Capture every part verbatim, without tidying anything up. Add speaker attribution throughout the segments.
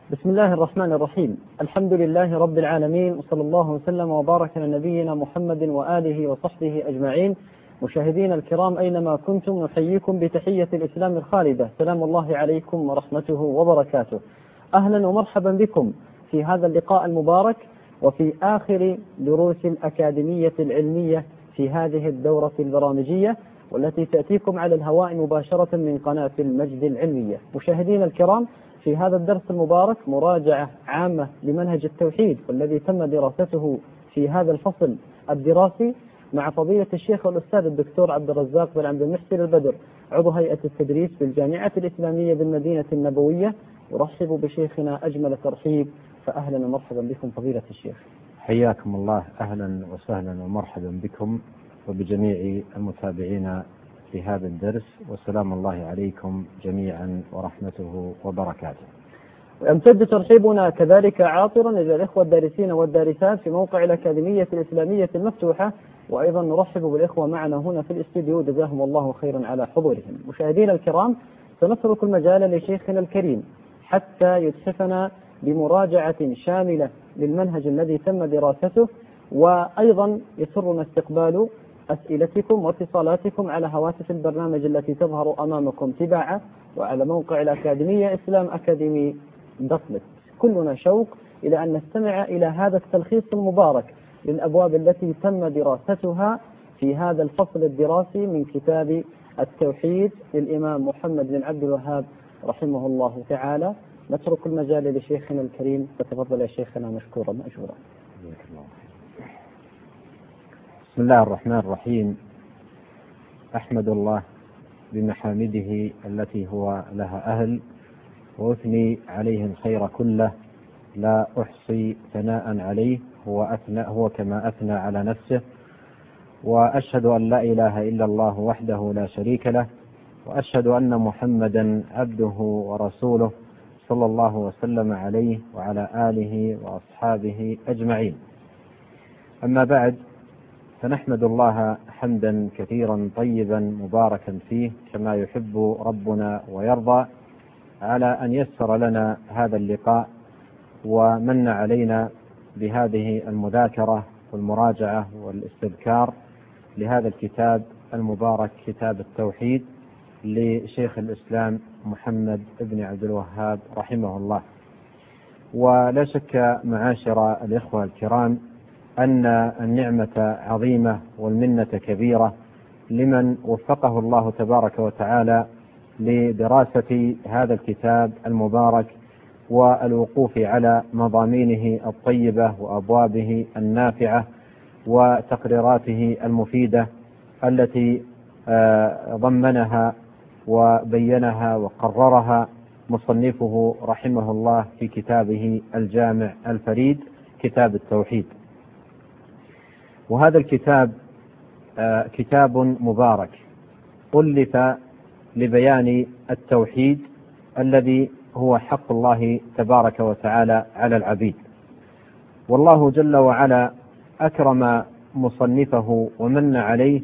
Speaker 1: بسم الله الرحمن الرحيم. الحمد لله رب العالمين، وصلى الله وسلم وبارك على نبينا محمد وآله وصحبه أجمعين. مشاهدينا الكرام أينما كنتم، نحييكم بتحية الإسلام الخالدة، سلام الله عليكم ورحمته وبركاته. أهلا ومرحبا بكم في هذا اللقاء المبارك، وفي آخر دروس الأكاديمية العلمية في هذه الدورة البرامجية، والتي تأتيكم على الهواء مباشرة من قناة المجد العلمية. مشاهدينا الكرام، في هذا الدرس المبارك مراجعة عامة لمنهج التوحيد، والذي تم دراسته في هذا الفصل الدراسي مع فضيلة الشيخ والأستاذ الدكتور عبد الرزاق بن عبد المحسن البدر، عضو هيئة التدريس بالجامعة الإسلامية بالمدينة النبوية. أرحب بشيخنا أجمل الترحيب، فأهلا ومرحبا بكم فضيلة الشيخ.
Speaker 2: حياكم الله، أهلا وسهلا ومرحبا بكم وبجميع المتابعين في هذا الدرس، وسلام الله عليكم جميعا ورحمته وبركاته.
Speaker 1: ويمتد ترحيبنا كذلك عاطرا إلى الإخوة الدارسين والدارسات في موقع الأكاديمية الإسلامية المفتوحة، وأيضا نرحب بالإخوة معنا هنا في الاستديو، جزاهم الله خيرا على حضورهم. مشاهدينا الكرام، سنترك المجال لشيخنا الكريم حتى يتحفنا بمراجعة شاملة للمنهج الذي تم دراسته، وأيضا يسرنا استقبال أسئلتكم واتصالاتكم على هواتف البرنامج التي تظهر أمامكم تباعا، وعلى موقع الأكاديمية إسلام أكاديمي دوت نت. كلنا شوق إلى أن نستمع إلى هذا التلخيص المبارك للأبواب التي تم دراستها في هذا الفصل الدراسي من كتاب التوحيد للإمام محمد بن عبد الوهاب رحمه الله تعالى. نترك المجال لشيخنا الكريم، فتفضل يا شيخنا مشكورا مأجورا.
Speaker 2: بسم الله الرحمن الرحيم. أحمد الله بمحامده التي هو لها أهل، وأثني عليه الخير كله، لا أحصي ثناء عليه، هو, أثنى هو كما أثنى على نفسه. وأشهد أن لا إله إلا الله وحده لا شريك له، وأشهد أن محمدا عبده ورسوله، صلى الله وسلم عليه وعلى آله وأصحابه أجمعين. أما بعد، فنحمد الله حمدا كثيرا طيبا مباركا فيه كما يحب ربنا ويرضى، على أن يسر لنا هذا اللقاء ومن علينا بهذه المذاكرة والمراجعة والاستذكار لهذا الكتاب المبارك، كتاب التوحيد لشيخ الإسلام محمد بن عبد الوهاب رحمه الله. ولا شك معاشر الإخوة الكرام أن النعمة عظيمة والمنة كبيرة لمن وفقه الله تبارك وتعالى لدراسة هذا الكتاب المبارك والوقوف على مضامينه الطيبة وأبوابه النافعة وتقريراته المفيدة التي ضمنها وبينها وقررها مصنفه رحمه الله في كتابه الجامع الفريد، كتاب التوحيد. وهذا الكتاب كتاب مبارك ألف لبيان التوحيد الذي هو حق الله تبارك وتعالى على العبيد. والله جل وعلا أكرم مصنفه ومن عليه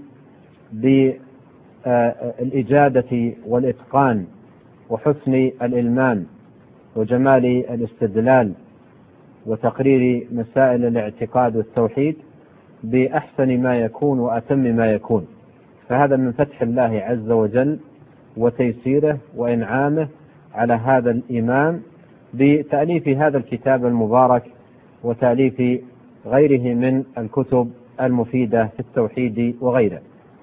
Speaker 2: بالإجادة والإتقان وحسن الإلمام وجمال الاستدلال وتقرير مسائل الاعتقاد والتوحيد بأحسن ما يكون وأتم ما يكون. فهذا من فتح الله عز وجل وتيسيره وإنعامه على هذا الإمام بتأليف هذا الكتاب المبارك وتأليف غيره من الكتب المفيدة في التوحيد وغيره.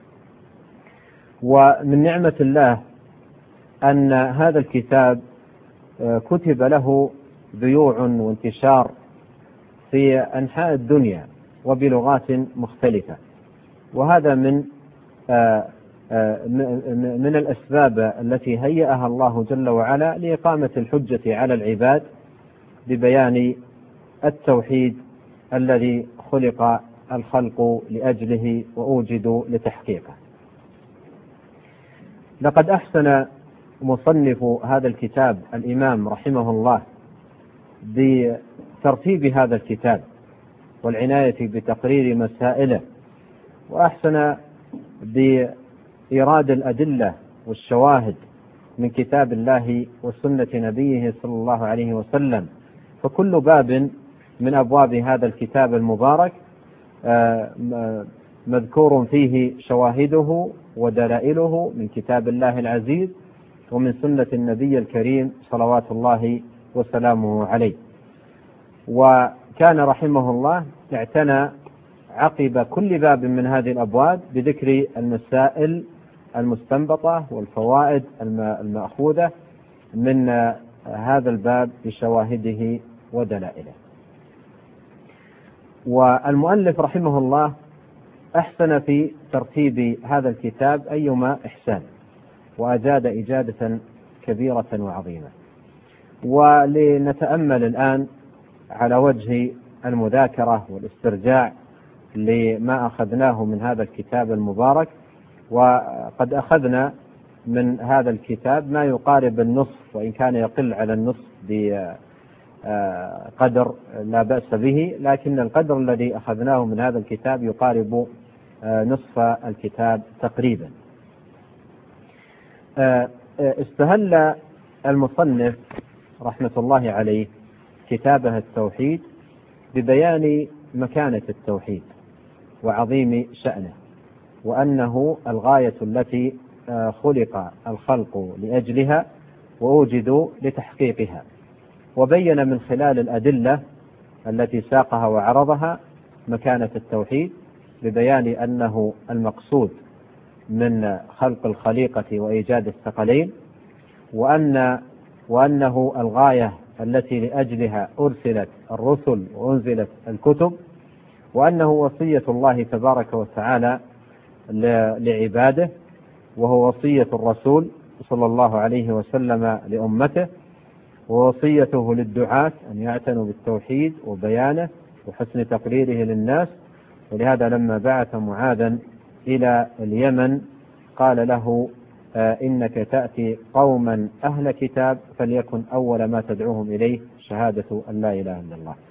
Speaker 2: ومن نعمة الله أن هذا الكتاب كتب له بيوع وانتشار في أنحاء الدنيا وبلغات مختلفة، وهذا من من الأسباب التي هيأها الله جل وعلا لإقامة الحجة على العباد ببيان التوحيد الذي خلق الخلق لأجله وأوجدوا لتحقيقه. لقد أحسن مصنف هذا الكتاب الإمام رحمه الله بترتيب هذا الكتاب والعناية بتقرير مسائله، وأحسن بإيراد الأدلة والشواهد من كتاب الله وسنة نبيه صلى الله عليه وسلم، فكل باب من أبواب هذا الكتاب المبارك مذكور فيه شواهده ودلائله من كتاب الله العزيز ومن سنة النبي الكريم صلوات الله وسلامه عليه. وكان رحمه الله اعتنى عقب كل باب من هذه الأبواب بذكر المسائل المستنبطة والفوائد المأخوذة من هذا الباب بشواهده ودلائله. والمؤلف رحمه الله أحسن في ترتيب هذا الكتاب أيما إحسان، وأجاد إجادة كبيرة وعظيمة. ولنتأمل الآن على وجه المذاكرة والاسترجاع لما أخذناه من هذا الكتاب المبارك. وقد أخذنا من هذا الكتاب ما يقارب النصف، وإن كان يقل على النصف بقدر لا بأس به، لكن القدر الذي أخذناه من هذا الكتاب يقارب نصف الكتاب تقريبا. استهل المصنف رحمة الله عليه كتابه التوحيد ببيان مكانة التوحيد وعظيم شأنه، وأنه الغاية التي خلق الخلق لأجلها ووجدوا لتحقيقها. وبين من خلال الأدلة التي ساقها وعرضها مكانة التوحيد ببيان أنه المقصود من خلق الخليقة وإيجاد الثقلين، وأن وأنه الغاية التي لأجلها أرسلت الرسل وأنزلت الكتب، وأنه وصية الله تبارك وتعالى لعباده، وهو وصية الرسول صلى الله عليه وسلم لأمته، ووصيته للدعاة أن يعتنوا بالتوحيد وبيانه وحسن تقريره للناس. ولهذا لما بعث معاذا إلى اليمن قال له إنك تأتي قوما أهل كتاب فليكن أول ما تدعوهم إليه شهادة أن لا إله إلا الله.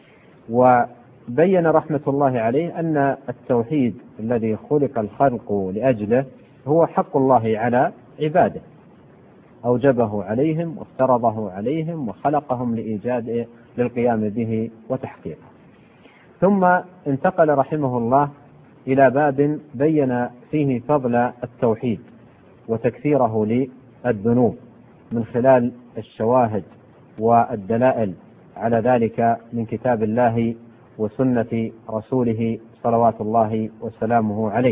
Speaker 2: وبين رحمة الله عليه أن التوحيد الذي خلق الخلق لأجله هو حق الله على عباده، أوجبه عليهم وافترضه عليهم وخلقهم لإيجاد للقيام به وتحقيقه. ثم انتقل رحمه الله إلى باب بين فيه فضل التوحيد وتكثيره للذنوب من خلال الشواهد والدلائل على ذلك من كتاب الله وسنة رسوله صلوات الله وسلامه عليه.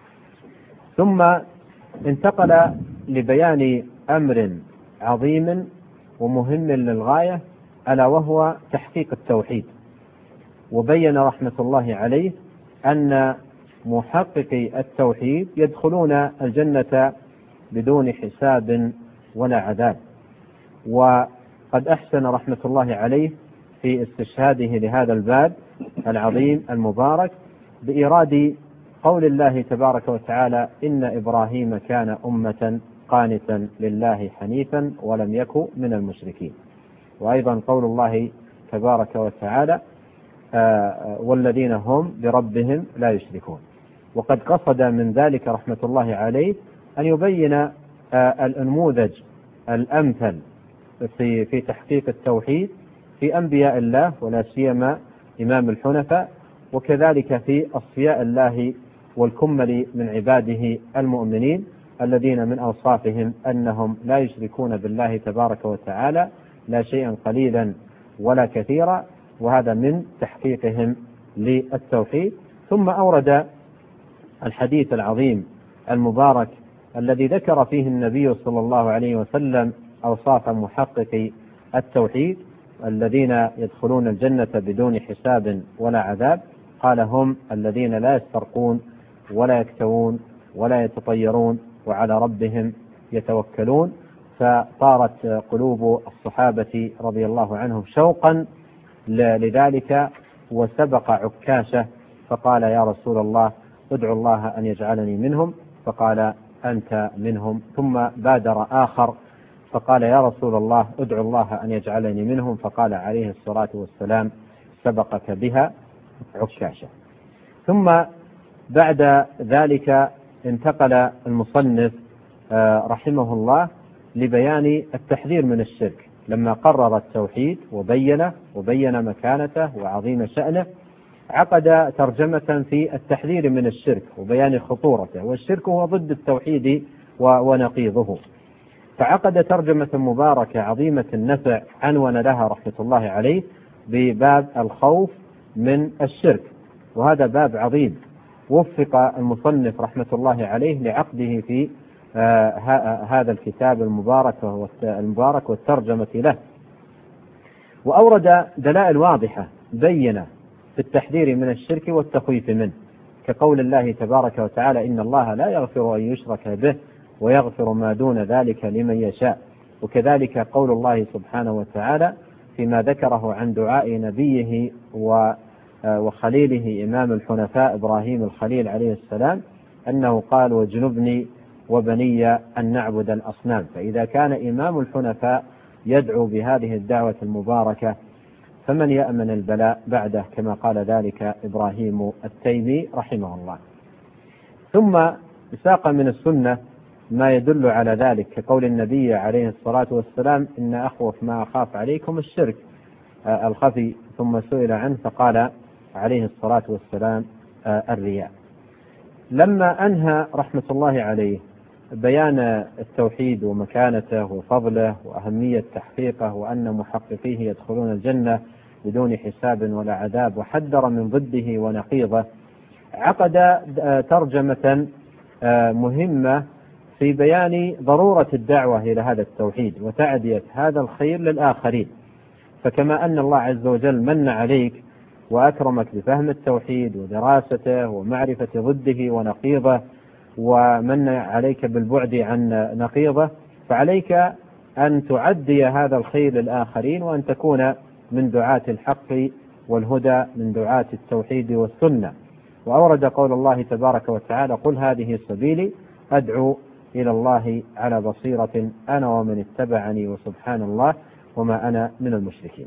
Speaker 2: ثم انتقل لبيان أمر عظيم ومهم للغاية، ألا وهو تحقيق التوحيد. وبين رحمة الله عليه أن محققي التوحيد يدخلون الجنة بدون حساب ولا عذاب. وقد أحسن رحمة الله عليه في استشهاده لهذا الباب العظيم المبارك بإيراد قول الله تبارك وتعالى إن إبراهيم كان أمة قانتا لله حنيفا ولم يكن من المشركين. وأيضا قول الله تبارك وتعالى آه والذين هم بربهم لا يشركون. وقد قصد من ذلك رحمة الله عليه أن يبين آه النموذج الأمثل في, في تحقيق التوحيد في أنبياء الله ولا سيما إمام الحنفاء، وكذلك في أصفياء الله والكمل من عباده المؤمنين الذين من أوصافهم أنهم لا يشركون بالله تبارك وتعالى لا شيئا قليلا ولا كثيرا، وهذا من تحقيقهم للتوحيد. ثم أورد الحديث العظيم المبارك الذي ذكر فيه النبي صلى الله عليه وسلم أوصاف محققي التوحيد الذين يدخلون الجنة بدون حساب ولا عذاب. قال هم الذين لا يسترقون ولا يكتوون ولا يتطيرون وعلى ربهم يتوكلون. فطارت قلوب الصحابة رضي الله عنهم شوقا لذلك، وسبق عكاشة فقال يا رسول الله ادعو الله أن يجعلني منهم، فقال أنت منهم. ثم بادر آخر فقال يا رسول الله ادعو الله أن يجعلني منهم، فقال عليه الصلاة والسلام سبقك بها عكاشة. ثم بعد ذلك انتقل المصنف رحمه الله لبيان التحذير من الشرك، لما قرر التوحيد وبينه وبين مكانته وعظيم شأنه، عقد ترجمة في التحذير من الشرك وبيان خطورته، والشرك هو ضد التوحيد ونقيضه. فعقد ترجمة مباركة عظيمة النفع عنون لها رحمة الله عليه بباب الخوف من الشرك، وهذا باب عظيم وفق المصنف رحمة الله عليه لعقده في آه هذا الكتاب المبارك المبارك والترجمة له. وأورد دلائل واضحة بينة في التحذير من الشرك والتخويف منه، كقول الله تبارك وتعالى: إن الله لا يغفر أن يشرك به ويغفر ما دون ذلك لمن يشاء. وكذلك قول الله سبحانه وتعالى فيما ذكره عن دعاء نبيه وخليله إمام الحنفاء إبراهيم الخليل عليه السلام، أنه قال: واجنبني وبني أن نعبد الأصنام. فإذا كان إمام الحنفاء يدعو بهذه الدعوة المباركة فمن يأمن البلاء بعده، كما قال ذلك إبراهيم التيمي رحمه الله. ثم ساق من السنة ما يدل على ذلك، كقول النبي عليه الصلاة والسلام: إن أخوف ما أخاف عليكم الشرك الخفي، ثم سئل عنه فقال عليه الصلاة والسلام: الرياء. لما أنهى رحمة الله عليه بيان التوحيد ومكانته وفضله وأهمية تحقيقه وأن محققيه يدخلون الجنة بدون حساب ولا عذاب، وحذر من ضده ونقيضه، عقد ترجمة مهمة في بيان ضرورة الدعوة إلى هذا التوحيد وتعدية هذا الخير للآخرين. فكما أن الله عز وجل من عليك وأكرمك بفهم التوحيد ودراسته ومعرفة ضده ونقيضه، ومن عليك بالبعد عن نقيضه، فعليك أن تعدي هذا الخير للآخرين، وأن تكون من دعاة الحق والهدى، من دعاة التوحيد والسنة. وأورد قول الله تبارك وتعالى: قل هذه سبيلي أدعو إلى الله على بصيرة أنا ومن اتبعني وسبحان الله وما أنا من المشركين.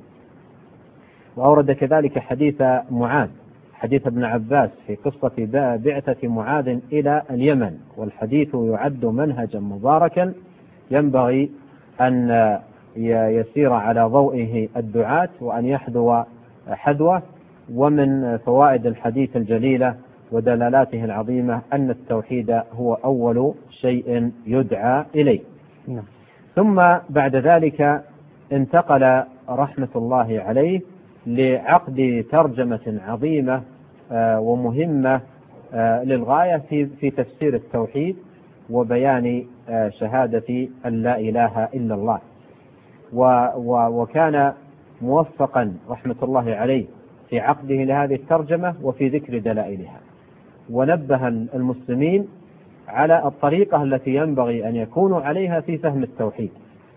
Speaker 2: وأورد كذلك حديث معاذ، حديث ابن عباس في قصة بعثة معاذ إلى اليمن، والحديث يعد منهجا مباركا ينبغي أن يسير على ضوئه الدعاة وأن يحذو حذوه. ومن فوائد الحديث الجليلة ودلالاته العظيمة أن التوحيد هو أول شيء يدعى إليه. ثم بعد ذلك انتقل رحمة الله عليه لعقد ترجمة عظيمة ومهمة للغاية في تفسير التوحيد وبيان شهادة أن لا إله إلا الله. وكان موفقا رحمة الله عليه في عقده لهذه الترجمة وفي ذكر دلائلها، ونبه المسلمين على الطريقة التي ينبغي أن يكونوا عليها في فهم التوحيد،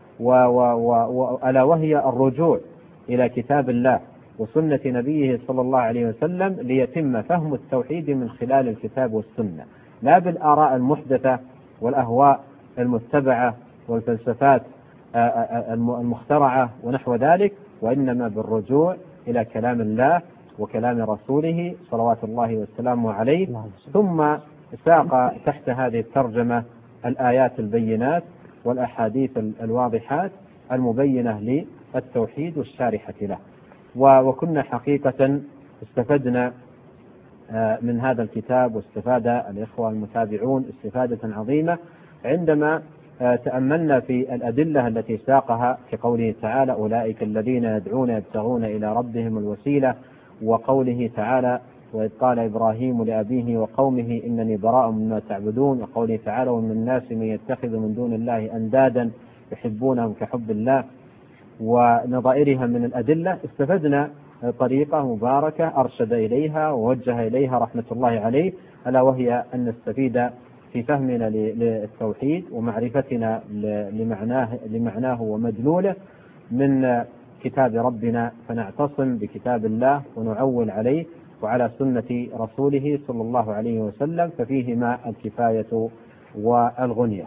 Speaker 2: ألا وهي الرجوع إلى كتاب الله وسنة نبيه صلى الله عليه وسلم ليتم فهم التوحيد من خلال الكتاب والسنة، لا بالآراء المحدثة والأهواء المتبعة والفلسفات المخترعة ونحو ذلك، وإنما بالرجوع إلى كلام الله وكلام رسوله صلوات الله والسلام عليه. ثم ساق تحت هذه الترجمة الآيات البينات والأحاديث الواضحات المبينة للتوحيد والشارحة له. وكنا حقيقة استفدنا من هذا الكتاب، واستفاد الإخوة المتابعون استفادة عظيمة عندما تأملنا في الأدلة التي ساقها، كقوله تعالى: أولئك الذين يدعون يبتغون إلى ربهم الوسيلة، وقوله تعالى: وإذ قال إبراهيم لأبيه وقومه إنني براء مما تعبدون، وقوله تعالى: ومن الناس من يتخذ من دون الله أندادا يحبونهم كحب الله، ونظائرها من الأدلة. استفدنا طريقة مباركة أرشد إليها ووجه إليها رحمة الله عليه، ألا وهي أن نستفيد في فهمنا للتوحيد ومعرفتنا لمعناه, لمعناه ومدلوله من كتاب ربنا، فنعتصم بكتاب الله ونعول عليه وعلى سنة رسوله صلى الله عليه وسلم، ففيهما الكفاية والغنية.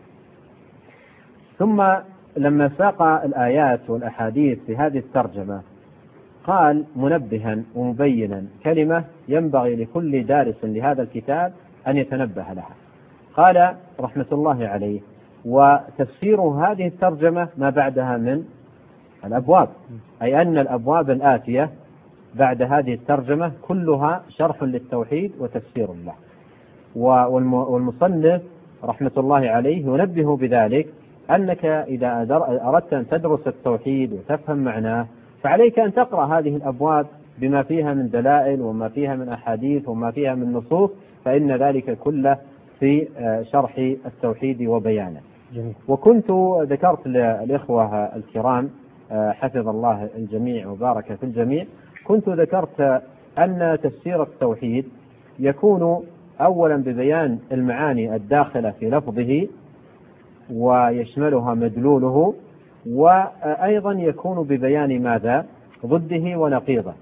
Speaker 2: ثم لما ساق الآيات والأحاديث في هذه الترجمة قال منبها ومبينا كلمة ينبغي لكل دارس لهذا الكتاب أن يتنبه لها. قال رحمة الله عليه: وتفسير هذه الترجمة ما بعدها من الأبواب، أي أن الأبواب الآتية بعد هذه الترجمة كلها شرح للتوحيد وتفسير له. والمصنف رحمة الله عليه ينبه بذلك أنك إذا أردت أن تدرس التوحيد وتفهم معناه فعليك أن تقرأ هذه الأبواب بما فيها من دلائل وما فيها من أحاديث وما فيها من نصوص، فإن ذلك كله في شرح التوحيد وبيانه. جميل. وكنت ذكرت للإخوة الكرام حفظ الله الجميع وبارك في الجميع، كنت ذكرت أن تفسير التوحيد يكون أولا ببيان المعاني الداخلة في لفظه ويشملها مدلوله، وأيضا يكون ببيان ماذا ضده ونقيضه،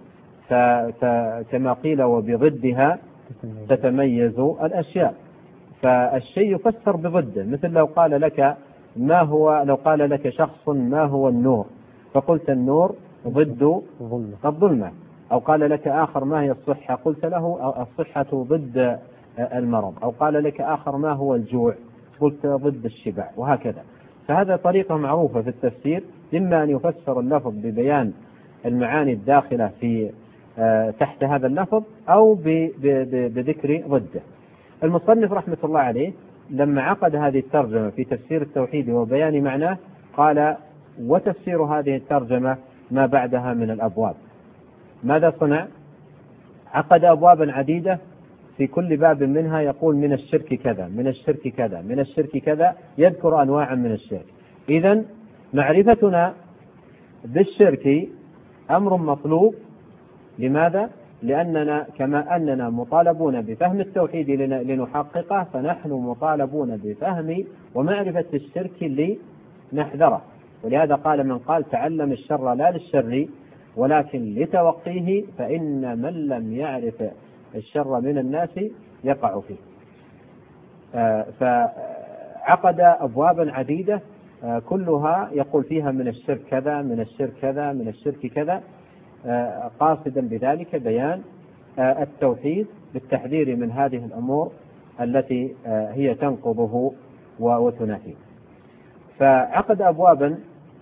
Speaker 2: فكما قيل وبضدها تتميز الأشياء، فالشيء يفسر بضده. مثل لو قال لك ما هو لو قال لك شخص ما هو النور فقلت النور ضد الظلمة، أو قال لك آخر ما هي الصحة قلت له الصحة ضد المرض، أو قال لك آخر ما هو الجوع قلت ضد الشبع، وهكذا. فهذا طريقة معروفة في التفسير، إما أن يفسر اللفظ ببيان المعاني الداخلة في تحت هذا اللفظ أو بذكر ضده. المصنف رحمة الله عليه لما عقد هذه الترجمة في تفسير التوحيد وبيان معناه قال وتفسير هذه الترجمة ما بعدها من الأبواب. ماذا صنع؟ عقد أبوابا عديدة في كل باب منها يقول من الشرك كذا من الشرك كذا من الشرك كذا، يذكر أنواعا من الشرك. إذن معرفتنا بالشرك أمر مطلوب. لماذا؟ لأننا كما أننا مطالبون بفهم التوحيد لنحققه، فنحن مطالبون بفهم ومعرفة الشرك لنحذره. ولهذا قال من قال تعلم الشر لا للشر ولكن لتوقيه، فإن من لم يعرف الشر من الناس يقع فيه. فعقد أبوابا عديدة كلها يقول فيها من الشرك كذا من الشرك كذا من الشرك كذا، قاصدا بذلك بيان التوحيد بالتحذير من هذه الأمور التي هي تنقضه وتنافيه. فعقد أبوابا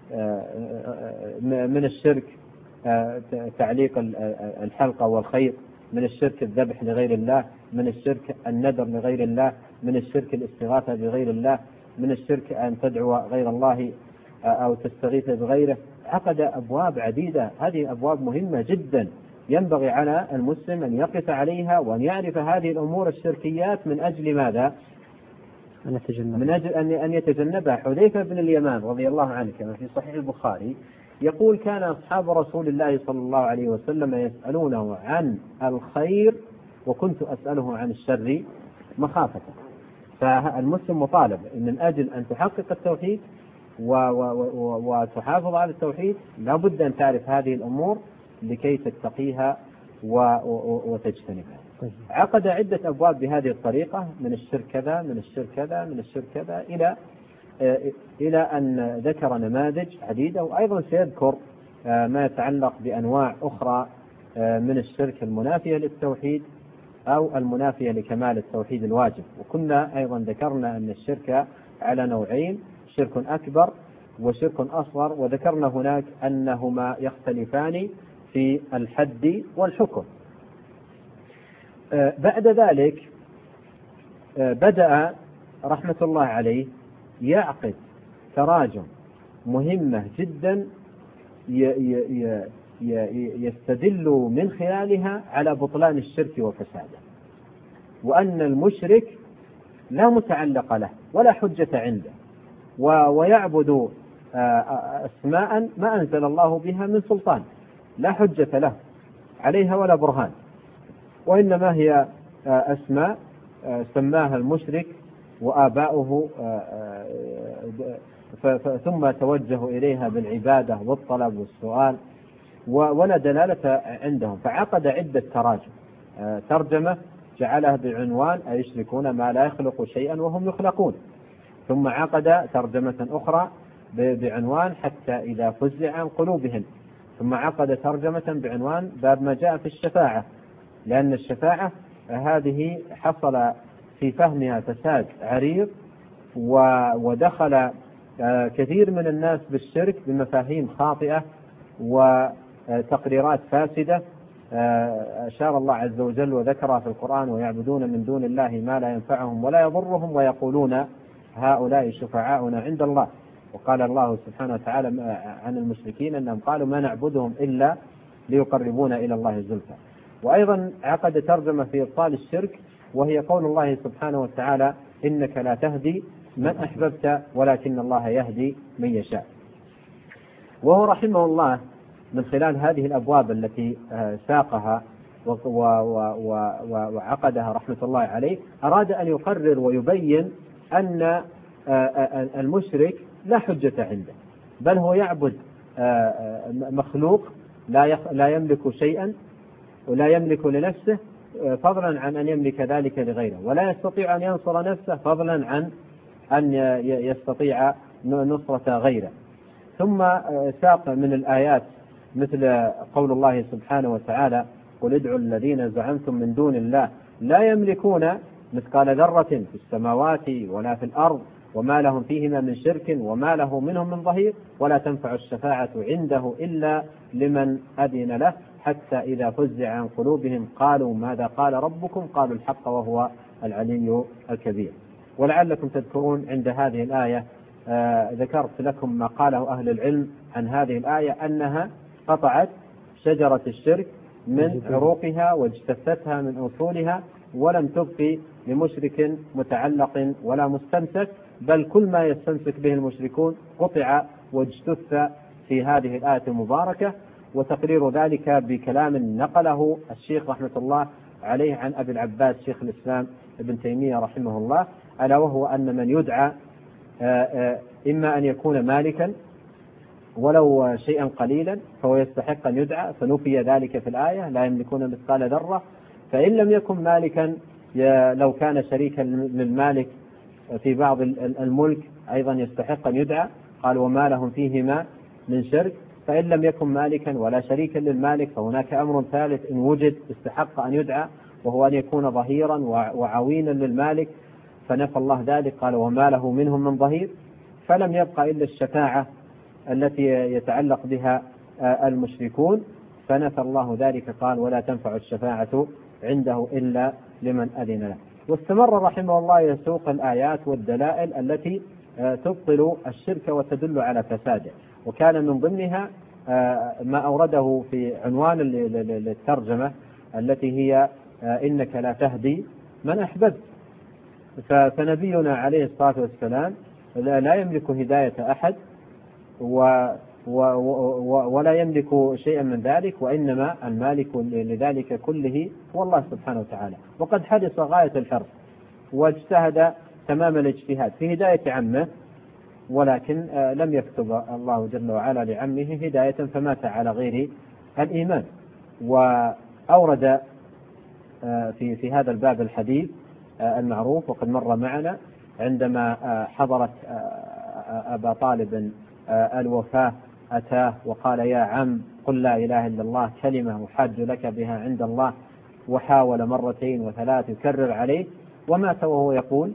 Speaker 2: من الشرك تعليق الحلقة والخيط، من الشرك الذبح لغير الله، من الشرك النذر لغير الله، من الشرك الاستغاثة بغير الله، من الشرك أن تدعو غير الله أو تستغيث بغيره. عقد أبواب عديدة، هذه أبواب مهمة جدا ينبغي على المسلم أن يقف عليها وأن يعرف هذه الأمور الشركيات من أجل ماذا؟ من أجل أن يتجنبها. حذيفة بن اليمان رضي الله عنه كما في صحيح البخاري يقول كان أصحاب رسول الله صلى الله عليه وسلم يسألونه عن الخير وكنت أسأله عن الشر مخافة. فالمسلم مطالب من أجل أن تحقق التوحيد وتحافظ على التوحيد لابد أن تعرف هذه الأمور لكي تتقيها وتجتنبها. عقد عدة أبواب بهذه الطريقة، من الشرك كذا من الشرك كذا من الشرك كذا إلى إلى أن ذكر نماذج عديدة، وأيضا سيذكر ما يتعلق بأنواع أخرى من الشرك المنافية للتوحيد أو المنافية لكمال التوحيد الواجب. وكنا أيضا ذكرنا أن الشرك على نوعين، شرك أكبر وشرك أصغر، وذكرنا هناك أنهما يختلفان في الحد والحكم. بعد ذلك بدأ رحمة الله عليه يعقد تراجم مهمة جدا يستدل من خلالها على بطلان الشرك وفساده، وأن المشرك لا متعلق له ولا حجة عنده ويعبد أسماء ما أنزل الله بها من سلطان، لا حجة له عليها ولا برهان، وإنما هي أسماء سماها المشرك وآباؤه ثم توجهوا إليها بالعبادة والطلب والسؤال ولا دلالة عندهم. فعقد عدة تراجم، ترجمة جعلها بعنوان أيشركون ما لا يخلق شيئا وهم يخلقون، ثم عقد ترجمة أخرى بعنوان حتى إذا فزع عن قلوبهم، ثم عقد ترجمة بعنوان باب ما جاء في الشفاعة، لأن الشفاعة هذه حصل في فهمها فساد عريض ودخل كثير من الناس بالشرك بمفاهيم خاطئة وتقريرات فاسدة أشار الله عز وجل وذكرها في القرآن: ويعبدون من دون الله ما لا ينفعهم ولا يضرهم ويقولون هؤلاء شفعاؤنا عند الله. وقال الله سبحانه وتعالى عن المشركين أنهم قالوا ما نعبدهم إلا ليقربونا إلى الله زلفى. وأيضا عقد ترجمة في إبطال الشرك، وهي قول الله سبحانه وتعالى: إنك لا تهدي من أحببت ولكن الله يهدي من يشاء. وهو رحمه الله من خلال هذه الأبواب التي ساقها وعقدها رحمة الله عليه أراد أن يقرر ويبين أن المشرك لا حجة عنده، بل هو يعبد مخلوق لا يملك شيئا ولا يملك لنفسه فضلا عن أن يملك ذلك لغيره، ولا يستطيع أن ينصر نفسه فضلا عن أن يستطيع نصرة غيره. ثم ساق من الآيات مثل قول الله سبحانه وتعالى: قل ادعوا الذين زعمتم من دون الله لا يملكون مثقال ذرة في السماوات ولا في الأرض وما لهم فيهما من شرك وما له منهم من ظهير ولا تنفع الشفاعة عنده إلا لمن أذن له حتى إذا فزع عن قلوبهم قالوا ماذا قال ربكم قالوا الحق وهو العلي الكبير. ولعلكم تذكرون عند هذه الآية آه ذكرت لكم ما قاله أهل العلم عن هذه الآية أنها قطعت شجرة الشرك من عروقها واجتثتها من أصولها، ولم تبقي لمشرك متعلق ولا مستمسك، بل كل ما يستمسك به المشركون قطع واجتث في هذه الآية المباركة. وتقرير ذلك بكلام نقله الشيخ رحمة الله عليه عن أبي العباس شيخ الإسلام ابن تيمية رحمه الله، ألا وهو أن من يدعى إما أن يكون مالكا ولو شيئا قليلا فهو يستحق أن يدعى، فنفي ذلك في الآية لا يملكون مثقال ذرة. فإن لم يكن مالكا لو كان شريكا للمالك في بعض الملك أيضا يستحق أن يدعى، قال وما لهم فيهما من شرك. فإن لم يكن مالكا ولا شريكا للمالك فهناك أمر ثالث إن وجد استحق أن يدعى، وهو أن يكون ظهيرا وعوينا للمالك، فنفى الله ذلك قال وما له منهم من ظهير. فلم يبقى إلا الشفاعة التي يتعلق بها المشركون، فنفى الله ذلك قال ولا تنفع الشفاعة عنده إلا لمن أذن له. واستمر رحمه الله يسوق الآيات والدلائل التي تبطل الشرك وتدل على فساده، وكان من ضمنها ما أورده في عنوان للترجمة التي هي إنك لا تهدي من أحببت. فنبينا عليه الصلاة والسلام لا يملك هداية أحد و ولا يملك شيئا من ذلك، وإنما المالك لذلك كله هو الله سبحانه وتعالى. وقد حرص غاية الحرص واجتهد تمام الاجتهاد في هداية عمه، ولكن لم يكتب الله جل وعلا لعمه هداية فمات على غير الإيمان. وأورد في في هذا الباب الحديث المعروف وقد مر معنا عندما حضرت أبا طالب الوفاة أتاه وقال يا عم قل لا إله إلا الله كلمة أحاج لك بها عند الله، وحاول مرتين وثلاث يكرر عليه ومات وهو يقول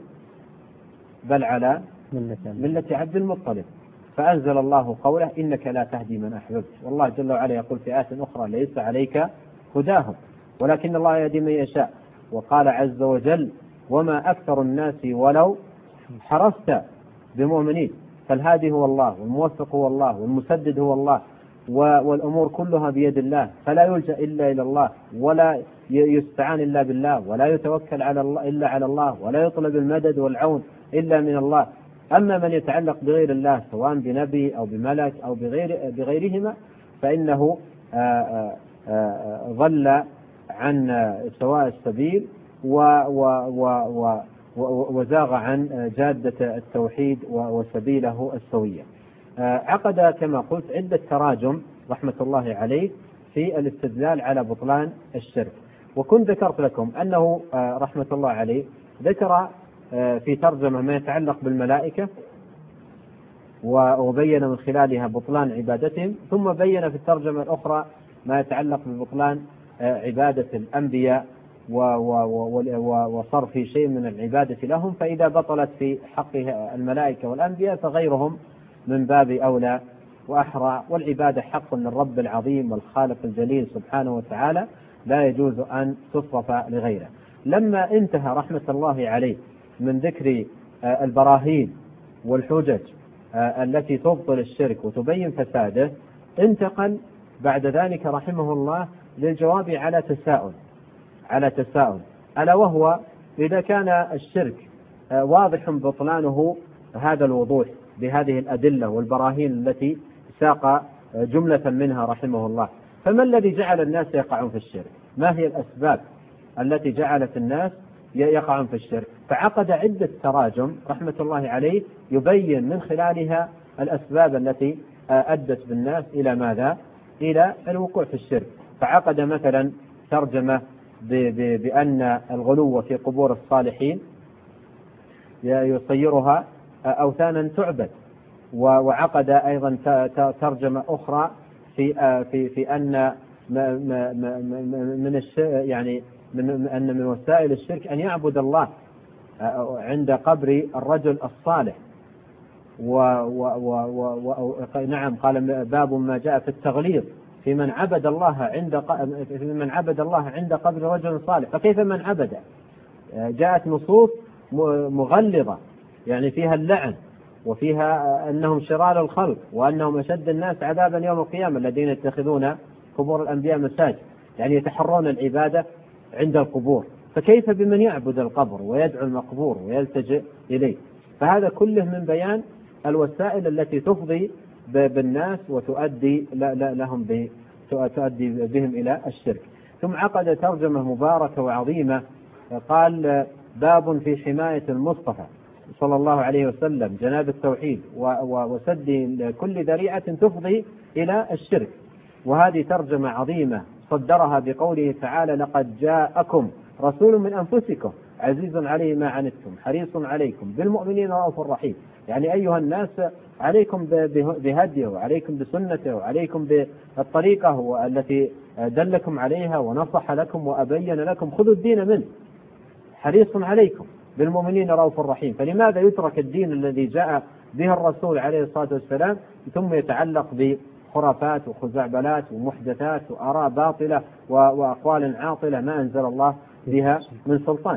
Speaker 2: بل على ملة عبد المطلب. فأنزل الله قوله إنك لا تهدي من أحببت. والله جل وعلا يقول في آية أخرى ليس عليك هداهم ولكن الله يهدي من يشاء. وقال عز وجل وما أكثر الناس ولو حرصت بمؤمنين. فالهادي هو الله والموفق هو الله والمسدد هو الله، والأمور كلها بيد الله، فلا يلجأ إلا إلى الله ولا يستعان إلا بالله ولا يتوكل على الله إلا على الله ولا يطلب المدد والعون إلا من الله. أما من يتعلق بغير الله سواء بنبي أو بملك أو بغير بغيرهما فإنه ضل عن سواء السبيل و و و و وزاغ عن جادة التوحيد وسبيله السوية. عقد كما قلت عدة تراجم رحمة الله عليه في الاستدلال على بطلان الشرك. وكنت ذكرت لكم أنه رحمة الله عليه ذكر في ترجمة ما يتعلق بالملائكة وبين من خلالها بطلان عبادتهم، ثم بين في الترجمة الأخرى ما يتعلق ببطلان عبادة الأنبياء وصرف شيء من العبادة لهم، فإذا بطلت في حق الملائكة والأنبياء فغيرهم من باب أولى وأحرى. والعبادة حق للرب العظيم والخالق الجليل سبحانه وتعالى، لا يجوز أن تصرف لغيره. لما انتهى رحمة الله عليه من ذكر البراهين والحجج التي تبطل الشرك وتبين فساده، انتقل بعد ذلك رحمه الله للجواب على تساؤل على تساؤل ألا وهو: إذا كان الشرك واضح بطلانه هذا الوضوح بهذه الأدلة والبراهين التي ساق جملة منها رحمه الله، فما الذي جعل الناس يقعون في الشرك؟ ما هي الأسباب التي جعلت الناس يقعون في الشرك؟ فعقد عدة تراجم رحمة الله عليه يبين من خلالها الأسباب التي أدت بالناس إلى ماذا؟ إلى الوقوع في الشرك. فعقد مثلا ترجمة بأن الغلو في قبور الصالحين يصيرها أوثانا تعبد، وعقد أيضا ترجمة أخرى في في في أن من يعني من أن من وسائل الشرك أن يعبد الله عند قبر الرجل الصالح. و و نعم، قال: باب ما جاء في التغليظ في من عبد الله عند في من عبد الله عند قبر رجل صالح. فكيف من عبد؟ جاءت نصوص مغلظة يعني فيها اللعن وفيها أنهم شرار الخلق وأنهم أشد الناس عذابا يوم القيامة الذين يتخذون قبور الأنبياء مساجد، يعني يتحرون العبادة عند القبور. فكيف بمن يعبد القبر ويدعو المقبور ويلتجئ إليه؟ فهذا كله من بيان الوسائل التي تفضي بالناس وتؤدي لهم تؤدي بهم إلى الشرك. ثم عقد ترجمة مباركة وعظيمة، قال: باب في حماية المصطفى صلى الله عليه وسلم جناب التوحيد وسد كل ذريعة تفضي إلى الشرك. وهذه ترجمة عظيمة صدرها بقوله تعالى: لقد جاءكم رسول من أنفسكم عزيز عليه ما عنتم حريص عليكم بالمؤمنين رؤوف رحيم. يعني أيها الناس عليكم بهديه وعليكم بسنته وعليكم بالطريقة التي دلكم عليها ونصح لكم وأبين لكم، خذوا الدين منه، حريص عليكم بالمؤمنين رؤوف رحيم. فلماذا يترك الدين الذي جاء به الرسول عليه الصلاة والسلام ثم يتعلق بخرافات وخزعبلات ومحدثات وآراء باطلة وأقوال عاطلة ما أنزل الله بها من سلطان؟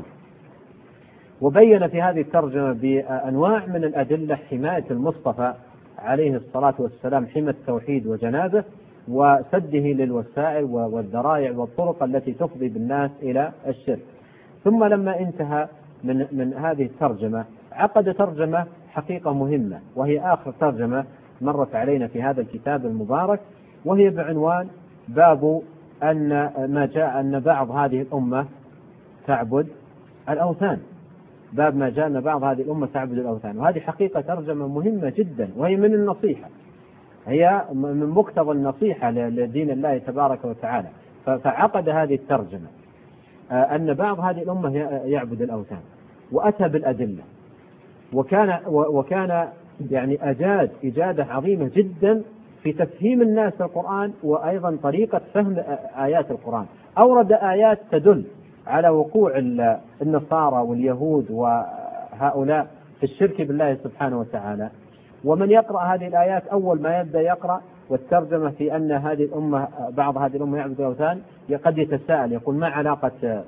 Speaker 2: وبين في هذه الترجمة بأنواع من الأدلة حماية المصطفى عليه الصلاة والسلام، حماية التوحيد وجنابه وسده للوسائل والذرائع والطرق التي تفضي بالناس إلى الشرك. ثم لما انتهى من من هذه الترجمة عقد ترجمة حقيقة مهمة، وهي آخر ترجمة مرت علينا في هذا الكتاب المبارك، وهي بعنوان: باب أن ما جاء أن بعض هذه الأمة تعبد الأوثان. باب ما جاء أن بعض هذه الأمة تعبد الأوثان. وهذه حقيقة ترجمة مهمة جدا، وهي من النصيحة، هي من مقتضى النصيحة لدين الله تبارك وتعالى. فعقد هذه الترجمة أن بعض هذه الأمة يعبد الأوثان، وأتى بالأدلة، وكان وكان يعني أجاد إجادة عظيمة جدا في تفهيم الناس القرآن، وأيضا طريقة فهم آيات القرآن. أورد آيات تدل على وقوع النصارى واليهود وهؤلاء في الشرك بالله سبحانه وتعالى. ومن يقرأ هذه الآيات أول ما يبدأ يقرأ والترجمة في أن هذه الأمة بعض هذه الأمة يعبد الأوثان قد يتساءل يقول: ما علاقة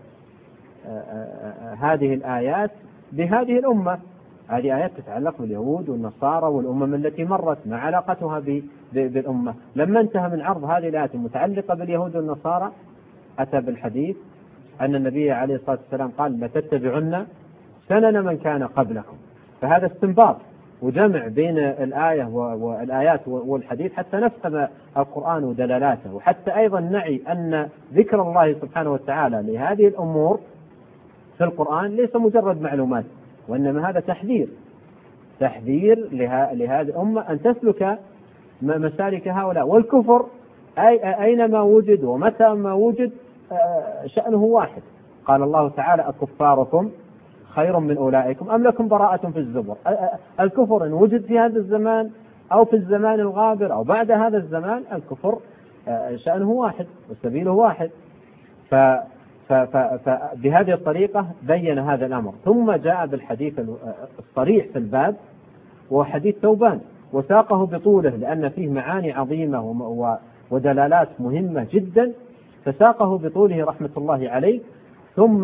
Speaker 2: هذه الآيات بهذه الأمة؟ هذه آيات تتعلق باليهود والنصارى والأمم التي مرت، ما علاقتها بالأمة؟ لما انتهى من عرض هذه الآيات المتعلقة باليهود والنصارى أتى بالحديث أن النبي عليه الصلاة والسلام قال: لتتبعن سنن من كان قبلكم. فهذا استنباط وجمع بين الآية والآيات والحديث حتى نفهم القرآن ودلالاته، وحتى أيضا نعي أن ذكر الله سبحانه وتعالى لهذه الأمور في القرآن ليس مجرد معلومات، وإنما هذا تحذير تحذير لهذه الأمة أن تسلك مسالك هؤلاء. والكفر أي أينما وجد ومتى ما وجد شأنه واحد. قال الله تعالى: أكفاركم خير من أولئكم أم لكم براءة في الزبر. الكفر إن وجد في هذا الزمان أو في الزمان الغابر أو بعد هذا الزمان، الكفر شأنه واحد وسبيله واحد. فبهذه الطريقة بين هذا الأمر، ثم جاء بالحديث الصريح في الباب وهو حديث ثوبان، وساقه بطوله لأن فيه معاني عظيمة ودلالات مهمة جدا، فساقه بطوله رحمة الله عليه. ثم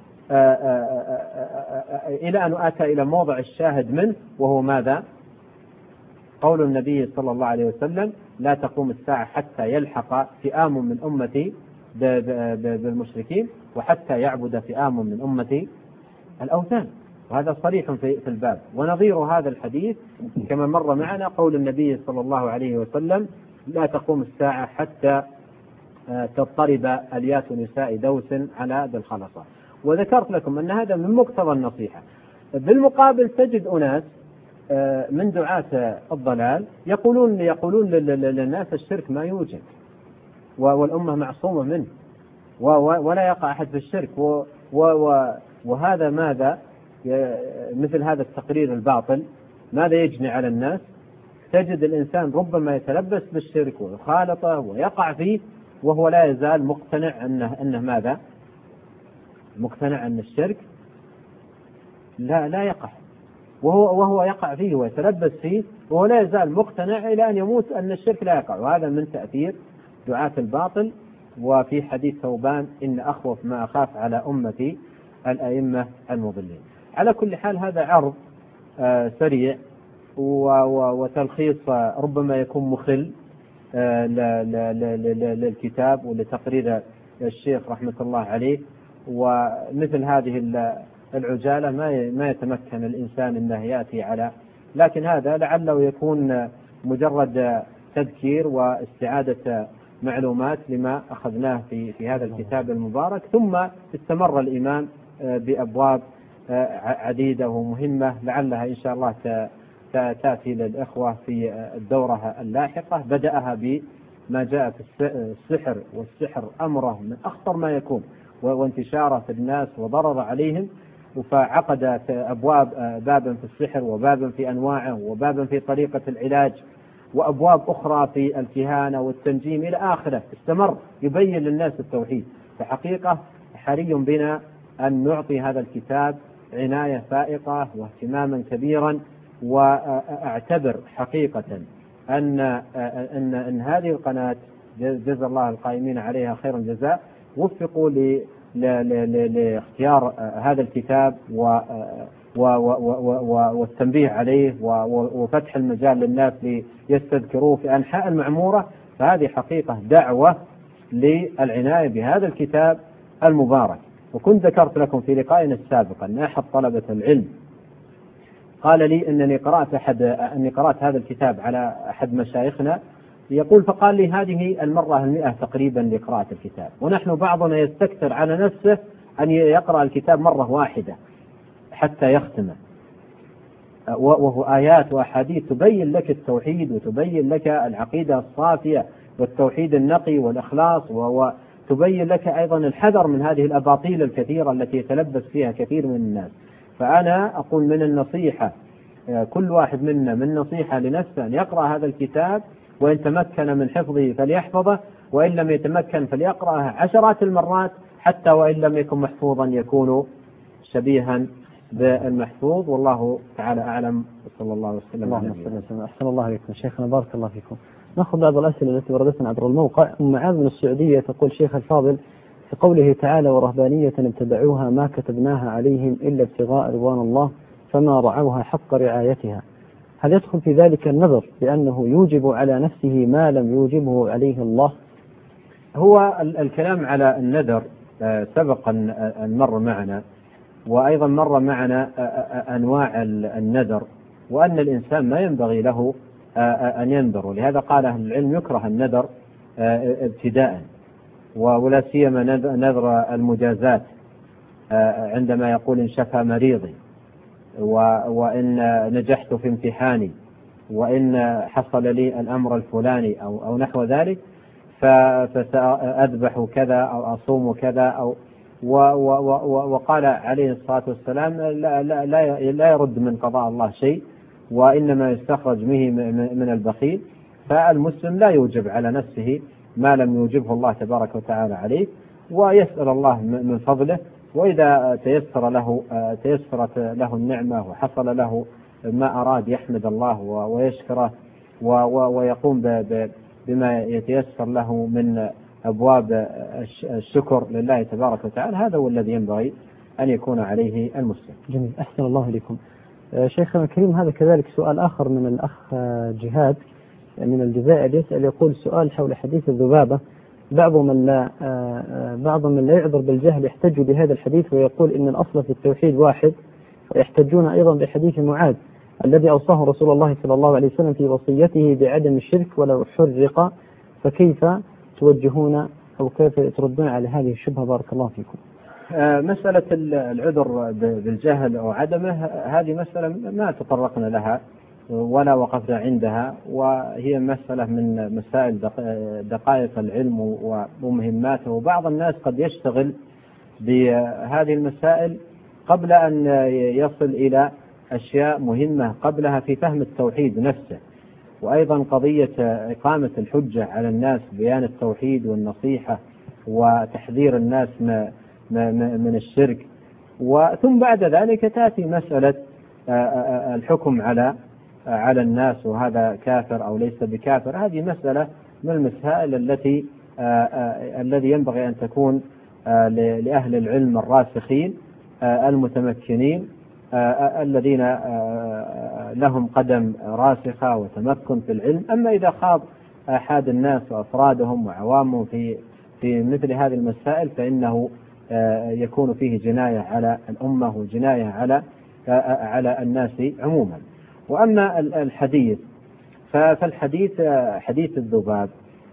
Speaker 2: إلى أن أتى إلى موضع الشاهد منه، وهو ماذا؟ قول النبي صلى الله عليه وسلم: لا تقوم الساعة حتى يلحق فئام من أمتي بالمشركين وحتى يعبد فئام من أمتي الأوثان. وهذا صريح في الباب. ونظير هذا الحديث كما مر معنا قول النبي صلى الله عليه وسلم: لا تقوم الساعة حتى تضطرب أليات نساء دوس على ذي الخلصة. وذكرت لكم أن هذا من مقتضى النصيحة. بالمقابل تجد أناس من دعاة الضلال يقولون يقولون للناس الشرك ما يوجد، والأمة معصومة منه، ولا يقع أحد في الشرك، وهذا ماذا؟ مثل هذا التقرير الباطل ماذا يجني على الناس؟ تجد الإنسان ربما يتلبس بالشرك ويخالطه ويقع فيه وهو لا يزال مقتنع أنه, أنه ماذا؟ مقتنع أن الشرك لا لا يقع، وهو, وهو يقع فيه ويتلبس فيه وهو لا يزال مقتنع إلى أن يموت أن الشرك لا يقع. وهذا من تأثير دعاة الباطل. وفي حديث ثوبان: إن أخوف ما أخاف على أمتي الأئمة المضلين. على كل حال هذا عرض آه سريع وتلخيص آه ربما يكون مخل آه للكتاب ولتقرير الشيخ رحمة الله عليه. ومثل هذه العجالة ما ما يتمكن الإنسان أنه يأتي على، لكن هذا لعله يكون مجرد تذكير واستعادة معلومات لما أخذناه في في هذا الكتاب المبارك. ثم استمر الإمام بأبواب عديدة ومهمة لعلها إن شاء الله تأتي للإخوة في الدورة اللاحقة. بدأها بما جاء في السحر، والسحر أمره من أخطر ما يكون وانتشاره في الناس وضرر عليهم، فعقد أبواب بابا في السحر وبابا في أنواعه وبابا في طريقة العلاج وأبواب أخرى في الكهانة والتنجيم إلى آخره. استمر يبين للناس التوحيد. فحقيقة حري بنا أن نعطي هذا الكتاب عناية فائقة واهتماما كبيرا. وأعتبر حقيقة أن أن أن هذه القناة جزا الله القائمين عليها خير الجزاء وفقوا لاختيار هذا الكتاب والتنبيه عليه وفتح المجال للناس ليستذكروه في أنحاء المعمورة. فهذه حقيقة دعوة للعناية بهذا الكتاب المبارك. وكنت ذكرت لكم في لقائنا السابق أن أحد طلبة العلم قال لي أنني قرأت أحد أني قرأت هذا الكتاب على أحد مشايخنا يقول، فقال لي هذه المرة المئة تقريبا لقراءة الكتاب، ونحن بعضنا يستكثر على نفسه أن يقرأ الكتاب مرة واحدة حتى يختمه، وهو آيات وأحاديث تبين لك التوحيد وتبين لك العقيدة الصافية والتوحيد النقي والإخلاص، وتبين لك أيضا الحذر من هذه الأباطيل الكثيرة التي يتلبس فيها كثير من الناس. فأنا أقول من النصيحة كل واحد منا من نصيحة لنفسه أن يقرأ هذا الكتاب، وإن تمكن من حفظه فليحفظه، وإن لم يتمكن فليقرأه عشرات المرات، حتى وإن لم يكن محفوظا يكون شبيها بالمحفوظ. والله تعالى أعلم. صلى الله وسلم على
Speaker 1: نبينا. أحسن الله عليكم شيخنا، بارك الله فيكم. نأخذ بعض الأسئلة التي وردتنا عبر الموقع. أم معاذ من السعودية تقول: شيخ الفاضل، في قوله تعالى: ورهبانية ابتدعوها ما كتبناها عليهم إلا ابتغاء رضوان الله فما رعوها حق رعايتها، هل يدخل في ذلك النظر بأنه يوجب على نفسه ما لم يوجبه عليه الله؟
Speaker 2: هو الكلام على النذر سبق أن مر معنا، وأيضا مر معنا أنواع النذر، وأن الإنسان ما ينبغي له أن ينذر. لهذا قال أهل العلم يكره النذر ابتداء، ولا سيما نذر المجازات عندما يقول إن شفى مريضي، وإن نجحت في امتحاني، وإن حصل لي الأمر الفلاني أو, أو نحو ذلك فسأذبح كذا أو أصوم كذا أو و و و وقال عليه الصلاة والسلام لا, لا, لا, لا يرد من قضاء الله شيء، وإنما يستخرج به من البخيل. فالمسلم لا يوجب على نفسه ما لم يوجبه الله تبارك وتعالى عليه. ويسأل الله من فضله، وإذا تيسر له تيسرت له النعمة وحصل له ما أراد يحمد الله ويشكره ويقوم بما يتيسر له من أبواب الشكر لله تبارك وتعالى. هذا هو الذي ينبغي أن يكون عليه المسلم.
Speaker 1: جميل، أحسن الله إليكم. شيخنا الكريم، هذا كذلك سؤال آخر من الأخ جهاد من الجزائر، يسأل يقول سؤال حول حديث الذبابة. بعض من لا بعض من لا يعذر بالجهل يحتج بهذا الحديث ويقول إن الأصل في التوحيد واحد، ويحتجون أيضا بحديث معاذ الذي أوصاه رسول الله صلى الله عليه وسلم في وصيته بعدم الشرك ولو حرق. فكيف توجهون أو كيف تردون على هذه الشبهة؟ بارك الله فيكم.
Speaker 2: مسألة العذر بالجهل أو عدمه هذه مسألة ما تطرقنا لها ولا وقفنا عندها، وهي مسألة من مسائل دقائق العلم ومهماته، وبعض الناس قد يشتغل بهذه المسائل قبل أن يصل إلى أشياء مهمة قبلها في فهم التوحيد نفسه، وأيضا قضية إقامة الحجة على الناس، بيان التوحيد والنصيحة وتحذير الناس من الشرك، وثم بعد ذلك تأتي مسألة الحكم على على الناس وهذا كافر أو ليس بكافر. هذه مسألة من المسائل التي الذي ينبغي أن تكون لأهل العلم الراسخين المتمكنين الذين لهم قدم راسخة وتمكن في العلم. أما إذا خاض أحد الناس وأفرادهم وعوامهم في في مثل هذه المسائل فإنه يكون فيه جناية على الأمة وجناية على على الناس عموما. وأما الحديث فالحديث حديث الذباب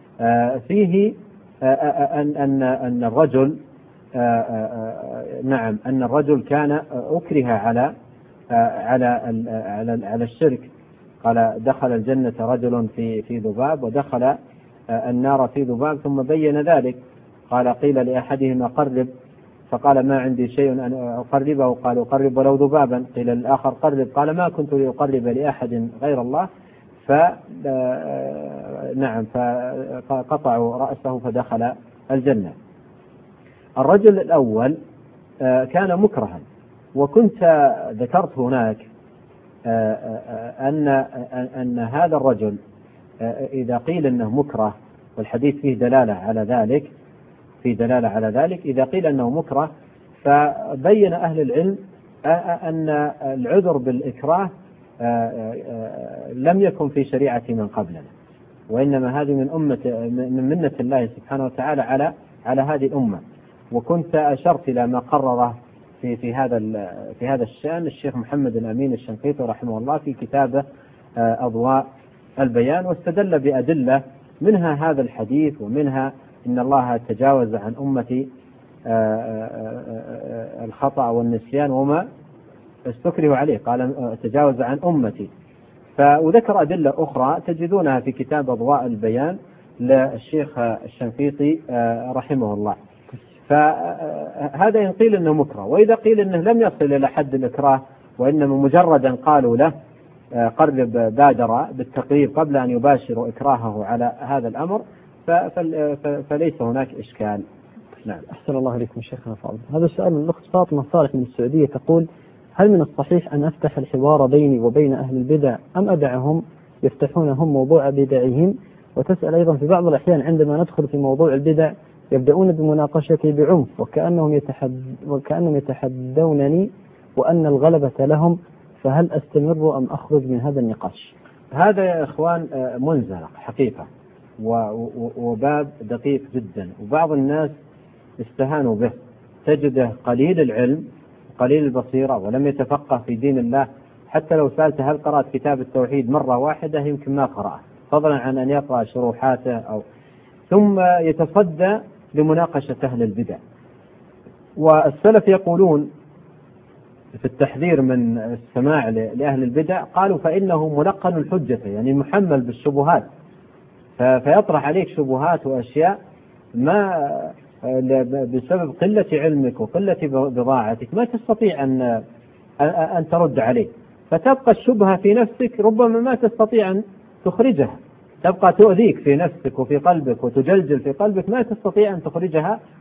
Speaker 2: فيه أن أن أن الرجل نعم أن الرجل كان أكره على على على على الشرك. قال دخل الجنة رجل في في ذباب ودخل النار في ذباب، ثم بين ذلك. قال قيل لأحدهما قرب، فقال ما عندي شيء أن أقربه، قال أقرب ولو ذبابا. قيل للآخر قرب، قال ما كنت لأقرب لأحد غير الله. ف نعم فقطعوا رأسه فدخل الجنة. الرجل الأول كان مكرها، وكنت ذكرت هناك أن أن هذا الرجل إذا قيل أنه مكره، والحديث فيه دلالة على ذلك في دلالة على ذلك إذا قيل أنه مكره، فبين أهل العلم أن العذر بالإكراه لم يكن في شريعة من قبلنا، وإنما هذه من أمة من منة الله سبحانه وتعالى على على هذه الأمة. وكنت أشرت إلى ما قرره في في هذا في هذا الشأن الشيخ محمد الأمين الشنقيطي رحمه الله في كتابه أضواء البيان، واستدل بأدلة منها هذا الحديث، ومنها إن الله تجاوز عن أمتي الخطأ والنسيان وما استكره عليه، قال تجاوز عن أمتي. وذكر أدلة أخرى تجدونها في كتاب أضواء البيان للشيخ الشنقيطي رحمه الله. فهذا إن قيل أنه مكره، وإذا قيل أنه لم يصل إلى حد الإكراه وإنما مجردا قالوا له قرب بادر بالتقريب قبل أن يباشروا إكراهه على هذا الأمر فليس هناك إشكال.
Speaker 1: نعم، أحسن الله إليكم شيخنا فاضل. هذا السؤال من الأخت فاطمة صالح من السعودية، تقول هل من الصحيح أن أفتح الحوار بيني وبين أهل البدع أم أدعهم يفتحون هم موضوع بدعهم؟ وتسأل أيضا في بعض الأحيان عندما ندخل في موضوع البدع يبدأون بمناقشتي بعنف وكأنهم يتحد وكأنهم يتحدونني وأن الغلبة لهم، فهل أستمر أم أخرج من هذا النقاش؟
Speaker 2: هذا يا إخوان منزلق حقيقة وباب دقيق جدا، وبعض الناس استهانوا به. تجده قليل العلم قليل البصيرة ولم يتفقه في دين الله، حتى لو سألته هل قرأت كتاب التوحيد مرة واحدة يمكن ما قرأه، فضلا عن أن يقرأ شروحاته أو ثم يتصدى لمناقشة أهل البدع. والسلف يقولون في التحذير من السماع لأهل البدع، قالوا فإنه ملقن الحجة، يعني محمل بالشبهات، فيطرح عليك شبهات وأشياء ما بسبب قلة علمك وقلة بضاعتك ما تستطيع أن أن ترد عليه، فتبقى الشبهة في نفسك ربما ما تستطيع أن تخرجها، تبقى تؤذيك في نفسك وفي قلبك وتجلجل في قلبك ما تستطيع أن تخرجها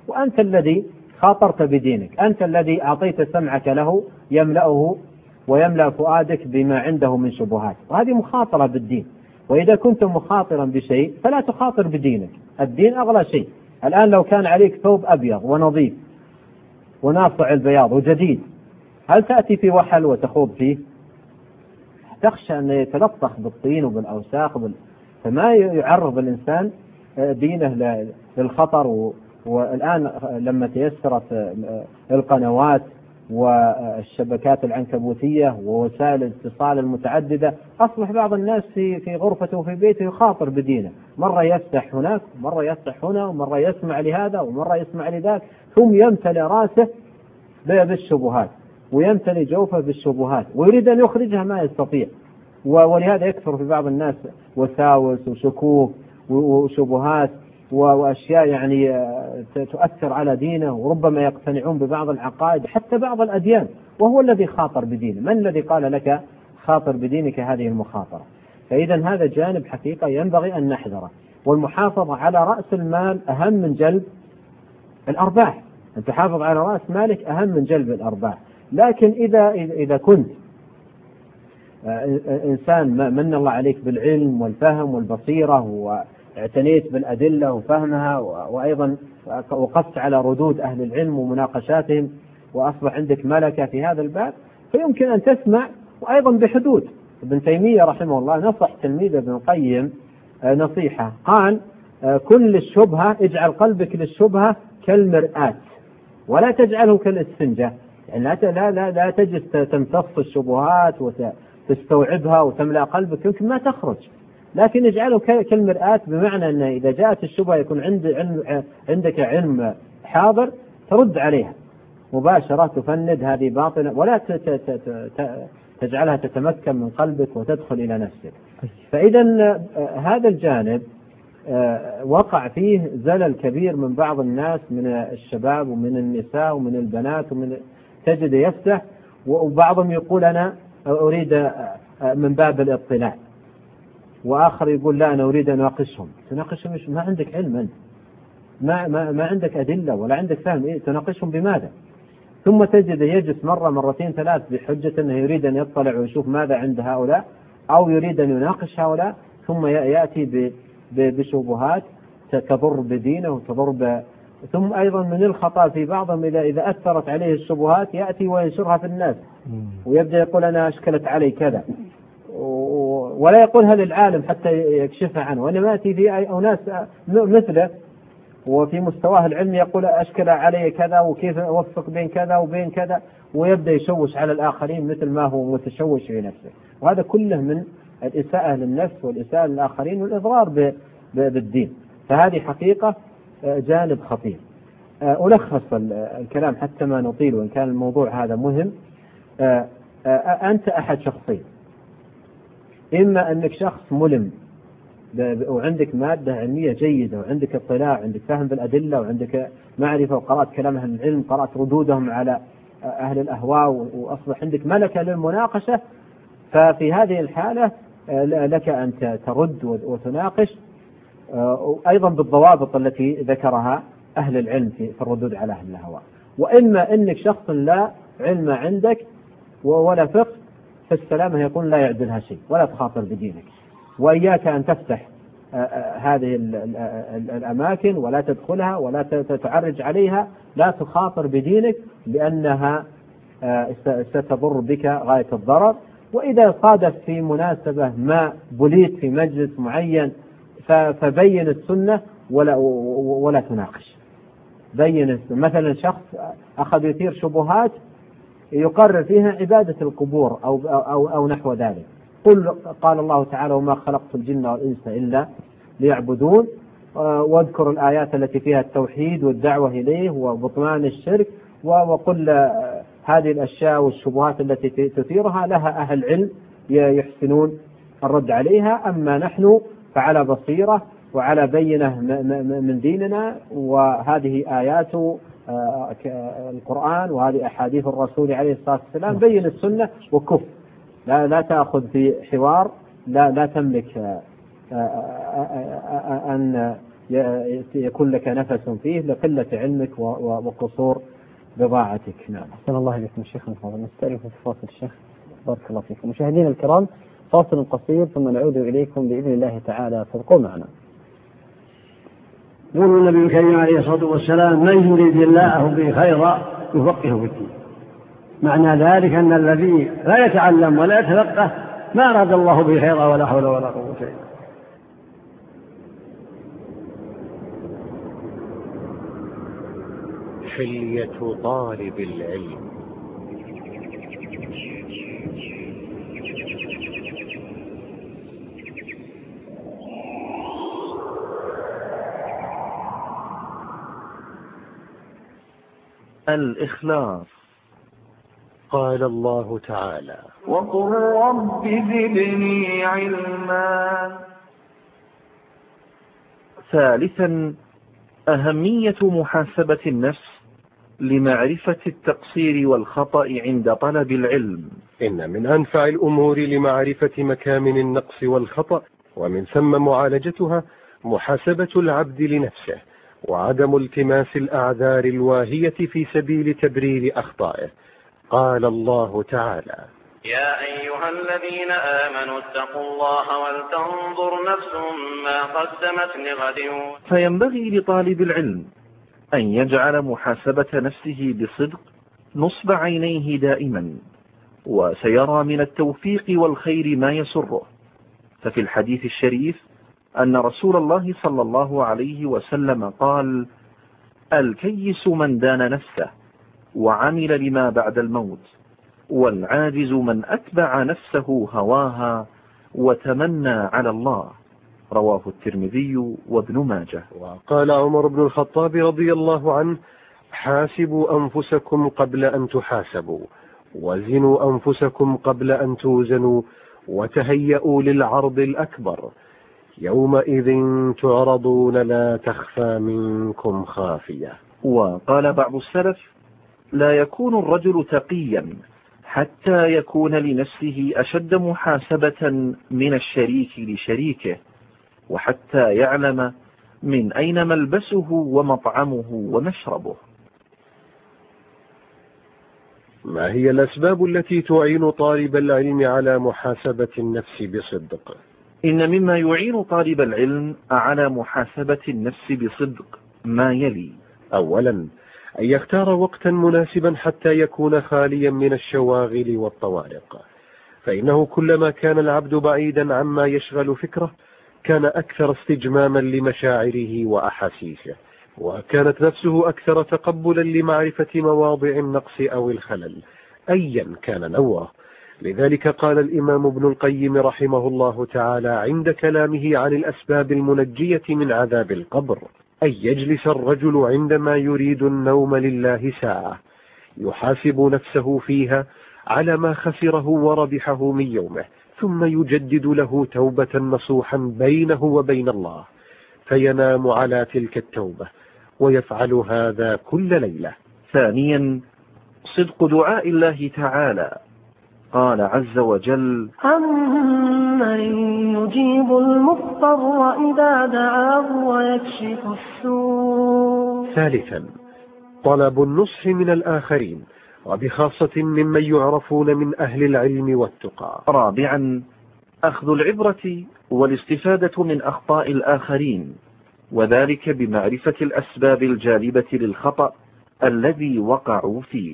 Speaker 2: وأنت الذي خاطرت بدينك، أنت الذي أعطيت سمعك له يملأه ويملأ فؤادك بما عنده من شبهات، وهذه مخاطرة بالدين. وإذا كنت مخاطرا بشيء فلا تخاطر بدينك، الدين أغلى شيء. الآن لو كان عليك ثوب أبيض ونظيف وناصع البياض وجديد، هل تأتي في وحل وتخوض فيه؟ تخشى أن يتلطخ بالطين وبالأوساخ بال... فما يعرض الإنسان دينه للخطر. والآن لما تيسرت القنوات والشبكات العنكبوتية ووسائل الاتصال المتعددة، أصبح بعض الناس في في غرفته وفي بيته يخاطر بدينه، مرة يفتح هناك مرة يفتح هنا ومرة يسمع لهذا ومرة يسمع لذاك، ثم يمتلئ راسه بالشبهات ويمتلئ جوفه بالشبهات ويريد أن يخرجها ما يستطيع. ولهذا يكثر في بعض الناس وساوس وشكوك وشبهات وأشياء يعني تؤثر على دينه، وربما يقتنعون ببعض العقائد حتى بعض الأديان، وهو الذي خاطر بدينه. من الذي قال لك خاطر بدينك هذه المخاطرة؟ فإذا هذا جانب حقيقة ينبغي أن نحذره. والمحافظة على رأس المال أهم من جلب الأرباح، أن تحافظ على رأس مالك أهم من جلب الأرباح. لكن إذا إذا كنت إنسان من الله عليك بالعلم والفهم والبصيرة واعتنيت بالأدلة وفهمها، وأيضا وقفت على ردود أهل العلم ومناقشاتهم وأصبح عندك ملكة في هذا الباب، فيمكن أن تسمع وأيضا بحدود. ابن تيمية رحمه الله نصح تلميذه ابن القيم نصيحة، قال كل الشبهة اجعل قلبك للشبهة كالمرآة ولا تجعله كالإسفنجة، يعني لا لا لا تجلس تمتص الشبهات وتستوعبها وتملأ قلبك يمكن ما تخرج، لكن اجعله كالمرآة، بمعنى أن إذا جاءت الشبهة يكون عند علم عندك علم حاضر ترد عليها مباشرة، تفند هذه باطنة ولا تجعلها تتمكن من قلبك وتدخل إلى نفسك. فإذا هذا الجانب وقع فيه زلل كبير من بعض الناس من الشباب ومن النساء ومن البنات، ومن تجد يفتح وبعضهم يقول أنا أريد من باب الاطلاع، وآخر يقول لا أنا أريد أن أناقشهم. تناقشهم مش ما عندك علم أنت، ما ما ما عندك أدلة ولا عندك فهم، إيه تناقشهم بماذا؟ ثم تجد يجلس مرة مرتين ثلاث بحجة أنه يريد أن يطلع ويشوف ماذا عند هؤلاء أو يريد أن يناقش هؤلاء، ثم يأتي بشبهات تضر بدينه وتضر ب... ثم أيضا من الخطأ في بعضهم إذا إذا أثرت عليه الشبهات يأتي وينشرها في الناس ويبدأ يقول أنا أشكلت علي كذا، ولا يقولها للعالم حتى يكشفها عنه، وإنما يأتي في أناس مثله وفي مستواه العلمي يقول أشكل علي كذا وكيف أوفق بين كذا وبين كذا، ويبدأ يشوش على الآخرين مثل ما هو متشوش في نفسه. وهذا كله من الإساءة للنفس والإساءة للآخرين والإضرار بالدين. فهذه حقيقة جانب خطير. ألخص الكلام حتى ما نطيل وإن كان الموضوع هذا مهم. أنت أحد شخصين، إما أنك شخص ملم وعندك مادة علمية جيدة وعندك اطلاع وعندك فهم بالأدلة وعندك معرفة وقرأت كلام أهل العلم، قرأت ردودهم على أهل الأهواء وأصبح عندك ملكة للمناقشة، ففي هذه الحالة لك أن ترد وتناقش أيضا بالضوابط التي ذكرها أهل العلم في الردود على أهل الأهواء. وإما أنك شخص لا علم عندك ولا فقه، فالسلامة يكون لا يعدلها شيء ولا تخاطر بدينك، وإياك أن تفتح هذه الأماكن ولا تدخلها ولا تتعرج عليها، لا تخاطر بدينك لأنها ستضر بك غاية الضرر. وإذا صادف في مناسبة ما بليت في مجلس معين فبين السنة ولا ولا تناقش، بين السنة. مثلا شخص أخذ يثير شبهات يقرر فيها عبادة القبور أو أو أو نحو ذلك، قل قال الله تعالى وما خلقت الجن والإنس إلا ليعبدون، واذكر الآيات التي فيها التوحيد والدعوة إليه وبطلان الشرك، وقل هذه الأشياء والشبهات التي تثيرها لها أهل علم يحسنون الرد عليها، أما نحن فعلى بصيرة وعلى بينة من ديننا، وهذه آيات القرآن وهذه أحاديث الرسول عليه الصلاة والسلام، بين السنة وكف، لا لا تأخذ في حوار، لا لا تملك أن يكون لك نفس فيه لقلة علمك وقصور بضاعتك. نعم.
Speaker 1: أحسن الله إليكم الشيخ الفاضل. نستأنف في فاصل الشيخ. بارك الله فيكم. مشاهدينا الكرام، فاصل قصير ثم نعود إليكم بإذن الله تعالى، فابقوا معنا.
Speaker 3: يقول النبي الكريم عليه الصلاة والسلام: من يريد الله به خيرا يفقهه في الدين. معنى ذلك أن الذي لا يتعلم ولا يتفقه ما أراد الله به خيرا ولا حول ولا قوة إلا بالله.
Speaker 4: حلية طالب العلم. الإخلاص. قال الله تعالى:
Speaker 5: وقل رب زدني علما.
Speaker 4: ثالثا، أهمية محاسبة النفس لمعرفة التقصير والخطأ عند طلب العلم.
Speaker 6: إن من أنفع الأمور لمعرفة مكامن النقص والخطأ ومن ثم معالجتها محاسبة العبد لنفسه، وعدم التماس الأعذار الواهية في سبيل تبرير أخطائه. قال الله تعالى:
Speaker 7: يا أيها الذين آمنوا اتقوا الله ولتنظر نفس ما قدمت لغد.
Speaker 4: فينبغي لطالب العلم أن يجعل محاسبة نفسه بصدق نصب عينيه دائما، وسيرى من التوفيق والخير ما يسره. ففي الحديث الشريف أن رسول الله صلى الله عليه وسلم قال: الكيس من دان نفسه وعمل لما بعد الموت، والعاجز من أتبع نفسه هواها وتمنى على الله. رواه الترمذي وابن ماجه.
Speaker 6: وقال عمر بن الخطاب رضي الله عنه: حاسبوا أنفسكم قبل أن تحاسبوا، وزنوا أنفسكم قبل أن توزنوا، وتهيئوا للعرض الأكبر، يومئذ تعرضون لا تخفى منكم خافية.
Speaker 4: وقال بعض السلف: لا يكون الرجل تقيا حتى يكون لنفسه أشد محاسبة من الشريك لشريكه، وحتى يعلم من أين ملبسه ومطعمه ومشربه.
Speaker 6: ما هي الأسباب التي تعين طالب العلم على محاسبة النفس بصدق؟
Speaker 4: إن مما يعين طالب العلم على محاسبة النفس بصدق ما يلي:
Speaker 6: أولا، أن يختار وقتا مناسبا حتى يكون خاليا من الشواغل والطوارق، فإنه كلما كان العبد بعيدا عما يشغل فكره كان أكثر استجماما لمشاعره وأحاسيسه، وكانت نفسه أكثر تقبلا لمعرفة مواضع النقص أو الخلل أيا كان نوعه. لذلك قال الإمام ابن القيم رحمه الله تعالى عند كلامه عن الأسباب المنجية من عذاب القبر: أن يجلس الرجل عندما يريد النوم لله ساعة يحاسب نفسه فيها على ما خسره وربحه من يومه، ثم يجدد له توبة نصوحا بينه وبين الله، فينام على تلك التوبة، ويفعل هذا كل ليلة.
Speaker 4: ثانيا، صدق دعاء الله تعالى. قال عز وجل:
Speaker 5: أمن يجيب المضطر إذا دعاه ويكشف السوء.
Speaker 6: ثالثا، طلب النصح من الآخرين، وبخاصة ممن يعرفون من أهل العلم والتقى.
Speaker 4: رابعا، أخذ العبرة والاستفادة من أخطاء الآخرين، وذلك بمعرفة الأسباب الجالبة للخطأ الذي وقعوا فيه.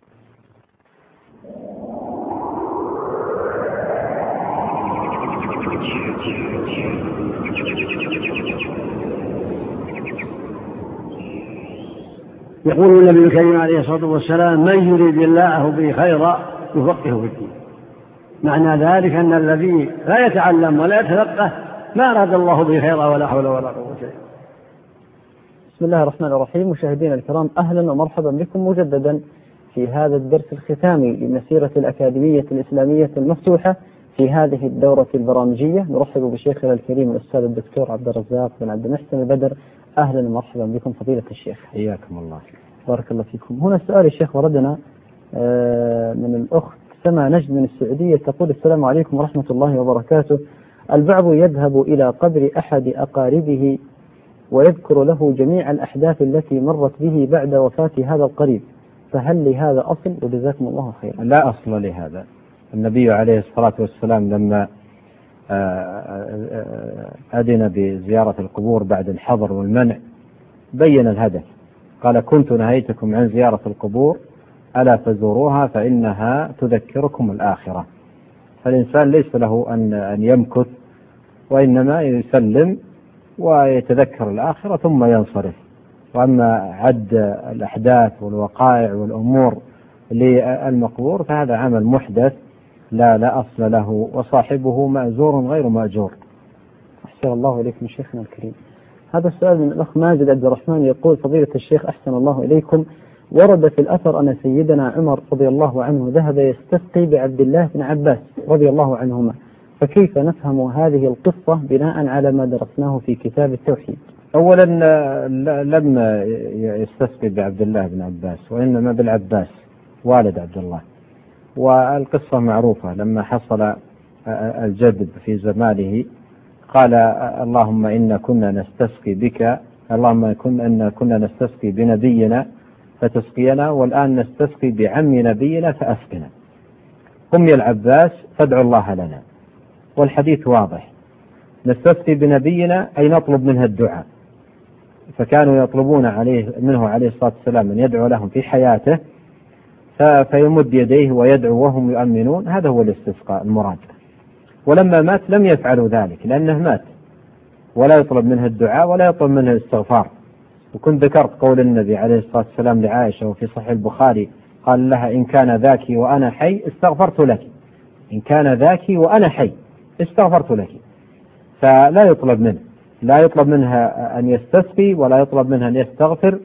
Speaker 3: يقول النبي الكريم عليه الصلاة والسلام: من يريد الله به خيرا يفقهه في الدين. معنى ذلك أن الذي لا يتعلم ولا يتفقه ما أراد الله به خيرا ولا حول ولا قوة إلا بالله.
Speaker 1: بسم الله الرحمن الرحيم. مشاهدينا الكرام، أهلا ومرحبا بكم مجددا في هذا الدرس الختامي لمسيرة الأكاديمية الإسلامية المفتوحة في هذه الدورة البرامجية. نرحب بشيخنا الكريم الأستاذ الدكتور عبد الرزاق بن عبد المحسن البدر. أهلا ومرحبا بكم فضيلة الشيخ.
Speaker 2: حياكم الله.
Speaker 1: بارك الله فيكم. هنا السؤال الشيخ وردنا من الأخت سما نجد من السعودية، تقول: السلام عليكم ورحمة الله وبركاته. البعض يذهب إلى قبر أحد أقاربه ويذكر له جميع الأحداث التي مرت به بعد وفاة هذا القريب، فهل لهذا أصل؟ وجزاكم الله خيرا.
Speaker 2: لا أصل لهذا. النبي عليه الصلاة والسلام لما أذن بزيارة القبور بعد الحظر والمنع بين الهدف، قال كنت نهيتكم عن زيارة القبور ألا فزوروها فإنها تذكركم الآخرة. فالإنسان ليس له أن يمكث، وإنما يسلم ويتذكر الآخرة ثم ينصرف. وأما عد الأحداث والوقائع والأمور للمقبور فهذا عمل محدث لا لا أصل له، وصاحبه مأزور غير مأجور.
Speaker 1: أحسن الله إليكم شيخنا الكريم. هذا السؤال من الأخ ماجد عبد الرحمن يقول: فضيلة الشيخ أحسن الله إليكم، ورد في الأثر أن سيدنا عمر رضي الله عنه ذهب يستسقي بعبد الله بن عباس رضي الله عنهما، فكيف نفهم هذه القصة بناء على ما درسناه في كتاب التوحيد؟
Speaker 2: أولا لم يستسقي بعبد الله بن عباس، وإنما بالعباس والد عبد الله. والقصة معروفة، لما حصل الجدب في زمانه قال: اللهم إنا كنا نستسقي بك، اللهم إنا كنا نستسقي بنبينا فتسقينا، والآن نستسقي بعم نبينا فأسقنا. قم يا العباس فادعوا الله لنا. والحديث واضح، نستسقي بنبينا أي نطلب منه الدعاء، فكانوا يطلبون عليه منه عليه الصلاة والسلام أن يدعو لهم في حياته، فيمد يديه ويدعو وهم يؤمنون. هذا هو الاستسقاء المراد. ولما مات لم يفعلوا ذلك لأنه مات، ولا يطلب منه الدعاء ولا يطلب منه الاستغفار. وكنت ذكرت قول النبي عليه الصلاة والسلام لعائشة وفي صحيح البخاري، قال لها: إن كان ذاك وأنا حي استغفرت لك، إن كان ذاك وأنا حي استغفرت لك. فلا يطلب منه لا يطلب منها أن يستسقي، ولا يطلب منها أن يستغفر.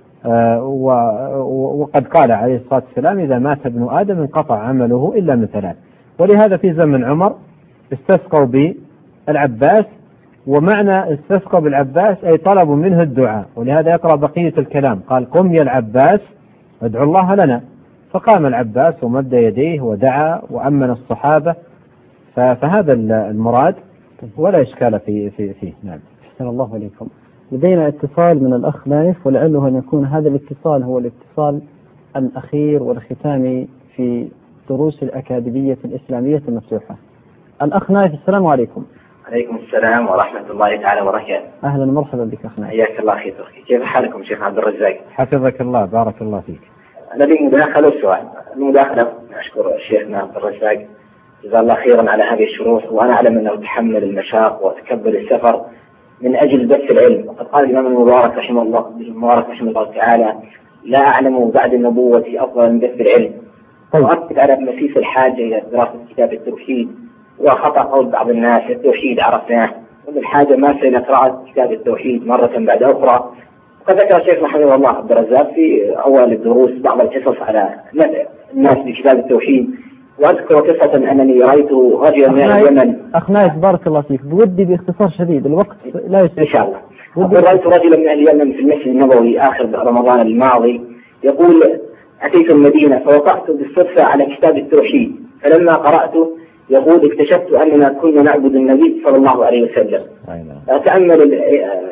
Speaker 2: وقد قال عليه الصلاة والسلام: إذا مات ابن آدم انقطع عمله إلا من ثلاث. ولهذا في زمن عمر استسقوا بالعباس، ومعنى استسقوا بالعباس أي طلبوا منه الدعاء. ولهذا يقرأ بقية الكلام، قال: قم يا العباس ادعو الله لنا. فقام العباس ومد يديه ودعا وأمن الصحابة. فهذا المراد ولا إشكال في في فيه. نعم.
Speaker 1: أحسن الله عليكم. لدينا اتصال من الأخ نايف، ولعله أن يكون هذا الاتصال هو الاتصال الأخير والختامي في دروس الأكاديمية الإسلامية المفتوحة. الأخ نايف، السلام عليكم.
Speaker 8: عليكم السلام ورحمة الله تعالى وبركاته.
Speaker 1: أهلا ومرحبا بك أخ نايف.
Speaker 8: حياك الله أخي تركي، كيف حالكم شيخ عبد الرزاق؟
Speaker 2: حفظك الله، بارك الله فيك.
Speaker 8: لدي مداخلة وسؤال. المداخلة أشكر الشيخنا عبد الرزاق جزاه الله خيرا على هذه الشروح، وأنا أعلم أنه تحمل المشاق وتكبل السفر من أجل بث العلم. وقد قال الإمام المبارك رحمه الله المبارك رحمه الله تعالى: لا أعلم بعد النبوة أفضل من بث العلم. وأكد على مسيس الحاجة إلى دراسة كتاب التوحيد، وخطأ قول بعض الناس: التوحيد عرفناه، وبالحاجة ماسة إلى قراءة كتاب التوحيد مرة بعد أخرى. وقد ذكر الشيخ رحمه الله عبد الرزاق في أول الدروس بعض القصص على نفع الناس بكتاب التوحيد، وأذكر قصة أنني رأيت رجلا من اليمن.
Speaker 1: أخ نايف بارك الله فيك، بودي باختصار شديد، الوقت لا يسمح.
Speaker 8: إن شاء الله. رأيت رجلا من اليمن في المسجد النبوي آخر رمضان الماضي يقول: أتيت المدينة فوقعت بالصدفة على كتاب التوحيد، فلما قرأته يقول: اكتشفت أننا كنا نعبد النبي صلى الله عليه وسلم. أتأمل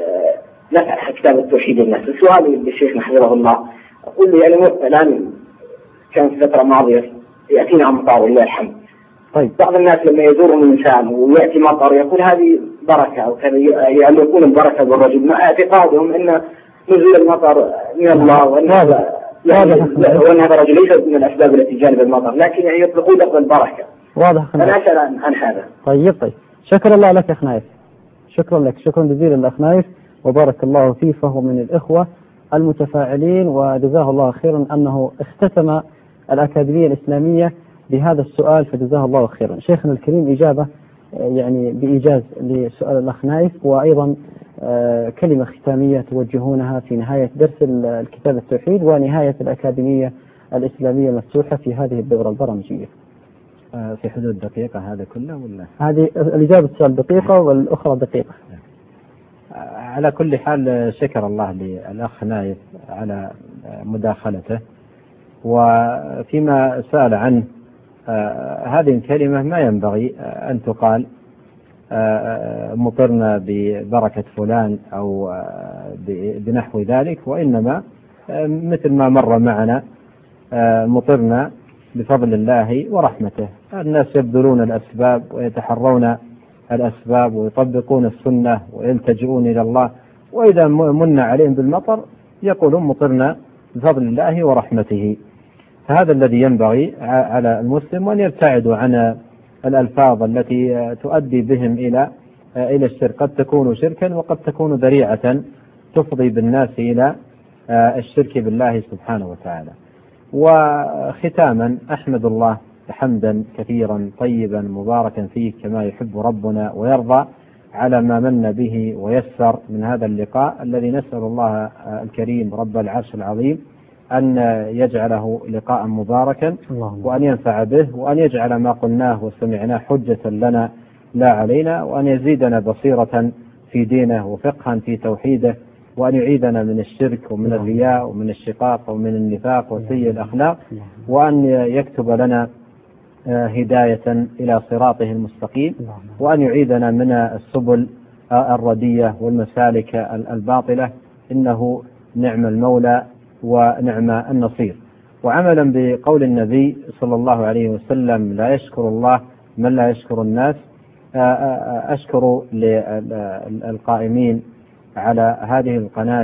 Speaker 8: نفع كتاب التوحيد الناس. سؤالي للشيخ حفظه الله، أقول له: يعني الآن كان في فترة ماضية يأتينا أمطار ولله الحمد.
Speaker 1: طيب.
Speaker 8: بعض الناس لما يزورهم الإنسان ويأتي مطر يقول هذه بركة، أو كذا، يعني يكون البركة بالرجل، مع اعتقادهم أن نزول المطر من الله، وأن هذا يعني وأن هذا الرجل ليس من الأسباب التي جانب المطر، لكن يعني يطلقون لفظ البركة.
Speaker 1: واضح.
Speaker 8: أنا أسأل عن هذا.
Speaker 1: طيب طيب شكرا الله لك أخ نايف، شكرا لك، شكرا جزيلا لأخ نايف، وبارك الله فيه، فهو من الإخوة المتفاعلين، وجزاه الله خيرا أنه اختتم الأكاديمية الإسلامية بهذا السؤال، فجزاه الله خيرا. شيخنا الكريم إجابة يعني بإيجاز لسؤال الأخ نايف، وأيضا كلمة ختامية توجهونها في نهاية درس الكتاب التوحيد ونهاية الأكاديمية الإسلامية المفتوحة في هذه الدورة البرامجية.
Speaker 2: في حدود دقيقة هذا كله ولا؟
Speaker 1: هذه الإجابة السؤال دقيقة والأخرى دقيقة.
Speaker 2: على كل حال شكر الله للأخ نايف على مداخلته. وفيما سأل عنه، هذه الكلمة ما ينبغي أن تقال مطرنا ببركة فلان أو بنحو ذلك، وإنما مثل ما مر معنا مطرنا بفضل الله ورحمته. الناس يبذلون الأسباب ويتحرون الأسباب ويطبقون السنة ويلتجئون إلى الله، وإذا من عليهم بالمطر يقولون مطرنا بفضل الله ورحمته. فهذا الذي ينبغي على المسلم، وأن يبتعدوا عن الألفاظ التي تؤدي بهم إلى إلى الشرك. قد تكون شركا وقد تكون ذريعة تفضي بالناس إلى الشرك بالله سبحانه وتعالى. وختاما أحمد الله حمدا كثيرا طيبا مباركا فيه كما يحب ربنا ويرضى على ما من به ويسر من هذا اللقاء الذي نسأل الله الكريم رب العرش العظيم أن يجعله لقاء مباركا وأن ينفع به، وأن يجعل ما قلناه وسمعناه حجة لنا لا علينا، وأن يزيدنا بصيرة في دينه وفقها في توحيده، وأن يعيذنا من الشرك ومن الرياء ومن الشقاق ومن النفاق وسيء الأخلاق، وأن يكتب لنا هداية إلى صراطه المستقيم، وأن يعيذنا من السبل الردية والمسالك الباطلة، إنه نعم المولى ونعم النصير. وعملا بقول النبي صلى الله عليه وسلم لا يشكر الله من لا يشكر الناس، أشكر للقائمين على هذه القناة،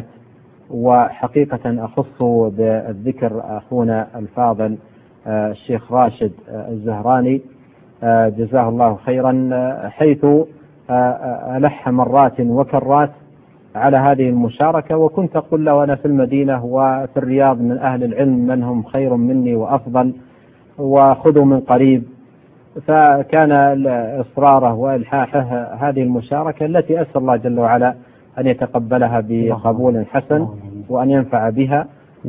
Speaker 2: وحقيقة أخص بالذكر أخونا الفاضل الشيخ راشد الزهراني جزاه الله خيرا، حيث ألح مرات وكرات على هذه المشاركة. وكنت أقول له وأنا في المدينة وفي الرياض من أهل العلم من هم خير مني وأفضل، وخذوا من قريب. فكان إصراره وإلحاحه هذه المشاركة التي أسأل الله جل وعلا أن يتقبلها بقبول حسن وأن ينفع بها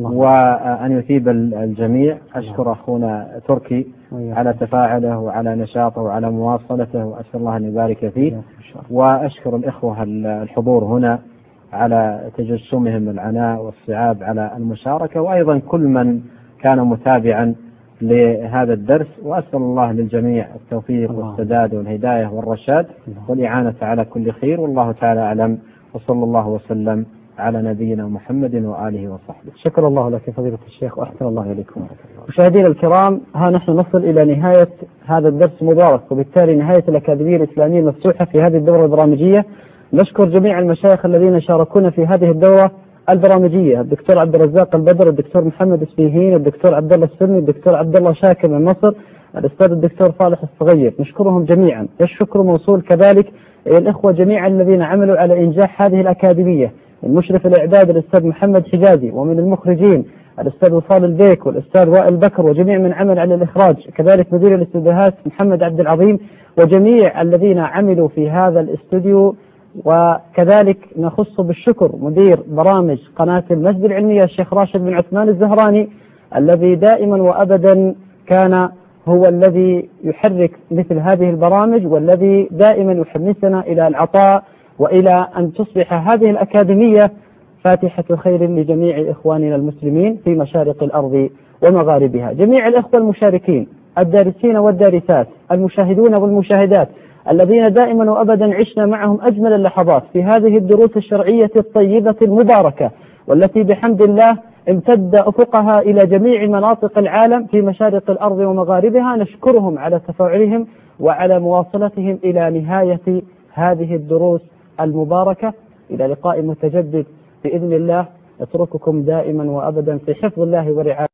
Speaker 2: وأن يثيب الجميع. أشكر أخونا تركي على تفاعله وعلى نشاطه وعلى مواصلته، وأسأل الله أن يبارك فيه. وأشكر الإخوة الحضور هنا على تجسمهم العناء والصعاب على المشاركة، وأيضا كل من كان متابعا لهذا الدرس. وأسأل الله للجميع التوفيق والسداد والهداية والرشاد والإعانة على كل خير، والله تعالى أعلم، وصلى الله وسلم على نبينا محمد وآله وصحبه.
Speaker 1: شكر الله لك فضيلة الشيخ وأحسن الله إليكم. مشاهدينا الكرام، ها نحن نصل إلى نهاية هذا الدرس المبارك، وبالتالي نهاية الأكاديمية الإسلامية المفتوحة في هذه الدورة البرامجية. نشكر جميع المشايخ الذين شاركونا في هذه الدورة البرامجية: الدكتور عبد الرزاق البدر، الدكتور محمد السيهين، الدكتور عبد الله السني، الدكتور عبد الله شاكر من مصر، الأستاذ الدكتور صالح الصغير. نشكرهم جميعا. الشكر موصول كذلك إلى الإخوة جميعا الذين عملوا على إنجاح هذه الأكاديمية: المشرف الإعداد الأستاذ محمد حجازي، ومن المخرجين الأستاذ وصال البيك والأستاذ وائل بكر، وجميع من عمل على الإخراج، كذلك مدير الاستوديوهات محمد عبد العظيم، وجميع الذين عملوا في هذا الاستوديو. وكذلك نخص بالشكر مدير برامج قناة المجد العلمية الشيخ راشد بن عثمان الزهراني، الذي دائما وأبدا كان هو الذي يحرك مثل هذه البرامج، والذي دائما يحمسنا إلى العطاء وإلى أن تصبح هذه الأكاديمية فاتحة خير لجميع إخواننا المسلمين في مشارق الأرض ومغاربها. جميع الإخوة المشاركين، الدارسين والدارسات، المشاهدون والمشاهدات، الذين دائما وأبدا عشنا معهم أجمل اللحظات في هذه الدروس الشرعية الطيبة المباركة، والتي بحمد الله امتد أفقها إلى جميع مناطق العالم في مشارق الأرض ومغاربها. نشكرهم على تفاعلهم وعلى مواصلتهم إلى نهاية هذه الدروس المباركة. إلى لقاء متجدد بإذن الله، أترككم دائما وأبدا في حفظ الله ورعايته.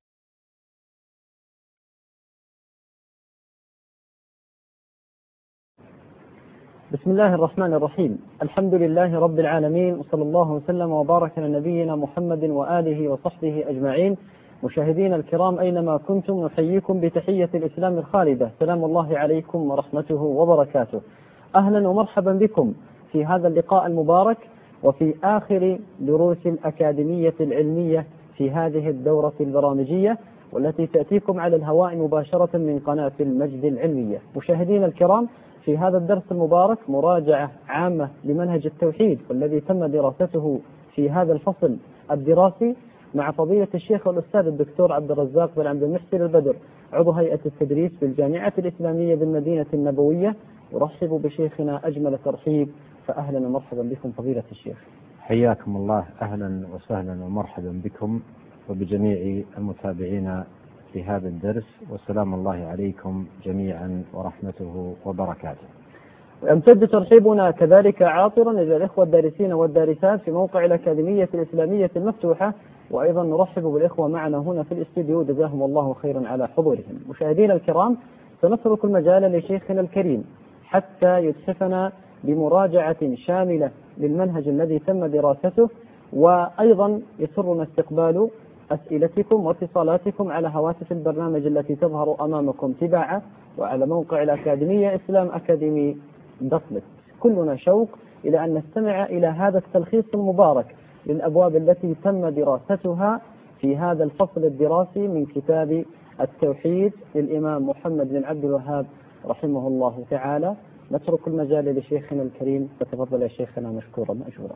Speaker 1: بسم الله الرحمن الرحيم. الحمد لله رب العالمين، وصلى الله وسلم وبارك على نبينا محمد وآله وصحبه أجمعين. مشاهدين الكرام أينما كنتم، نحييكم بتحية الإسلام الخالدة: سلام الله عليكم ورحمته وبركاته. أهلا ومرحبا بكم في هذا اللقاء المبارك، وفي آخر دروس الأكاديمية العلمية في هذه الدورة البرامجية، والتي تأتيكم على الهواء مباشرة من قناة المجد العلمية. مشاهدين الكرام، في هذا الدرس المبارك مراجعة عامة لمنهج التوحيد، والذي تم دراسته في هذا الفصل الدراسي مع فضيلة الشيخ والأستاذ الدكتور عبد الرزاق بن عبد المحسن البدر، عضو هيئة التدريس بالجامعة الإسلامية بالمدينة النبوية، أرحب بشيخنا أجمل ترحيب، فأهلا ومرحبا بكم فضيلة الشيخ.
Speaker 2: حياكم الله، أهلا وسهلا ومرحبا بكم وبجميع المتابعين في هذا الدرس، وسلام الله عليكم جميعا ورحمته وبركاته.
Speaker 1: ويمتد ترحيبنا كذلك عاطرا إلى الإخوة الدارسين والدارسات في موقع الأكاديمية الإسلامية المفتوحة، وأيضا نرحب بالإخوة معنا هنا في الاستديو جزاهم الله خيرا على حضورهم. مشاهدينا الكرام، سنترك المجال لشيخنا الكريم حتى يتحفنا بمراجعة شاملة للمنهج الذي تم دراسته، وأيضا يسرنا استقبال أسئلتكم واتصالاتكم على هواتف البرنامج التي تظهر أمامكم تباعا، وعلى موقع الأكاديمية إسلام أكاديمي دوت نت. كلنا شوق إلى أن نستمع إلى هذا التلخيص المبارك للأبواب التي تم دراستها في هذا الفصل الدراسي من كتاب التوحيد للإمام محمد بن عبد الوهاب رحمه الله تعالى. نترك المجال لشيخنا الكريم، فتفضل يا شيخنا مشكورا مأجورا.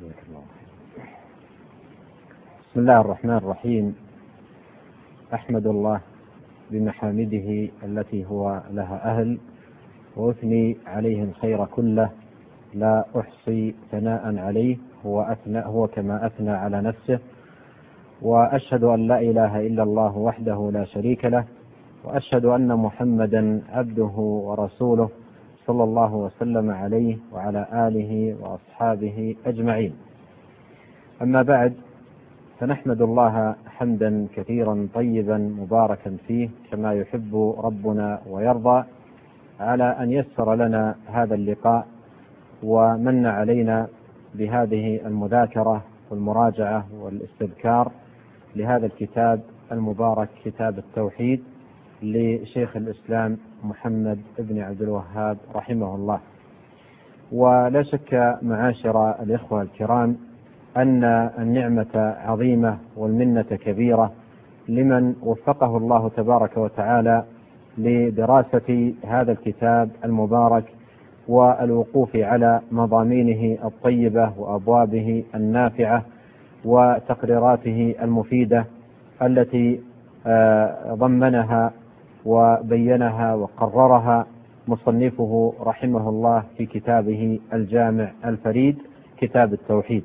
Speaker 2: بسم الله الرحمن الرحيم. أحمد الله بمحامده التي هو لها أهل، وأثني عليه الخير كله، لا أحصي ثناء عليه، هو, أثنى هو كما أثنى على نفسه. وأشهد أن لا إله إلا الله وحده لا شريك له، وأشهد أن محمدا عبده ورسوله صلى الله وسلم عليه وعلى آله وأصحابه أجمعين. أما بعد، فنحمد الله حمدا كثيرا طيبا مباركا فيه كما يحب ربنا ويرضى، على أن يسر لنا هذا اللقاء ومن علينا بهذه المذاكرة والمراجعة والاستذكار لهذا الكتاب المبارك، كتاب التوحيد لشيخ الإسلام محمد بن عبد الوهاب رحمه الله. ولا شك معاشر الإخوة الكرام أن النعمة عظيمة والمنة كبيرة لمن وفقه الله تبارك وتعالى لدراسة هذا الكتاب المبارك والوقوف على مضامينه الطيبة وأبوابه النافعة وتقريراته المفيدة التي ضمنها وبينها وقررها مصنفه رحمه الله في كتابه الجامع الفريد، كتاب التوحيد.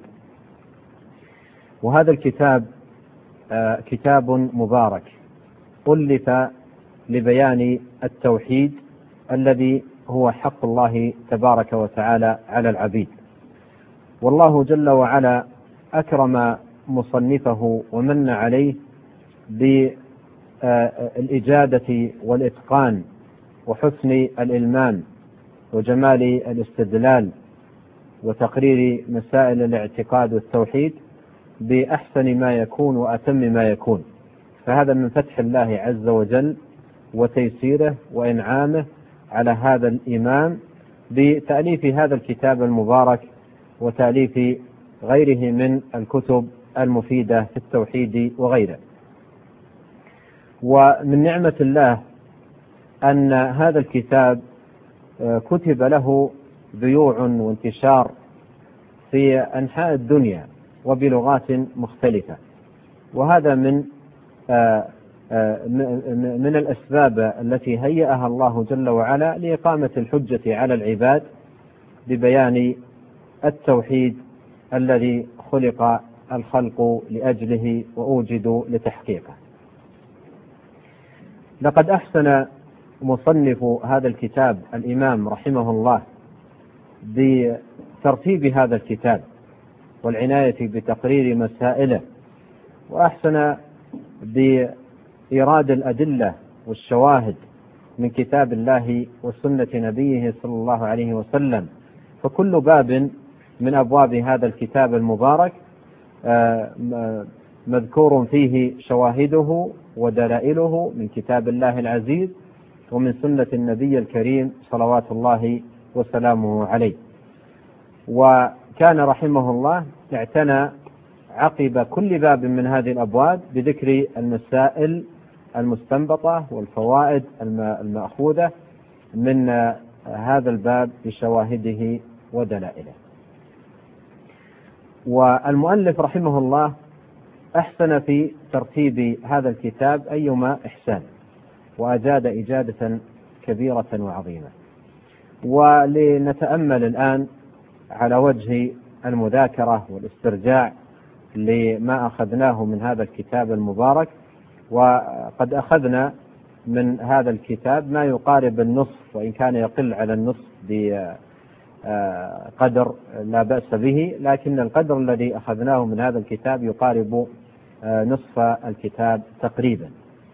Speaker 2: وهذا الكتاب كتاب مبارك ألف لبيان التوحيد الذي هو حق الله تبارك وتعالى على العبيد. والله جل وعلا أكرم مصنفه ومن عليه بالإجادة والإتقان وحسن الإلمام وجمال الاستدلال وتقرير مسائل الاعتقاد والتوحيد بأحسن ما يكون وأتم ما يكون. فهذا من فتح الله عز وجل وتيسيره وإنعامه على هذا الإمام بتأليف هذا الكتاب المبارك وتأليف غيره من الكتب المفيدة في التوحيد وغيره. ومن نعمة الله أن هذا الكتاب كتب له بيوع وانتشار في أنحاء الدنيا وبلغات مختلفة، وهذا من من الأسباب التي هيأها الله جل وعلا لإقامة الحجة على العباد ببيان التوحيد الذي خلق الخلق لأجله وأوجدوا لتحقيقه. لقد أحسن مصنف هذا الكتاب الإمام رحمه الله بترتيب هذا الكتاب والعناية بتقرير مسائله، وأحسن بإيراد الأدلة والشواهد من كتاب الله وسنة نبيه صلى الله عليه وسلم. فكل باب من أبواب هذا الكتاب المبارك مذكور فيه شواهده ودلائله من كتاب الله العزيز ومن سنة النبي الكريم صلوات الله وسلامه عليه. وكان رحمه الله اعتنى عقب كل باب من هذه الأبواب بذكر المسائل المستنبطة والفوائد المأخوذة من هذا الباب بشواهده ودلائله. والمؤلف رحمه الله أحسن في ترتيب هذا الكتاب أيما إحسان، وأجاد إجادة كبيرة وعظيمة. ولنتأمل الآن على وجه المذاكرة والاسترجاع لما أخذناه من هذا الكتاب المبارك. وقد أخذنا من هذا الكتاب ما يقارب النصف، وإن كان يقل على النصف بقدر لا بأس به، لكن القدر الذي أخذناه من هذا الكتاب يقارب نصف الكتاب تقريبا.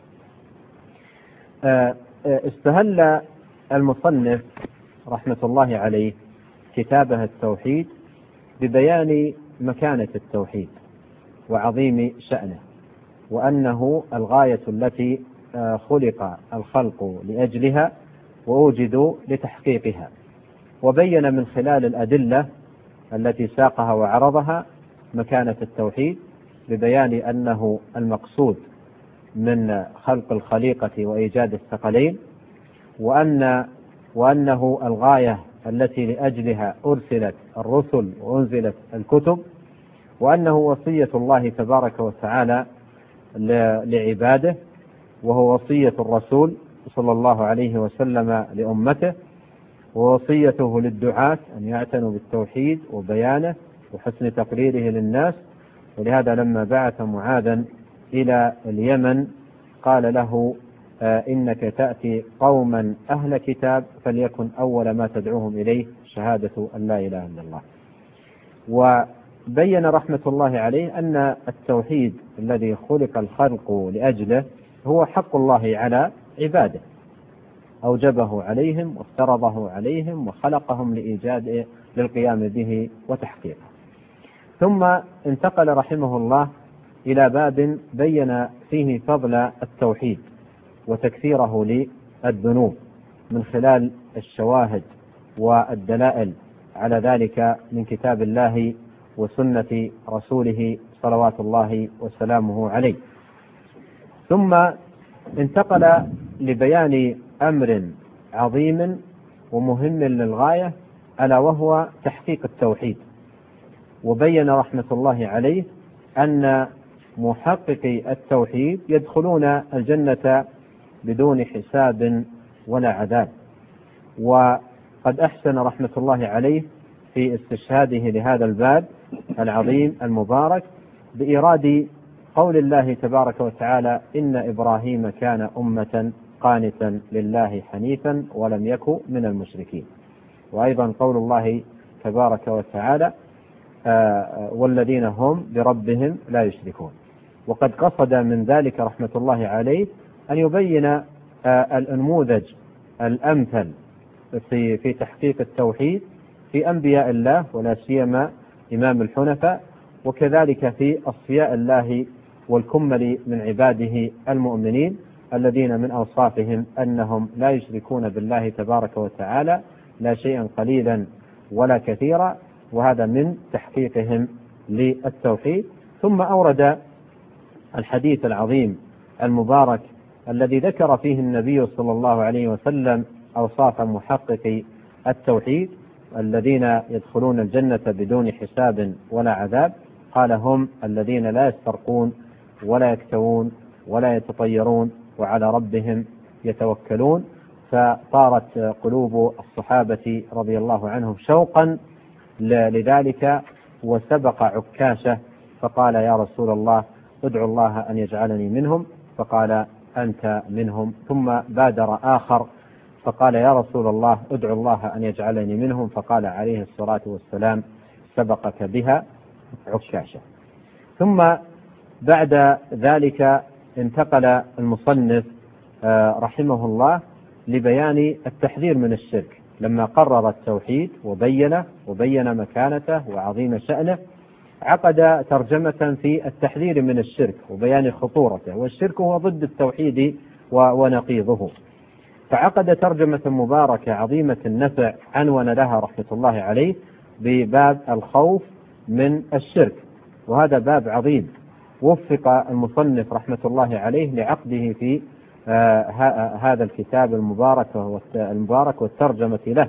Speaker 2: استهل المصنف رحمة الله عليه كتابه التوحيد ببيان مكانة التوحيد وعظيم شأنه، وأنه الغاية التي خلق الخلق لأجلها ووجدوا لتحقيقها، وبين من خلال الأدلة التي ساقها وعرضها مكانة التوحيد ببيان أنه المقصود من خلق الخليقة وإيجاد الثقلين، وأن وأنه الغاية التي لأجلها أرسلت الرسل وأنزلت الكتب، وأنه وصية الله تبارك وتعالى لعباده، وهو وصية الرسول صلى الله عليه وسلم لأمته، ووصيته للدعاة أن يعتنوا بالتوحيد وبيانه وحسن تقريره للناس. ولهذا لما بعث معاذا إلى اليمن قال له إنك تأتي قوما أهل كتاب فليكن أول ما تدعوهم إليه شهادة أن لا إله إلا الله. وبين رحمة الله عليه أن التوحيد الذي خلق الخلق لأجله هو حق الله على عباده، أوجبه عليهم وافترضه عليهم وخلقهم لإيجاد للقيام به وتحقيقه. ثم انتقل رحمه الله إلى باب بين فيه فضل التوحيد وتكثيره للذنوب من خلال الشواهد والدلائل على ذلك من كتاب الله وسنة رسوله صلوات الله وسلامه عليه. ثم انتقل لبيان أمر عظيم ومهم للغاية، ألا وهو تحقيق التوحيد، وبين رحمة الله عليه أن محققي التوحيد يدخلون الجنة بدون حساب ولا عذاب. وقد أحسن رحمة الله عليه في استشهاده لهذا الباب العظيم المبارك بإيراد قول الله تبارك وتعالى إن إبراهيم كان أمة قانتا لله حنيفا ولم يكن من المشركين، وأيضا قول الله تبارك وتعالى والذين هم بربهم لا يشركون. وقد قصد من ذلك رحمة الله عليه أن يبين النموذج الأمثل في في تحقيق التوحيد في أنبياء الله ولا سيما إمام الحنفاء، وكذلك في أصفياء الله والكمل من عباده المؤمنين الذين من أوصافهم أنهم لا يشركون بالله تبارك وتعالى لا شيئا قليلا ولا كثيرا، وهذا من تحقيقهم للتوحيد. ثم أورد الحديث العظيم المبارك الذي ذكر فيه النبي صلى الله عليه وسلم أوصاف محققي التوحيد الذين يدخلون الجنة بدون حساب ولا عذاب. قال هم الذين لا يسترقون ولا يكتوون ولا يتطيرون وعلى ربهم يتوكلون. فطارت قلوب الصحابة رضي الله عنهم شوقا لذلك، وسبق عكاشة فقال يا رسول الله ادعو الله أن يجعلني منهم، فقال أنت منهم. ثم بادر آخر فقال يا رسول الله ادعو الله أن يجعلني منهم، فقال عليه الصلاة والسلام سبقك بها عكاشة. ثم بعد ذلك انتقل المصنف رحمه الله لبيان التحذير من الشرك، لما قرر التوحيد وبينه وبين مكانته وعظيم شأنه عقد ترجمة في التحذير من الشرك وبيان خطورته، والشرك هو ضد التوحيد ونقيضه. فعقد ترجمة مباركة عظيمة النفع عنون لها رحمة الله عليه بباب الخوف من الشرك، وهذا باب عظيم وفق المصنف رحمة الله عليه لعقده في آه هذا الكتاب المبارك المبارك والترجمة له.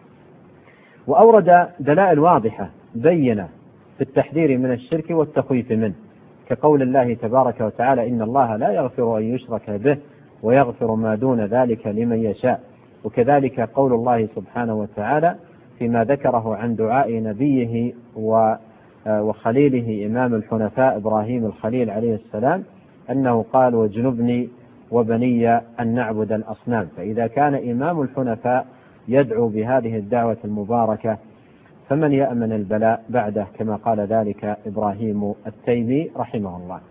Speaker 2: وأورد دلائل واضحة بينة في التحذير من الشرك والتخويف منه، كقول الله تبارك وتعالى إن الله لا يغفر أن يشرك به ويغفر ما دون ذلك لمن يشاء. وكذلك قول الله سبحانه وتعالى فيما ذكره عن دعاء نبيه وخليله إمام الحنفاء إبراهيم الخليل عليه السلام أنه قال واجنبني وبني أن نعبد الأصنام. فإذا كان إمام الحنفاء يدعو بهذه الدعوة المباركة فمن يأمن البلاء بعده، كما قال ذلك إبراهيم التيمي رحمه الله.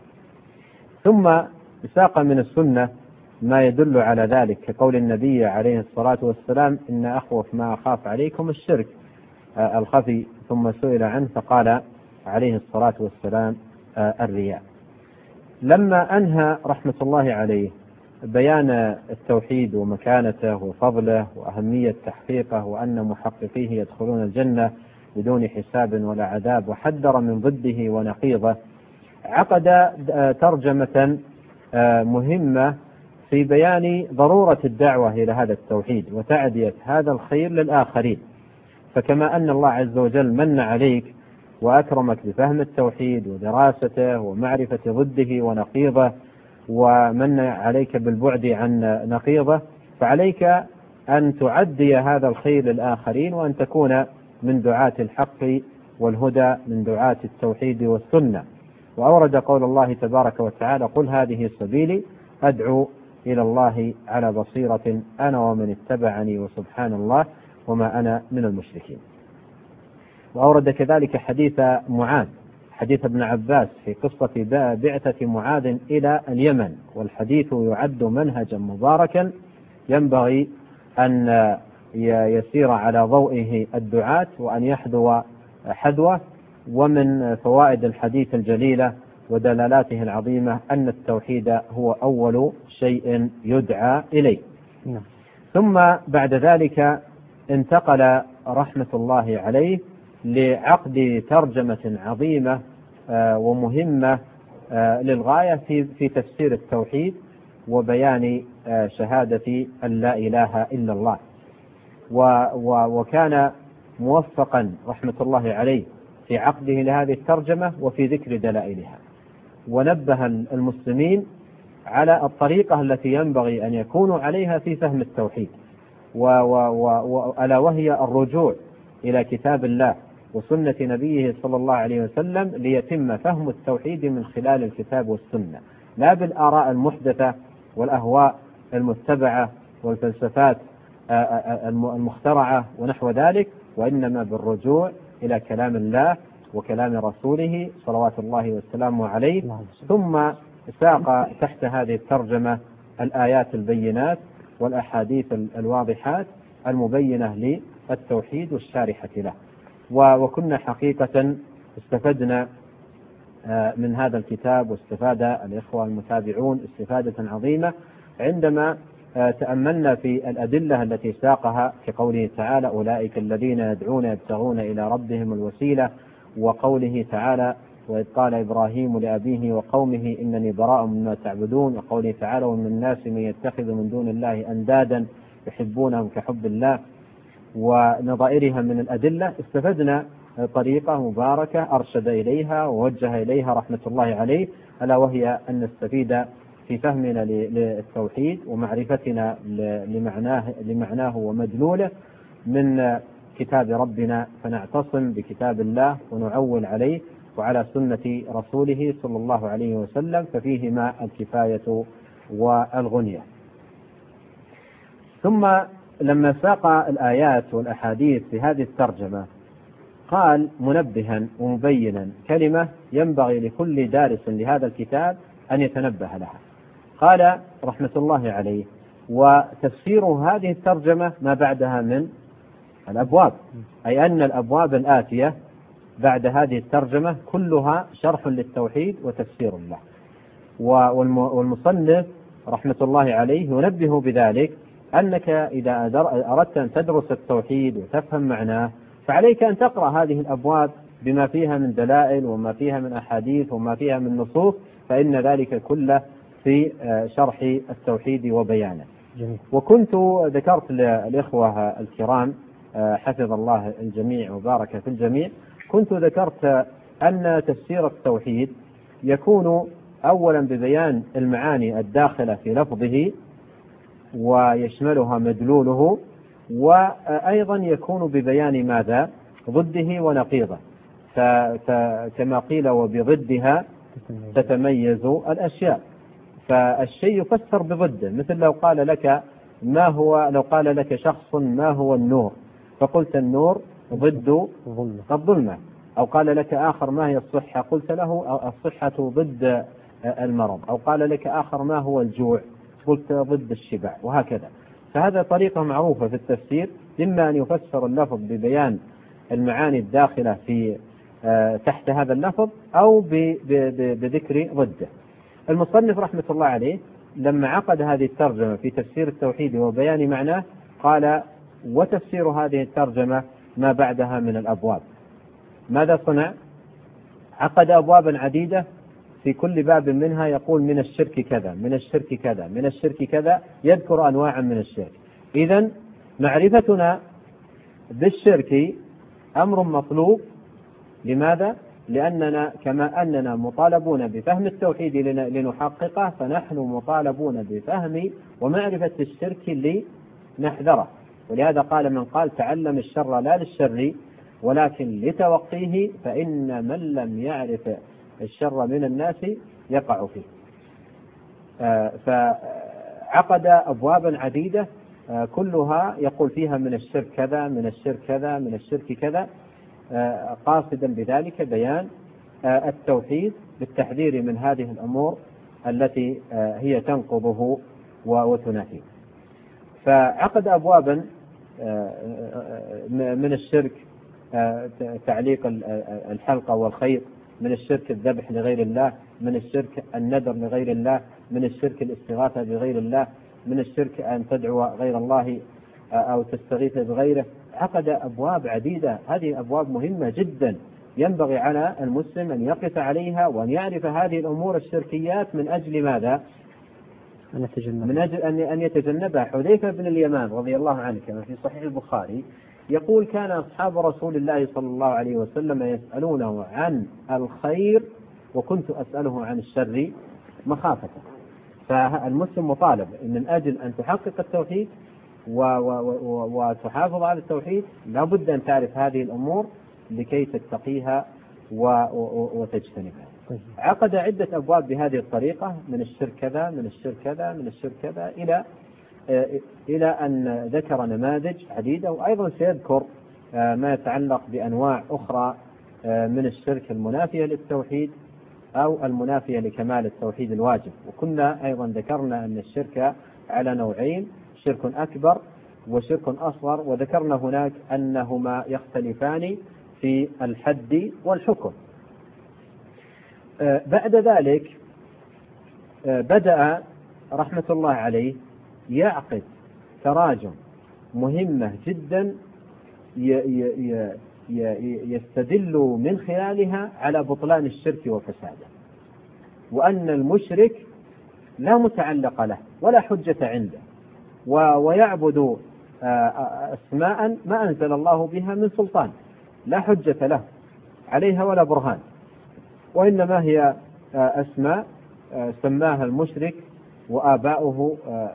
Speaker 2: ثم ساق من السنة ما يدل على ذلك كقول النبي عليه الصلاة والسلام إن أخوف ما أخاف عليكم الشرك الخفي، ثم سئل عنه فقال عليه الصلاة والسلام الرياء. لما أنهى رحمة الله عليه بيان التوحيد ومكانته وفضله وأهمية تحقيقه وأن محققيه يدخلون الجنة بدون حساب ولا عذاب، وحذر من ضده ونقيضه، عقد ترجمة مهمة في بيان ضرورة الدعوة إلى هذا التوحيد وتعدية هذا الخير للآخرين. فكما أن الله عز وجل من عليك وأكرمك بفهم التوحيد ودراسته ومعرفة ضده ونقيضه، ومن عليك بالبعد عن نقيضه، فعليك أن تعدي هذا الخير للآخرين وأن تكون من دعاة الحق والهدى، من دعاة التوحيد والسنة. وأورد قول الله تبارك وتعالى قل هذه سبيلي أدعو إلى الله على بصيرة أنا ومن اتبعني وسبحان الله وما أنا من المشركين. وأورد كذلك حديث معاذ، حديث ابن عباس في قصة بعثة معاذ إلى اليمن، والحديث يعد منهجا مباركا ينبغي أن يسير على ضوئه الدعاة وأن يحذو حذوه. ومن فوائد الحديث الجليلة ودلالاته العظيمة أن التوحيد هو أول شيء يدعى إليه. ثم بعد ذلك انتقل رحمة الله عليه لعقد ترجمة عظيمة ومهمة للغاية في تفسير التوحيد وبيان شهادة أن لا إله إلا الله. وكان موفقا رحمة الله عليه في عقده لهذه الترجمة وفي ذكر دلائلها، ونبه المسلمين على الطريقة التي ينبغي أن يكونوا عليها في فهم التوحيد، وألا وهي الرجوع إلى كتاب الله وسنة نبيه صلى الله عليه وسلم ليتم فهم التوحيد من خلال الكتاب والسنة، لا بالآراء المحدثة والأهواء المتبعة والفلسفات المخترعة ونحو ذلك، وإنما بالرجوع إلى كلام الله وكلام رسوله صلوات الله والسلام عليه. ثم ساق تحت هذه الترجمة الآيات البينات والأحاديث الواضحات المبينة للتوحيد والشارحة له. وكنا حقيقة استفدنا من هذا الكتاب واستفاد الإخوة المتابعون استفادة عظيمة عندما تأملنا في الأدلة التي ساقها كقوله تعالى أولئك الذين يدعون يبتغون إلى ربهم الوسيلة، وقوله تعالى وإذ قال إبراهيم لأبيه وقومه إنني براء مما تعبدون، وقوله تعالى ومن الناس من يتخذ من دون الله أندادا يحبونهم كحب الله، ونظائرها من الأدلة. استفدنا طريقة مباركة أرشد إليها ووجه إليها رحمة الله عليه، ألا وهي أن نستفيد في فهمنا للتوحيد ومعرفتنا لمعناه, لمعناه ومدلوله من كتاب ربنا، فنعتصم بكتاب الله ونعول عليه وعلى سنة رسوله صلى الله عليه وسلم، ففيهما الكفاية والغنية. ثم لما ساق الآيات والأحاديث في هذه الترجمة قال منبها ومبينا كلمة ينبغي لكل دارس لهذا الكتاب أن يتنبه لها. قال رحمة الله عليه وتفسير هذه الترجمة ما بعدها من الأبواب، أي أن الأبواب الآتية بعد هذه الترجمة كلها شرح للتوحيد وتفسير له. والمصنف رحمة الله عليه ينبه بذلك أنك إذا أردت أن تدرس التوحيد وتفهم معناه فعليك أن تقرأ هذه الأبواب بما فيها من دلائل وما فيها من أحاديث وما فيها من نصوص، فإن ذلك كله في شرح التوحيد وبيانه. جميل. وكنت ذكرت للإخوة الكرام حفظ الله الجميع وبارك في الجميع، كنت ذكرت أن تفسير التوحيد يكون أولا ببيان المعاني الداخلة في لفظه ويشملها مدلوله، وأيضا يكون ببيان ماذا؟ ضده ونقيضه، فكما قيل وبضدها تتميز الأشياء. فالشيء يفسر بضده، مثل لو قال لك ما هو لو قال لك شخص ما هو النور، فقلت النور ضد الظلمة. أو قال لك آخر ما هي الصحة، قلت له الصحة ضد المرض. أو قال لك آخر ما هو الجوع، قلت ضد الشبع، وهكذا. فهذا طريقة معروفة في التفسير، إما أن يفسر اللفظ ببيان المعاني الداخلة في تحت هذا اللفظ، أو بذكر ضده. المصنف رحمة الله عليه لما عقد هذه الترجمة في تفسير التوحيد وبيان معناه، قال: وتفسير هذه الترجمة ما بعدها من الأبواب. ماذا صنع؟ عقد أبوابا عديدة، في كل باب منها يقول من الشرك كذا، من الشرك كذا، من الشرك كذا، يذكر أنواعا من الشرك. إذن معرفتنا بالشرك أمر مطلوب. لماذا؟ لأننا كما أننا مطالبون بفهم التوحيد لنحققه، فنحن مطالبون بفهم ومعرفة الشرك لنحذره. ولهذا قال من قال: تعلم الشر لا للشر ولكن لتوقيه، فإن من لم يعرف الشر من الناس يقع فيه. فعقد أبوابا عديدة كلها يقول فيها من الشرك كذا، من الشرك كذا، من الشرك كذا، قاصدا بذلك بيان التوحيد بالتحذير من هذه الأمور التي هي تنقضه وتنافيه. فعقد أبوابا من الشرك تعليق الحلقة والخيط، من الشرك الذبح لغير الله، من الشرك النذر لغير الله، من الشرك الاستغاثة بغير الله، من الشرك أن تدعو غير الله أو تستغيث بغيره. عقد أبواب عديدة، هذه أبواب مهمة جدا، ينبغي على المسلم أن يقف عليها وأن يعرف هذه الأمور الشركيات من أجل ماذا؟ من أجل أن يتجنبها. حذيفة بن اليمان رضي الله عنه كما في صحيح البخاري يقول: كان أصحاب رسول الله صلى الله عليه وسلم يسألونه عن الخير وكنت أسأله عن الشر مخافة. فالمسلم مطالب من أجل أن تحقق التوحيد وتحافظ على التوحيد لا بد أن تعرف هذه الأمور لكي تتقيها وتجتنبها. عقد عدة أبواب بهذه الطريقة، من الشرك كذا، من الشرك كذا، من الشرك كذا، إلى إلى أن ذكر نماذج عديدة، وأيضا سيذكر ما يتعلق بأنواع أخرى من الشرك المنافية للتوحيد أو المنافية لكمال التوحيد الواجب. وكنا أيضا ذكرنا أن الشرك على نوعين: شرك أكبر وشرك أصغر، وذكرنا هناك أنهما يختلفان في الحد والحكم. بعد ذلك بدأ رحمة الله عليه يعقد تراجم مهمة جدا يستدل من خلالها على بطلان الشرك وفساده، وأن المشرك لا متعلق له ولا حجة عنده، ويعبد أسماء ما أنزل الله بها من سلطان، لا حجة له عليها ولا برهان، وإنما هي أسماء سماها المشرك وآباؤه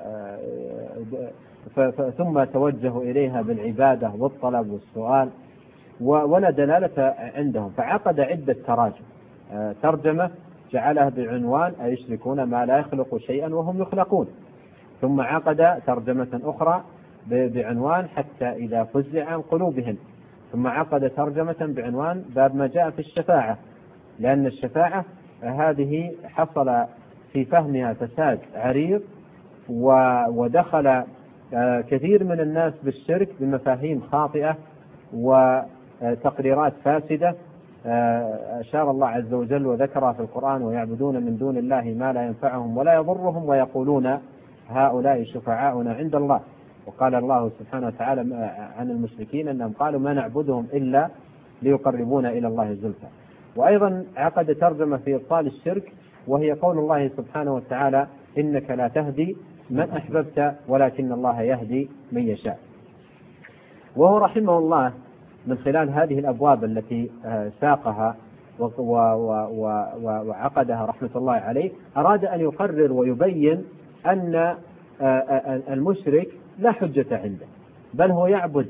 Speaker 2: ثم توجهوا إليها بالعبادة والطلب والسؤال ولا دلالة عندهم. فعقد عدة تراجم، ترجمة جعلها بعنوان أيشركون ما لا يخلق شيئا وهم يخلقون، ثم عقد ترجمة أخرى بعنوان حتى إذا فزع عن قلوبهم، ثم عقد ترجمة بعنوان باب ما جاء في الشفاعة، لأن الشفاعة هذه حصل في فهمها فساد عريض، ودخل كثير من الناس بالشرك بمفاهيم خاطئة وتقريرات فاسدة أشار الله عز وجل وذكرها في القرآن: ويعبدون من دون الله ما لا ينفعهم ولا يضرهم ويقولون هؤلاء شفعاؤنا عند الله. وقال الله سبحانه وتعالى عن المشركين أنهم قالوا ما نعبدهم إلا ليقربونا إلى الله زلفى. وأيضا عقد ترجمة في إبطال الشرك، وهي قول الله سبحانه وتعالى: إنك لا تهدي من أحببت ولكن الله يهدي من يشاء. وهو رحمه الله من خلال هذه الأبواب التي ساقها وعقدها رحمة الله عليه أراد أن يقرر ويبين أن المشرك لا حجة عنده، بل هو يعبد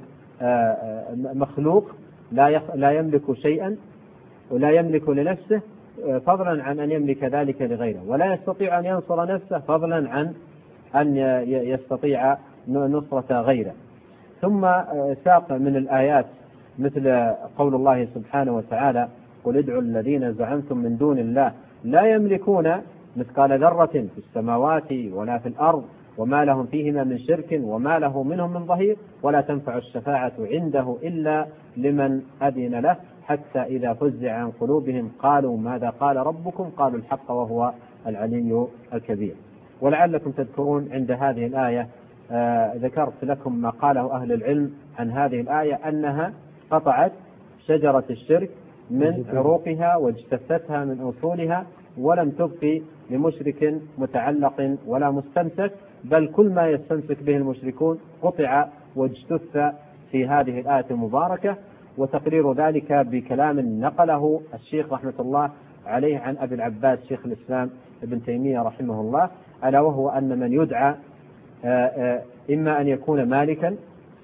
Speaker 2: مخلوق لا يملك شيئا ولا يملك لنفسه فضلا عن أن يملك ذلك لغيره، ولا يستطيع أن ينصر نفسه فضلا عن أن يستطيع نصرة غيره. ثم ساق من الآيات مثل قول الله سبحانه وتعالى: قل ادعوا الذين زعمتم من دون الله لا يملكون مثقال ذرة في السماوات ولا في الأرض وما لهم فيهما من شرك وما له منهم من ظهير ولا تنفع الشفاعة عنده إلا لمن أذن له حتى إذا فزع عن قلوبهم قالوا ماذا قال ربكم قالوا الحق وهو العلي الكبير. ولعلكم تذكرون عند هذه الآية آه ذكرت لكم ما قاله أهل العلم عن هذه الآية أنها قطعت شجرة الشرك من عروقها واجتثتها من أصولها ولم تبقي لمشرك متعلق ولا مستمسك، بل كل ما يستمسك به المشركون قطع واجتث في هذه الآية المباركة. وتقرير ذلك بكلام نقله الشيخ رحمة الله عليه عن أبي العباس شيخ الإسلام ابن تيمية رحمه الله، ألا وهو أن من يدعى إما أن يكون مالكا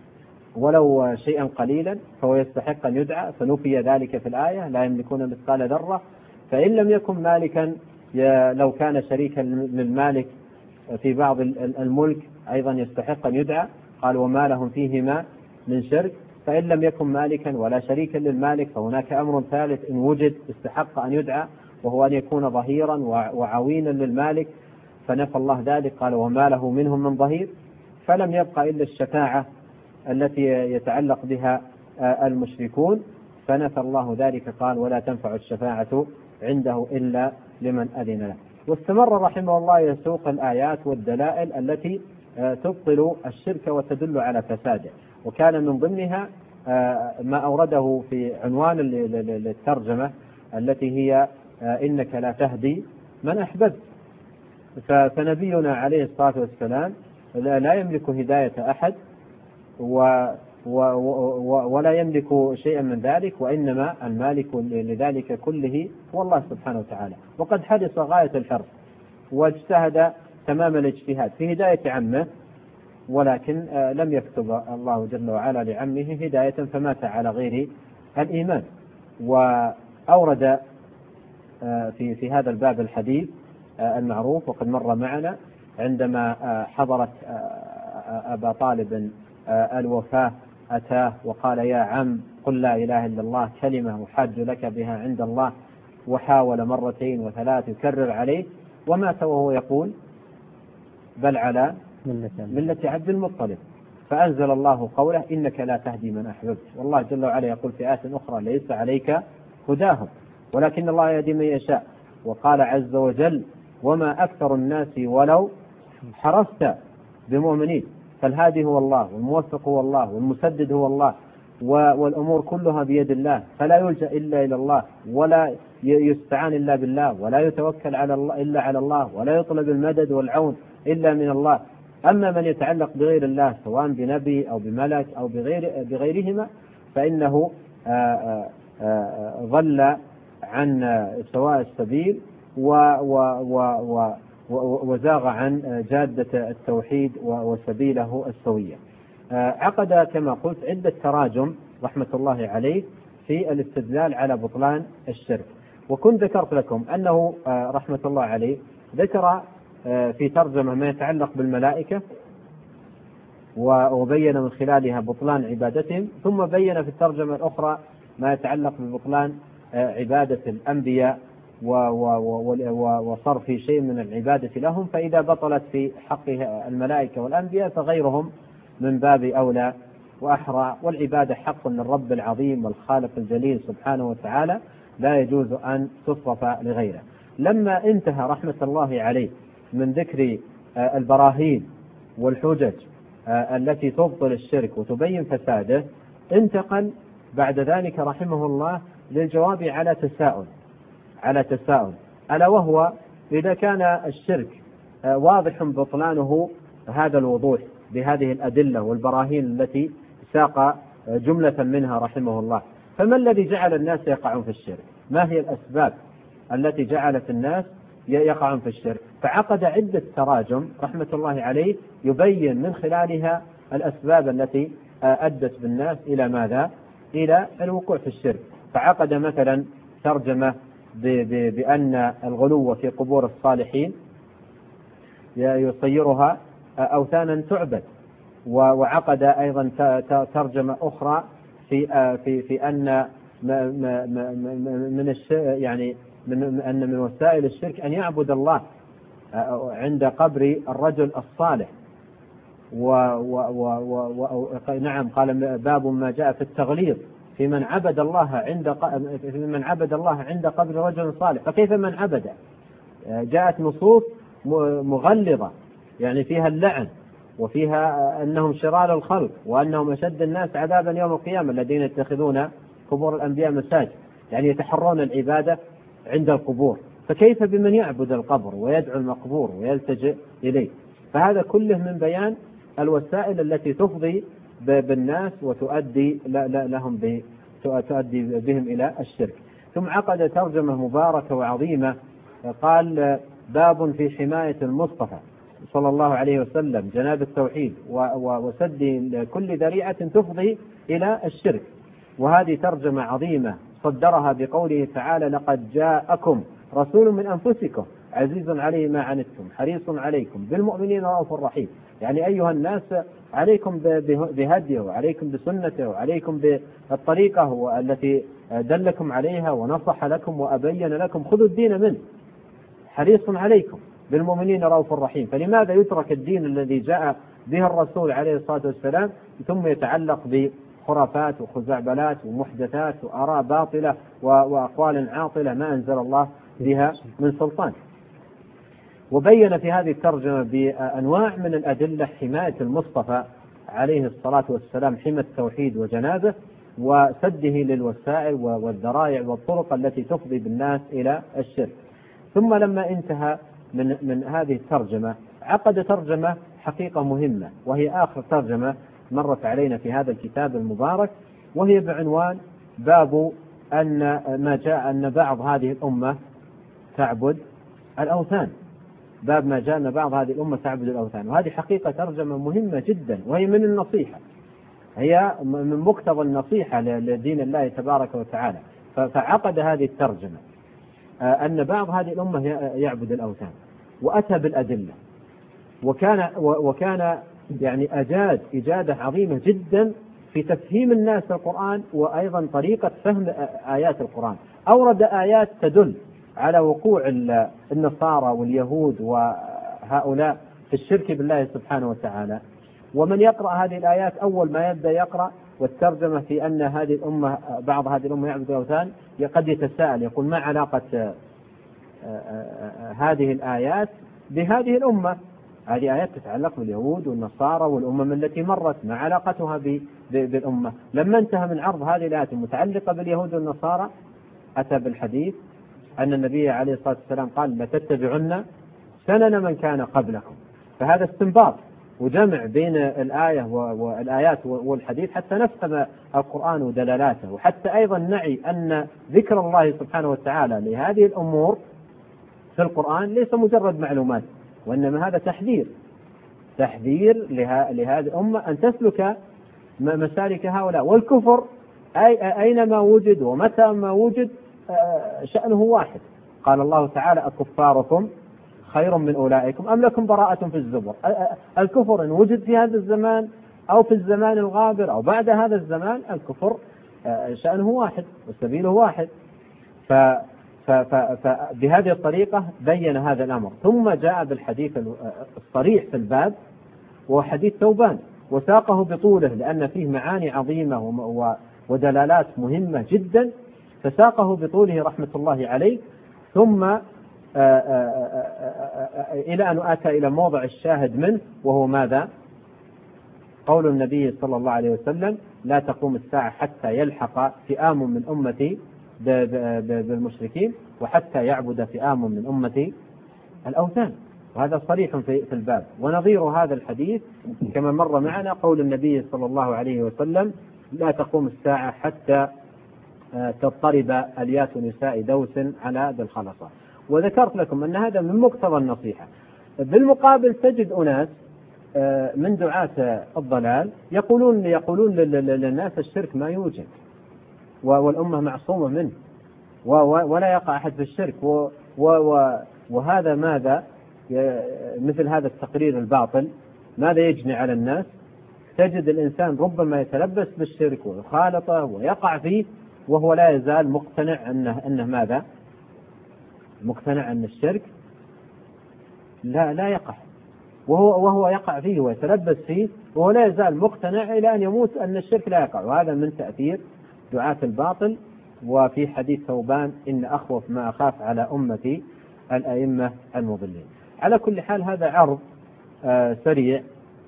Speaker 2: ولو شيئا قليلا فهو يستحق أن يدعى، فنفي ذلك في الآية لا يملكون مثقال ذرة. فإن لم يكن مالكا لو كان شريكا للمالك في بعض الملك أيضا يستحق أن يدعى، قال وما لهم فيهما من شرك. فإن لم يكن مالكا ولا شريكا للمالك فهناك أمر ثالث إن وجد استحق أن يدعى، وهو أن يكون ظهيرا وعوينا للمالك، فنفى الله ذلك قال وما له منهم من ظهير. فلم يبقى إلا الشفاعة التي يتعلق بها المشركون، فنفى الله ذلك قال ولا تنفع الشفاعة عنده إلا لمن أذن له. واستمر رحمه الله يسوق الآيات والدلائل التي تبطل الشرك وتدل على فساده، وكان من ضمنها ما أورده في عنوان للترجمة التي هي إنك لا تهدي من أحببت. فنبينا عليه الصلاة والسلام لا يملك هداية أحد ولا يملك شيئا من ذلك، وإنما المالك لذلك كله هو الله سبحانه وتعالى. وقد حرص غاية الحرص واجتهد تمام الاجتهاد في هداية عمه، ولكن لم يكتب الله جل وعلا لعمه هداية فمات على غير الإيمان. وأورد في في هذا الباب الحديث المعروف وقد مر معنا عندما حضرت أبا طالب الوفاة أتاه وقال يا عم قل لا إله إلا الله كلمة أحاج لك بها عند الله، وحاول مرتين وثلاث يكرر عليه ومات وهو يقول بل على ملة عبد المطلب. فأنزل الله قوله إنك لا تهدي من أحببت، والله جل وعلا يقول في آية أخرى ليس عليك هداهم ولكن الله يهدي من يشاء. وقال عز وجل وما أكثر الناس ولو حرصت بمؤمنين، فالهادي هو الله والموفق هو الله والمسدد هو الله، والأمور كلها بيد الله، فلا يلجأ إلا إلى الله ولا يستعان إلا بالله ولا يتوكل على الله إلا على الله ولا يطلب المدد والعون إلا من الله. أما من يتعلق بغير الله سواء بنبي أو بملك أو بغير بغيرهما فإنه ضل عن سواء السبيل وزاغ عن جادة التوحيد وسبيله السوية. عقد كما قلت عدة تراجم رحمة الله عليه في الاستدلال على بطلان الشرك، وكنت ذكرت لكم أنه رحمة الله عليه ذكر في ترجمة ما يتعلق بالملائكة وبين من خلالها بطلان عبادتهم، ثم بين في الترجمة الأخرى ما يتعلق ببطلان عبادة الأنبياء وصرف شيء من العبادة لهم، فإذا بطلت في حق الملائكة والأنبياء فغيرهم من باب أولى وأحرى، والعبادة حق للرب العظيم والخالق الجليل سبحانه وتعالى لا يجوز أن تصرف لغيره. لما انتهى رحمة الله عليه من ذكر البراهين والحجج التي تبطل الشرك وتبين فساده، انتقل بعد ذلك رحمه الله للجواب على تساؤل على تساؤل ألا وهو إذا كان الشرك واضح بطلانه هذا الوضوح بهذه الأدلة والبراهين التي ساق جملة منها رحمه الله، فما الذي جعل الناس يقعون في الشرك؟ ما هي الأسباب التي جعلت الناس يقعون في الشرك؟ فعقد عدة تراجم رحمة الله عليه يبين من خلالها الأسباب التي أدت بالناس إلى ماذا؟ إلى الوقوع في الشرك. فعقد مثلا ترجمة بأن الغلو في قبور الصالحين يصيرها أوثانا تعبد، وعقد أيضا ترجمة أخرى في في في أن من يعني من أن من وسائل الشرك أن يعبد الله عند قبر الرجل الصالح. و و و و نعم قال باب ما جاء في التغليظ في من عبد الله عند في من عبد الله عند قبر رجل صالح، فكيف من عبد؟ جاءت نصوص مغلظة يعني فيها اللعن وفيها أنهم شرار الخلق وأنهم أشد الناس عذابا يوم القيامة الذين يتخذون قبور الأنبياء مساجد، يعني يتحرون العبادة عند القبور، فكيف بمن يعبد القبر ويدعو المقبور ويلتجئ إليه؟ فهذا كله من بيان الوسائل التي تفضي بالناس وتؤدي لهم تؤدي بهم إلى الشرك. ثم عقد ترجمة مباركة وعظيمة قال باب في حماية المصطفى صلى الله عليه وسلم جناب التوحيد وسد كل ذريعة تفضي إلى الشرك. وهذه ترجمة عظيمة صدرها بقوله تعالى لقد جاءكم رسول من أنفسكم عزيز عليه ما عنتم حريص عليكم بالمؤمنين رؤوف رحيم، يعني أيها الناس عليكم بهديه وعليكم بسنته وعليكم بالطريقة التي دلكم عليها ونصح لكم وأبين لكم، خذوا الدين منه، حريص عليكم بالمؤمنين رؤوف رحيم. فلماذا يترك الدين الذي جاء به الرسول عليه الصلاة والسلام ثم يتعلق بخرافات وخزعبلات ومحدثات وآراء باطلة وأقوال عاطلة ما أنزل الله بها من سلطان؟ وبين في هذه الترجمة بأنواع من الأدلة حماية المصطفى عليه الصلاة والسلام، حمى التوحيد وجنابه وسده للوسائل والذرائع والطرق التي تفضي بالناس إلى الشرك. ثم لما انتهى من, من هذه الترجمة عقد ترجمة حقيقة مهمة، وهي آخر ترجمة مرت علينا في هذا الكتاب المبارك، وهي بعنوان باب أن ما جاء أن بعض هذه الأمة تعبد الأوثان. باب ما جاء أن بعض هذه الأمة تعبد الأوثان، وهذه حقيقة ترجمة مهمة جدا، وهي من النصيحة، هي من مقتضى النصيحة لدين الله تبارك وتعالى. فعقد هذه الترجمة أن بعض هذه الأمة يعبد الأوثان، وأتى بالأدلة، وكان وكان يعني أجاد إجادة عظيمة جدا في تفهيم الناس القرآن، وأيضا طريقة فهم آيات القرآن. أورد آيات تدل على وقوع النصارى واليهود وهؤلاء في الشرك بالله سبحانه وتعالى. ومن يقرأ هذه الآيات أول ما يبدأ يقرأ والترجمة في أن هذه الأمة بعض هذه الأمة يعبد الأوثان قد يتساءل يقول ما علاقة هذه الآيات بهذه الأمة؟ هذه آيات تتعلق باليهود والنصارى والأمم التي مرت، ما علاقتها بالأمة؟ لما انتهى من عرض هذه الآيات المتعلقة باليهود والنصارى أتى بالحديث أن النبي عليه الصلاة والسلام قال لتتبعن سنن من كان قبلكم. فهذا استنباط وجمع بين الآية والآيات والحديث حتى نفهم القرآن ودلالاته، وحتى أيضا نعي أن ذكر الله سبحانه وتعالى لهذه الأمور في القرآن ليس مجرد معلومات، وإنما هذا تحذير تحذير لهذه الأمة أن تسلك مسالك هؤلاء. والكفر أي أينما وجد ومتى ما وجد شأنه واحد. قال الله تعالى أكفاركم خير من أولئكم أم لكم براءة في الزبر. الكفر إن وجد في هذا الزمان أو في الزمان الغابر أو بعد هذا الزمان، الكفر شأنه واحد وسبيله واحد. فبهذه الطريقة بين هذا الأمر. ثم جاء بالحديث الصريح في الباب وهو حديث ثوبان، وساقه بطوله لأن فيه معاني عظيمة ودلالات مهمة جدا، فساقه بطوله رحمة الله عليه. ثم إلى أن أتى إلى موضع الشاهد منه، وهو ماذا؟ قول النبي صلى الله عليه وسلم لا تقوم الساعة حتى يلحق فئام من أمتي بالمشركين وحتى يعبد فئام من أمتي الأوثان. وهذا صريح في الباب. ونظير هذا الحديث كما مر معنا قول النبي صلى الله عليه وسلم لا تقوم الساعة حتى تضطرب أليات نساء دوس على ذي الخلصة. وذكرت لكم أن هذا من مقتضى النصيحة. بالمقابل تجد أناس من دعاة الضلال يقولون يقولون للناس الشرك ما يوجد والأمة معصومة منه ولا يقع أحد في الشرك، وهذا ماذا مثل هذا التقرير الباطل ماذا يجني على الناس؟ تجد الإنسان ربما يتلبس بالشرك ويخالطه ويقع فيه وهو لا يزال مقتنع أنه, أنه ماذا؟ مقتنع أن الشرك لا لا يقع، وهو, وهو يقع فيه ويتلبس فيه وهو لا يزال مقتنع إلى أن يموت أن الشرك لا يقع. وهذا من تأثير دعاة الباطل. وفي حديث ثوبان إن أخوف ما أخاف على أمتي الأئمة المضلين. على كل حال هذا عرض آه سريع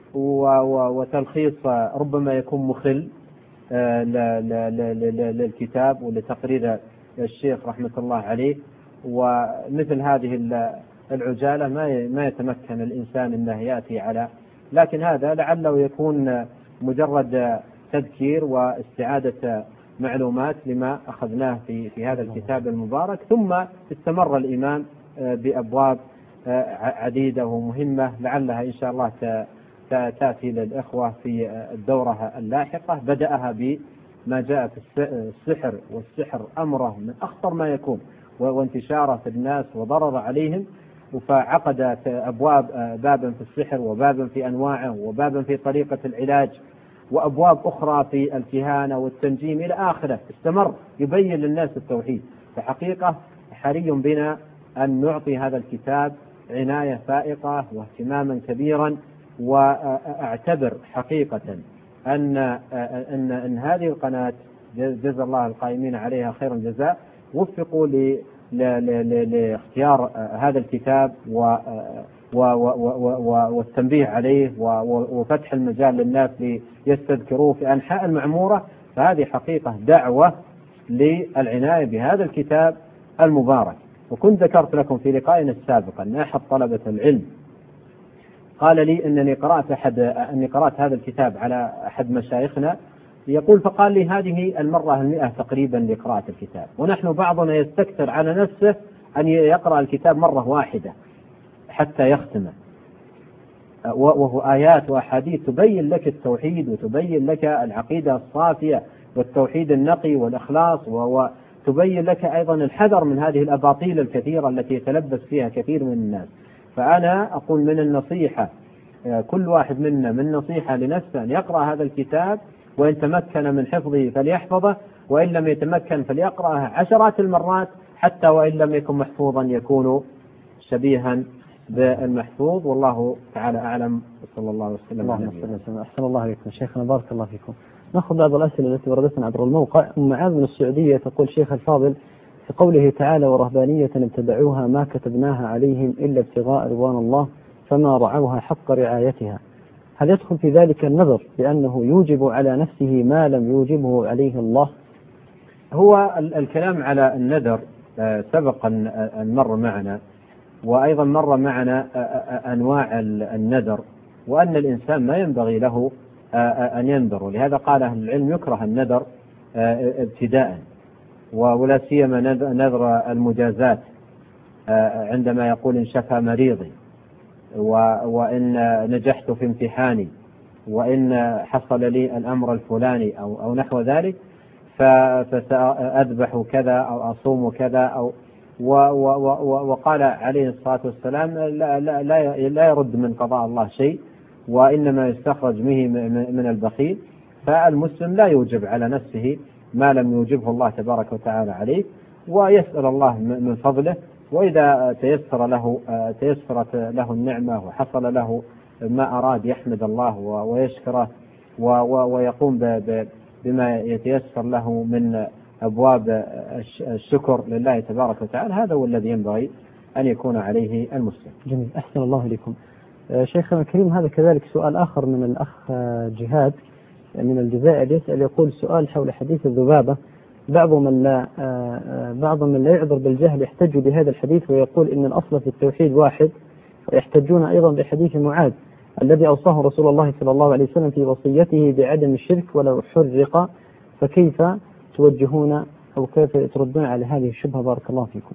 Speaker 2: وتلخيص آه ربما يكون مخل آه للكتاب ولتقرير الشيخ رحمة الله عليه. ومثل هذه العجالة ما ما يتمكن الإنسان أنه يأتي على، لكن هذا لعله يكون مجرد تذكير واستعادة معلومات لما أخذناه في في هذا الكتاب المبارك. ثم استمر الإمام بأبواب عديدة ومهمة لعلها إن شاء الله تأتي للإخوة في الدورة اللاحقة. بدأها بما جاء في السحر، والسحر أمره من أخطر ما يكون وانتشاره في الناس وضرر عليهم، فعقد أبواب بابا في السحر وبابا في أنواعه وبابا في طريقة العلاج وأبواب أخرى في الكهانة والتنجيم إلى آخره. استمر يبين للناس التوحيد. فحقيقة حري بنا أن نعطي هذا الكتاب عناية فائقة واهتماما كبيرا. وأعتبر حقيقة أن, أن, أن هذه القناة جزا الله القائمين عليها خير الجزاء وفقوا لاختيار هذا الكتاب والتنبيه عليه وفتح المجال للناس ليستذكروه في أنحاء المعمورة. فهذه حقيقة دعوة للعناية بهذا الكتاب المبارك. وكنت ذكرت لكم في لقائنا السابق أن أحد طلبة العلم قال لي أنني قرأت أحد أني قرأت هذا الكتاب على أحد مشايخنا يقول، فقال لي هذه المرة المئة تقريبا لقراءة الكتاب، ونحن بعضنا يستكثر على نفسه أن يقرأ الكتاب مرة واحدة حتى يختمه، وهو آيات وأحاديث تبين لك التوحيد وتبين لك العقيدة الصافية والتوحيد النقي والإخلاص، وتبين لك أيضا الحذر من هذه الأباطيل الكثيرة التي يتلبس فيها كثير من الناس. فأنا أقول من النصيحة كل واحد منا من نصيحة لنفسه أن يقرأ هذا الكتاب، وإن تمكن من حفظه فليحفظه، وإن لم يتمكن فليقرأه عشرات المرات، حتى وإن لم يكن محفوظا يكون شبيها بالمحفوظ. والله تعالى أعلم. صلى الله وسلم على نبينا.
Speaker 1: أحسن الله عليكم شيخنا، بارك الله فيكم. نأخذ بعض الأسئلة التي وردتنا عبر الموقع. أم معاذ من السعودية تقول: شيخ الفاضل، في قوله تعالى: ورهبانية ابتدعوها ما كتبناها عليهم إلا ابتغاء رضوان الله فما رعوها حق رعايتها، هل يدخل في ذلك النذر بأنه يوجب على نفسه ما لم يوجبه عليه الله؟
Speaker 2: هو الكلام على النذر سبق أن مر معنا، وأيضا مر معنا أنواع النذر، وأن الإنسان ما ينبغي له أن ينذر. لهذا قال أهل العلم يكره النذر ابتداء، ولا سيما نذر المجازات عندما يقول إن شفى مريضي، وإن نجحت في امتحاني، وإن حصل لي الأمر الفلاني أو, أو نحو ذلك فسأذبح كذا أو أصوم كذا أو و و و وقال عليه الصلاة والسلام لا, لا, لا, لا يرد من قضاء الله شيء، وإنما يستخرج به من البخيل. فالمسلم لا يوجب على نفسه ما لم يوجبه الله تبارك وتعالى عليه، ويسأل الله من فضله، وإذا تيسر له تيسرت له النعمة وحصل له ما أراد يحمد الله ويشكره ويقوم بما يتيسر له من أبواب الشكر لله تبارك وتعالى. هذا هو الذي ينبغي أن يكون عليه المسلم.
Speaker 1: جميل، أحسن الله إليكم. شيخنا الكريم، هذا كذلك سؤال آخر من الأخ جهاد من الجزائر يسأل، يقول: سؤال حول حديث الذبابة. بعض من لا بعض من لا يعذر بالجهل يحتج بهذا الحديث ويقول إن الأصل في التوحيد واحد، ويحتجون أيضا بحديث معاذ الذي أوصاه رسول الله صلى الله عليه وسلم في وصيته بعدم الشرك ولو حرق. فكيف توجهون أو كيف تردون على هذه الشبهة؟ بارك الله فيكم.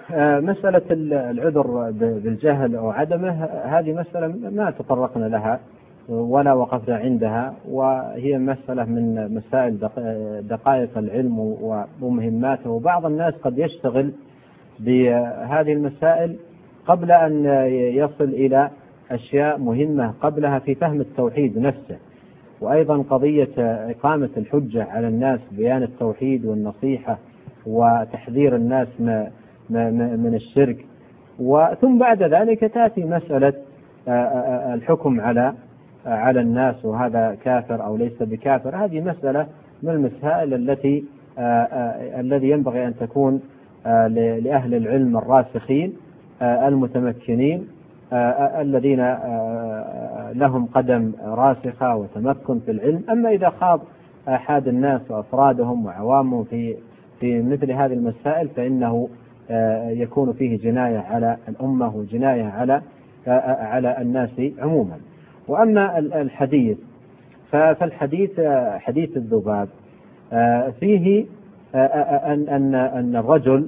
Speaker 2: مسألة العذر بالجهل أو عدمه هذه مسألة ما تطرقنا لها ولا وقفنا عندها، وهي مسألة من مسائل دقائق العلم ومهماته، وبعض الناس قد يشتغل بهذه المسائل قبل أن يصل إلى أشياء مهمة قبلها في فهم التوحيد نفسه، وأيضا قضية إقامة الحجة على الناس، بيان التوحيد والنصيحة وتحذير الناس من الشرك، وثم بعد ذلك تأتي مسألة الحكم على على الناس وهذا كافر أو ليس بكافر. هذه مسألة من المسائل التي الذي ينبغي أن تكون لأهل العلم الراسخين المتمكنين الذين لهم قدم راسخة وتمكن في العلم. أما إذا خاض أحد الناس وأفرادهم وعوامهم في في مثل هذه المسائل فإنه يكون فيه جناية على الأمة وجناية على على الناس عموما. وأما الحديث فالحديث حديث الذباب فيه أن أن أن الرجل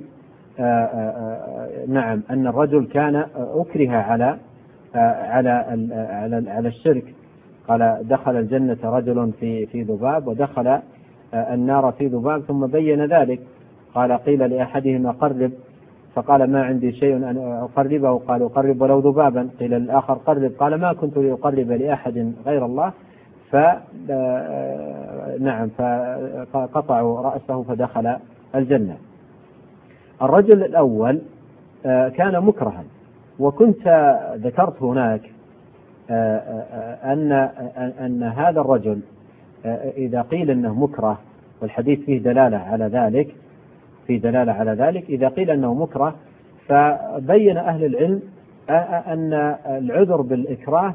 Speaker 2: نعم أن الرجل كان أكره على على على على الشرك. قال دخل الجنة رجل في في ذباب ودخل النار في ذباب، ثم بين ذلك. قال قيل لأحدهما قرب، فقال ما عندي شيء أن أقربه، قال أقرب ولو ذبابا. قيل للآخر قرب، قال ما كنت لأقرب لأحد غير الله. ف نعم فقطعوا رأسه فدخل الجنة. الرجل الأول كان مكرها، وكنت ذكرت هناك أن أن هذا الرجل إذا قيل أنه مكره، والحديث فيه دلالة على ذلك في دلالة على ذلك إذا قيل أنه مكره، فبين أهل العلم أن العذر بالإكراه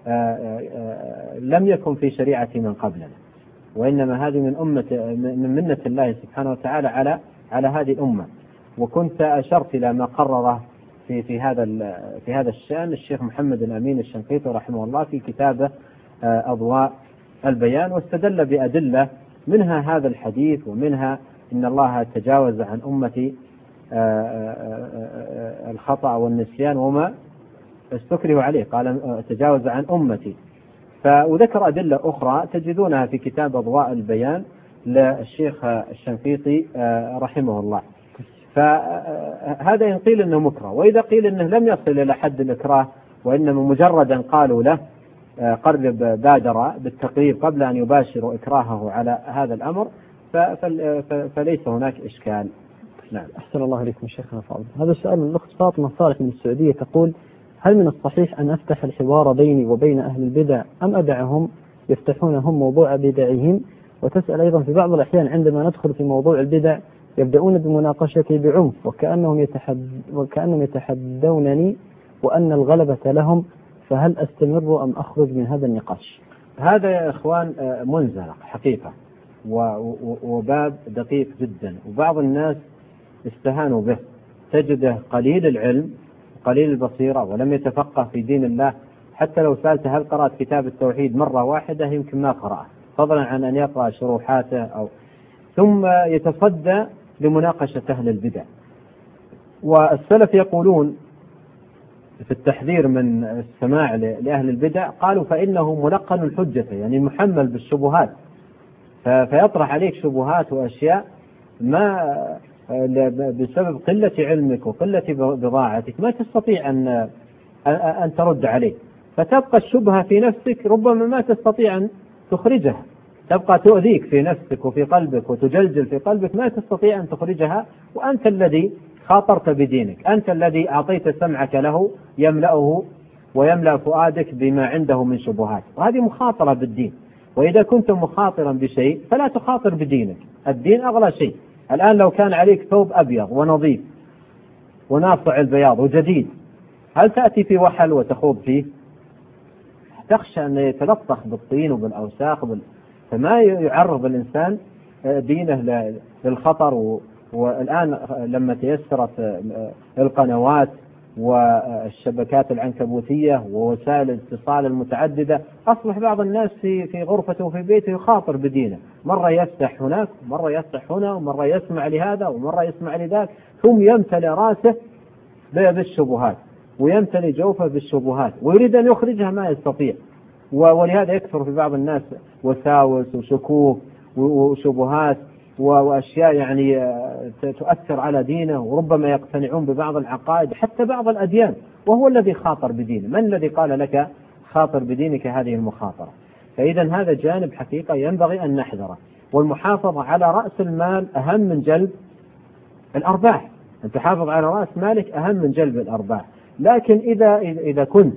Speaker 2: لم يكن في شريعة من قبلنا، وإنما هذه من أمة من منة الله سبحانه وتعالى على على هذه الأمة. وكنت أشرت إلى ما قرره في في هذا في هذا الشأن الشيخ محمد الأمين الشنقيطي رحمه الله في كتابه أضواء البيان، واستدل بأدلة منها هذا الحديث، ومنها إن الله تجاوز عن أمتي الخطأ والنسيان وما استكره عليه، قال تجاوز عن أمتي. فذكر أدلة أخرى تجدونها في كتاب أضواء البيان للشيخ الشنقيطي رحمه الله. فهذا إن قيل أنه مكره، وإذا قيل أنه لم يصل إلى حد الإكراه وإنما مجردا قالوا له قرب بادر بالتقريب قبل أن يباشروا إكراهه على هذا الأمر فليس هناك إشكال.
Speaker 1: نعم. أحسن الله إليكم شيخنا فاضل. هذا السؤال من الأخت فاطمة صالح من السعودية تقول: هل من الصحيح أن أفتح الحوار بيني وبين أهل البدع أم أدعهم يفتحون هم موضوع بدعهم؟ وتسأل أيضا: في بعض الأحيان عندما ندخل في موضوع البدع يبدأون بمناقشتي بعنف وكأنهم يتحد وكأنهم يتحدونني وأن الغلبة لهم، فهل أستمر أم أخرج من هذا النقاش؟
Speaker 2: هذا يا إخوان منزلق حقيقة وباب دقيق جدا، وبعض الناس استهانوا به. تجده قليل العلم قليل البصيرة ولم يتفقه في دين الله، حتى لو سألته هل قرأت كتاب التوحيد مرة واحدة يمكن ما قرأه، فضلا عن أن يقرأ شروحاته أو ثم يتصدى لمناقشة أهل البدع. والسلف يقولون في التحذير من السماع لأهل البدع، قالوا فإنه ملقن الحجة، يعني محمل بالشبهات، فيطرح عليك شبهات وأشياء ما بسبب قلة علمك وقلة بضاعتك ما تستطيع أن أن ترد عليه، فتبقى الشبهة في نفسك ربما ما تستطيع أن تخرجها، تبقى تؤذيك في نفسك وفي قلبك وتجلجل في قلبك ما تستطيع أن تخرجها، وأنت الذي خاطرت بدينك، أنت الذي أعطيت سمعك له يملأه ويملأ فؤادك بما عنده من شبهات، وهذه مخاطرة بالدين. وإذا كنت مخاطرا بشيء فلا تخاطر بدينك، الدين أغلى شيء. الآن لو كان عليك ثوب أبيض ونظيف وناصع البياض وجديد، هل تأتي في وحل وتخوض فيه؟ تخشى أن يتلطخ بالطين وبالأوساخ بال... فما يعرض الإنسان دينه للخطر. والآن لما تيسرت القنوات والشبكات العنكبوتية ووسائل الاتصال المتعددة، أصبح بعض الناس في في غرفته وفي بيته يخاطر بدينه، مرة يفتح هناك مرة يفتح هنا ومرة يسمع لهذا ومرة يسمع لذاك، ثم يمتلئ راسه بالشبهات ويمتلئ جوفه بالشبهات ويريد أن يخرجها ما يستطيع. ولهذا يكثر في بعض الناس وساوس وشكوك وشبهات وأشياء يعني تؤثر على دينه، وربما يقتنعون ببعض العقائد حتى بعض الأديان، وهو الذي خاطر بدينه. من الذي قال لك خاطر بدينك هذه المخاطرة؟ فإذا هذا جانب حقيقة ينبغي أن نحذره. والمحافظة على رأس المال أهم من جلب الأرباح، أن تحافظ على رأس مالك أهم من جلب الأرباح. لكن إذا إذا كنت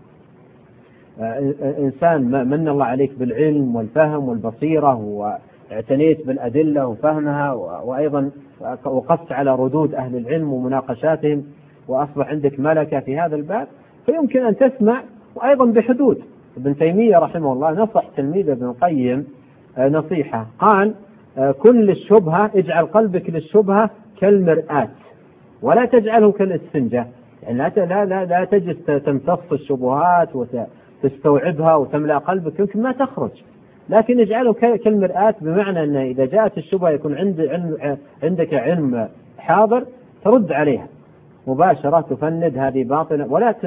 Speaker 2: إنسان من الله عليك بالعلم والفهم والبصيرة واعتنيت بالأدلة وفهمها، وأيضا وقفت على ردود أهل العلم ومناقشاتهم، وأصبح عندك ملكة في هذا الباب، فيمكن أن تسمع وأيضا بحدود. ابن تيمية رحمه الله نصح تلميذ ابن القيم نصيحة، قال كل الشبهة اجعل قلبك للشبهة كالمرآة ولا تجعله كالإسفنجة، يعني لا لا لا, لا تجلس تمتص الشبهات وتستوعبها وتملأ قلبك، يمكن ما تخرج، لكن اجعله كالمرآة، بمعنى أن إذا جاءت الشبهة يكون عند علم عندك علم حاضر ترد عليها مباشرة، تفند هذه باطنة، ولا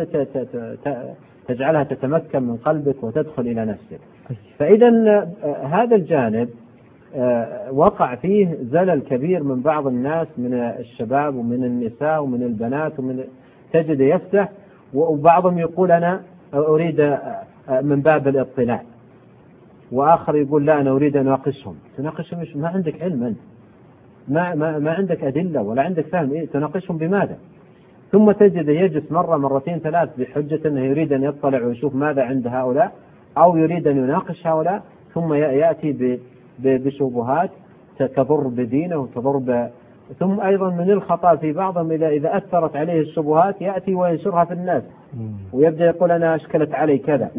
Speaker 2: تجعلها تتمكن من قلبك وتدخل إلى نفسك. فإذا هذا الجانب وقع فيه زلل كبير من بعض الناس، من الشباب ومن النساء ومن البنات، ومن تجد يفتح، وبعضهم يقول أنا أريد من باب الاطلاع، وآخر يقول لا أنا أريد أن أناقشهم. تناقشهم ما عندك علم أنت، ما, ما, ما عندك أدلة ولا عندك فهم، إيه تناقشهم بماذا؟ ثم تجد يجلس مرة مرتين ثلاث بحجة أنه يريد أن يطلع ويشوف ماذا عند هؤلاء، أو يريد أن يناقش هؤلاء، ثم يأتي بشبهات تضر بدينه وتضر ب... ثم أيضا من الخطأ في بعضهم إذا إذا أثرت عليه الشبهات يأتي وينشرها في الناس، ويبدأ يقول أنا أشكلت علي كذا،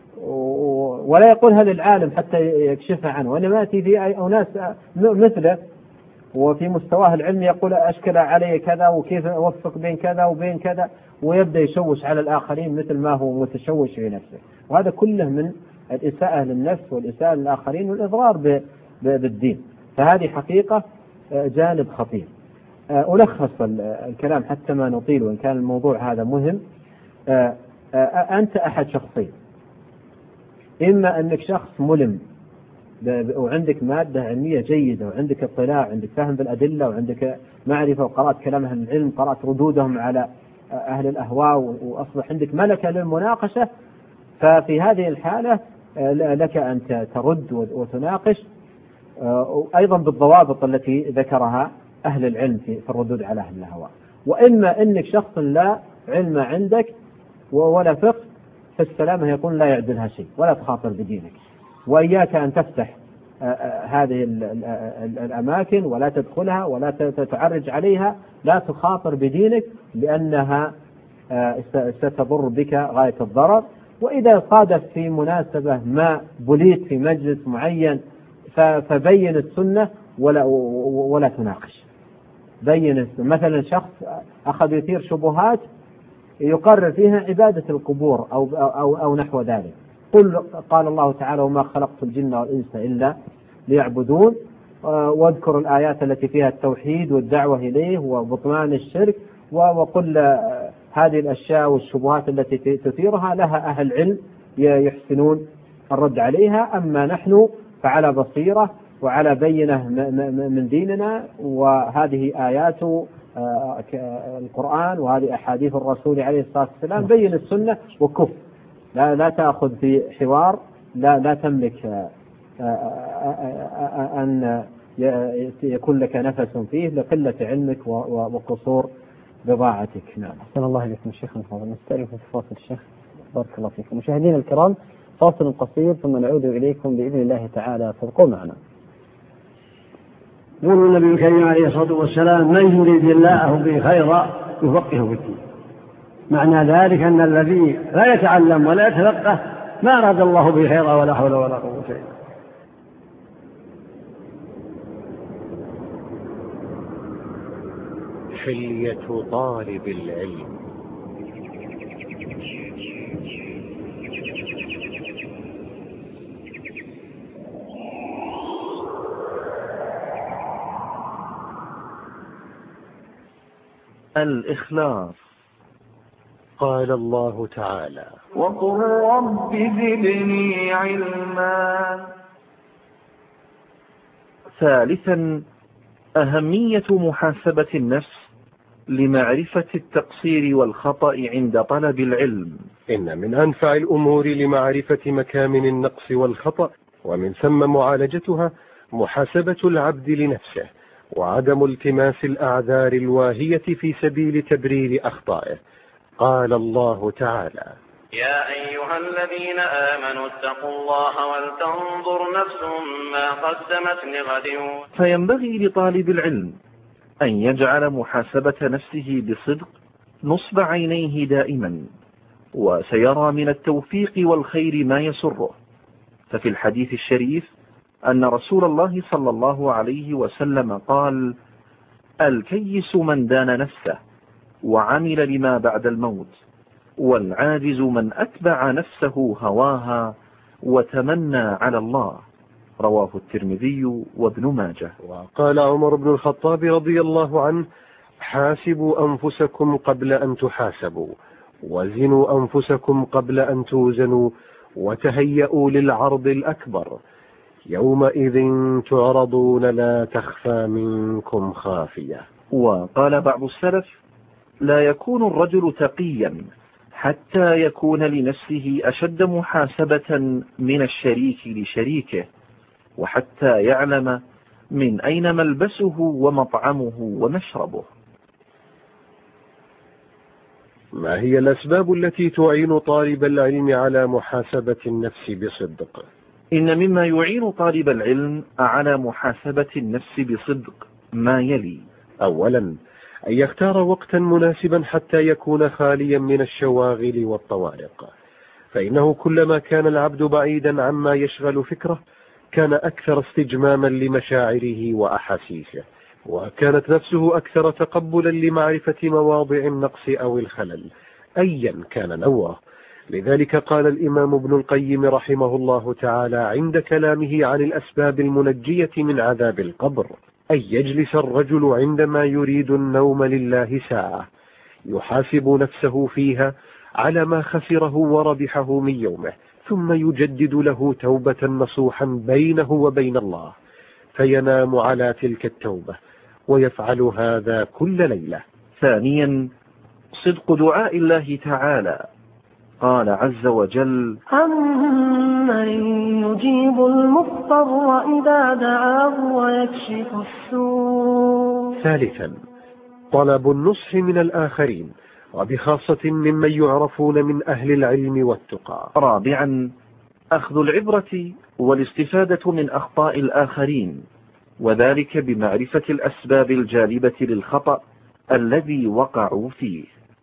Speaker 2: ولا يقولها للعالم حتى يكشفها عنه، وإنما يأتي في أناس مثله وفي مستواه العلمي يقول أشكل علي كذا وكيف أوفق بين كذا وبين كذا، ويبدأ يشوش على الآخرين مثل ما هو متشوش في نفسه. وهذا كله من الإساءة للنفس والإساءة للآخرين والإضرار بالدين. فهذه حقيقة جانب خطير. ألخص الكلام حتى ما نطيل، وإن كان الموضوع هذا مهم. أنت أحد شخصين، إما أنك شخص ملم وعندك مادة علمية جيدة وعندك اطلاع وعندك فهم بالأدلة وعندك معرفة وقرأت كلام أهل العلم، قرأت ردودهم على أهل الأهواء، وأصبح عندك ملكة للمناقشة، ففي هذه الحالة لك أن ترد وتناقش أيضا بالضوابط التي ذكرها أهل العلم في الردود على أهل الأهواء. وإما أنك شخص لا علم عندك ولا فقه، فالسلامة يكون لا يعدلها شيء ولا تخاطر بدينك، وإياك أن تفتح هذه الأماكن ولا تدخلها ولا تتعرج عليها، لا تخاطر بدينك لأنها ستضر بك غاية الضرر. وإذا صادف في مناسبة ما بليت في مجلس معين فبين السنة ولا ولا تناقش، بين مثلا شخص أخذ يثير شبهات يقرر فيها عبادة القبور أو أو أو نحو ذلك، قل قال الله تعالى وما خلقت الجن والإنس إلا ليعبدون، واذكر الآيات التي فيها التوحيد والدعوة إليه وبطلان الشرك، وقل هذه الأشياء والشبهات التي تثيرها لها أهل علم يحسنون الرد عليها. أما نحن فعلى بصيرة وعلى بينة من ديننا، وهذه آيات القرآن وهذه أحاديث الرسول عليه الصلاة والسلام، بين السنة وكف، لا لا تأخذ في حوار، لا لا تملك أن يكون لك نفس فيه لقلة علمك وقصور بضاعتك. نعم.
Speaker 1: أحسن الله إليكم شيخنا الفاضل. نستأنف في فاصل الشيخ، بارك الله فيكم. مشاهدينا الكرام، فاصل قصير ثم نعود إليكم بإذن الله تعالى، فابقوا معنا.
Speaker 3: يقول النبي الكريم عليه الصلاة والسلام من يريد الله به خيرا يفقهه في الدين. معنى ذلك أن الذي لا يتعلم ولا يتفقه ما أراد الله به خيرا ولا حول ولا قوة إلا بالله.
Speaker 6: حلية طالب العلم.
Speaker 4: الإخلاص.
Speaker 6: قال الله تعالى:
Speaker 5: وقل رب زدني علما.
Speaker 4: ثالثا، أهمية محاسبة النفس لمعرفة التقصير والخطأ عند طلب العلم.
Speaker 6: إن من أنفع الأمور لمعرفة مكامن النقص والخطأ ومن ثم معالجتها محاسبة العبد لنفسه، وعدم التماس الأعذار الواهية في سبيل تبرير أخطائه. قال الله تعالى:
Speaker 7: يا أيها الذين آمنوا اتقوا الله ولتنظر نفس ما قدمت لغد.
Speaker 4: فينبغي لطالب العلم أن يجعل محاسبة نفسه بصدق نصب عينيه دائما، وسيرى من التوفيق والخير ما يسره. ففي الحديث الشريف أن رسول الله صلى الله عليه وسلم قال: الكيس من دان نفسه وعمل لما بعد الموت، والعاجز من أتبع نفسه هواها وتمنى على الله. رواه الترمذي وابن ماجه.
Speaker 6: وقال عمر بن الخطاب رضي الله عنه: حاسبوا أنفسكم قبل أن تحاسبوا، وزنوا أنفسكم قبل أن توزنوا، وتهيئوا للعرض الأكبر، يومئذ تعرضون لا تخفى منكم خافية.
Speaker 4: وقال بعض السلف: لا يكون الرجل تقيا حتى يكون لنفسه أشد محاسبة من الشريك لشريكه، وحتى يعلم من أين ملبسه ومطعمه ومشربه.
Speaker 6: ما هي الأسباب التي تعين طالب العلم على محاسبة النفس بصدق؟
Speaker 4: إن مما يعين طالب العلم على محاسبة النفس بصدق ما يلي:
Speaker 6: أولا، أن يختار وقتا مناسبا حتى يكون خاليا من الشواغل والطوارق، فإنه كلما كان العبد بعيدا عما يشغل فكره كان أكثر استجماما لمشاعره وأحاسيسه، وكانت نفسه أكثر تقبلا لمعرفة مواضع النقص أو الخلل أيا كان نوعه. لذلك قال الإمام ابن القيم رحمه الله تعالى عند كلامه عن الأسباب المنجية من عذاب القبر: أن يجلس الرجل عندما يريد النوم لله ساعة يحاسب نفسه فيها على ما خسره وربحه من يومه، ثم يجدد له توبة نصوحا بينه وبين الله، فينام على تلك التوبة، ويفعل هذا كل ليلة.
Speaker 4: ثانيا، صدق دعاء الله تعالى. قال عز وجل:
Speaker 5: أمن يجيب المضطر إذا دعاه ويكشف السوء.
Speaker 6: ثالثا، طلب النصح من الآخرين، وبخاصة ممن يعرفون من أهل العلم والتقى.
Speaker 4: رابعا، أخذ العبرة والاستفادة من أخطاء الآخرين، وذلك بمعرفة الأسباب الجالبة للخطأ الذي وقعوا فيه.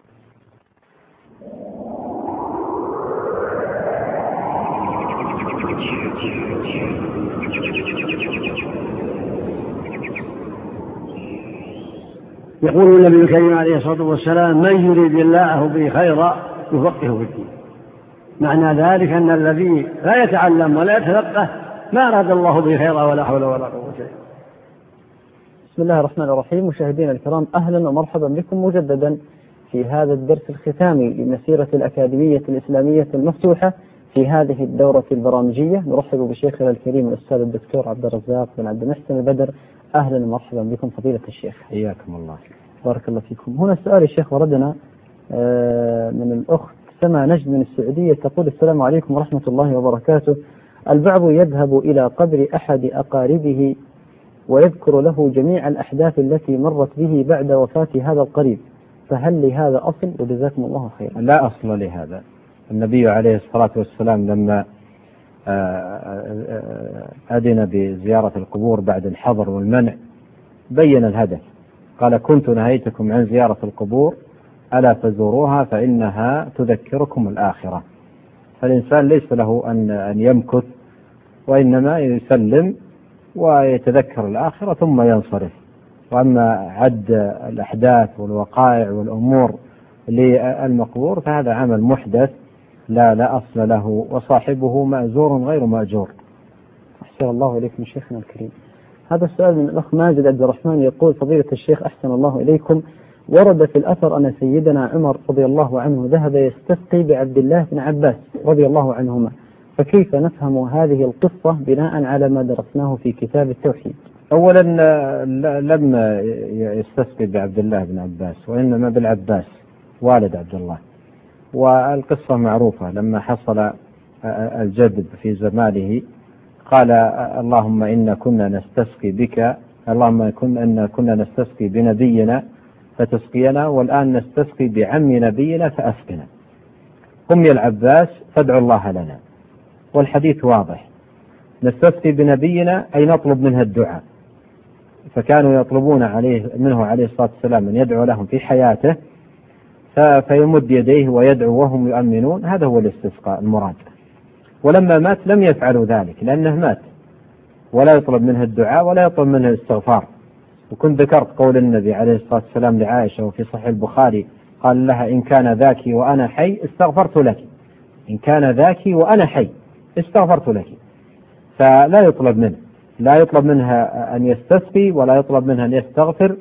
Speaker 3: يقول النبي الكريم عليه الصلاة والسلام: من يريد الله به خيرا يفقهه في الدين. معنى ذلك أن الذي لا يتعلم ولا يتفقه ما أراد الله به خيرا ولا حول ولا قوة إلا بالله.
Speaker 1: بسم الله الرحمن الرحيم. مشاهدينا الكرام، أهلا ومرحبا بكم مجددا في هذا الدرس الختامي لمسيرة الأكاديمية الإسلامية المفتوحة في هذه الدورة البرامجية. نرحب بشيخنا الكريم الأستاذ الدكتور عبد الرزاق بن عبد المحسن البدر. أهلا ومرحبا بكم فضيلة الشيخ.
Speaker 2: حياكم الله.
Speaker 1: بارك الله فيكم. هنا السؤال يا شيخ وردنا من الأخت سما نجد من السعودية، تقول: السلام عليكم ورحمة الله وبركاته. البعض يذهب إلى قبر أحد أقاربه ويذكر له جميع الأحداث التي مرت به بعد وفاة هذا القريب، فهل لهذا أصل؟ وجزاكم الله خيرا.
Speaker 2: لا أصل لهذا. النبي عليه الصلاة والسلام لما أذن بزيارة القبور بعد الحظر والمنع بين الهدف، قال: كنت نهيتكم عن زيارة القبور ألا فزوروها فإنها تذكركم الآخرة. فالإنسان ليس له أن يمكث، وإنما يسلم ويتذكر الآخرة ثم ينصرف. وأما عد الأحداث والوقائع والأمور للمقبور فهذا عمل محدث لا لا أصل له، وصاحبه مأجور غير مأجور.
Speaker 1: أحسن الله إليكم شيخنا الكريم. هذا السؤال من الأخ ماجد عبد الرحمن يقول: فضيلة الشيخ أحسن الله إليكم، ورد في الأثر أن سيدنا عمر رضي الله عنه ذهب يستسقي بعبد الله بن عباس رضي الله عنهما، فكيف نفهم هذه القصة بناء على ما درسناه في كتاب التوحيد؟
Speaker 2: أولا لم يستسقي بعبد الله بن عباس، وإنما بالعباس والد عبد الله، والقصة معروفة. لما حصل الجدب في زمانه قال: اللهم إنا كنا نستسقي بك، اللهم إنا كنا نستسقي بنبينا فتسقينا، والآن نستسقي بعم نبينا فأسقنا، قم يا العباس فادعوا الله لنا. والحديث واضح، نستسقي بنبينا أي نطلب منه الدعاء، فكانوا يطلبون عليه منه عليه الصلاة والسلام أن يدعو لهم في حياته، فيمد يديه ويدعو وهم يؤمنون، هذا هو الاستسقاء المراد. ولما مات لم يفعلوا ذلك لأنه مات، ولا يطلب منه الدعاء ولا يطلب منه الاستغفار. وكنت ذكرت قول النبي عليه الصلاة والسلام لعائشة وفي صحيح البخاري، قال لها: إن كان ذاك وأنا حي استغفرت لك، إن كان ذاك وأنا حي استغفرت لك. فلا يطلب منه لا يطلب منها أن يستسقي، ولا يطلب منها أن يستغفر.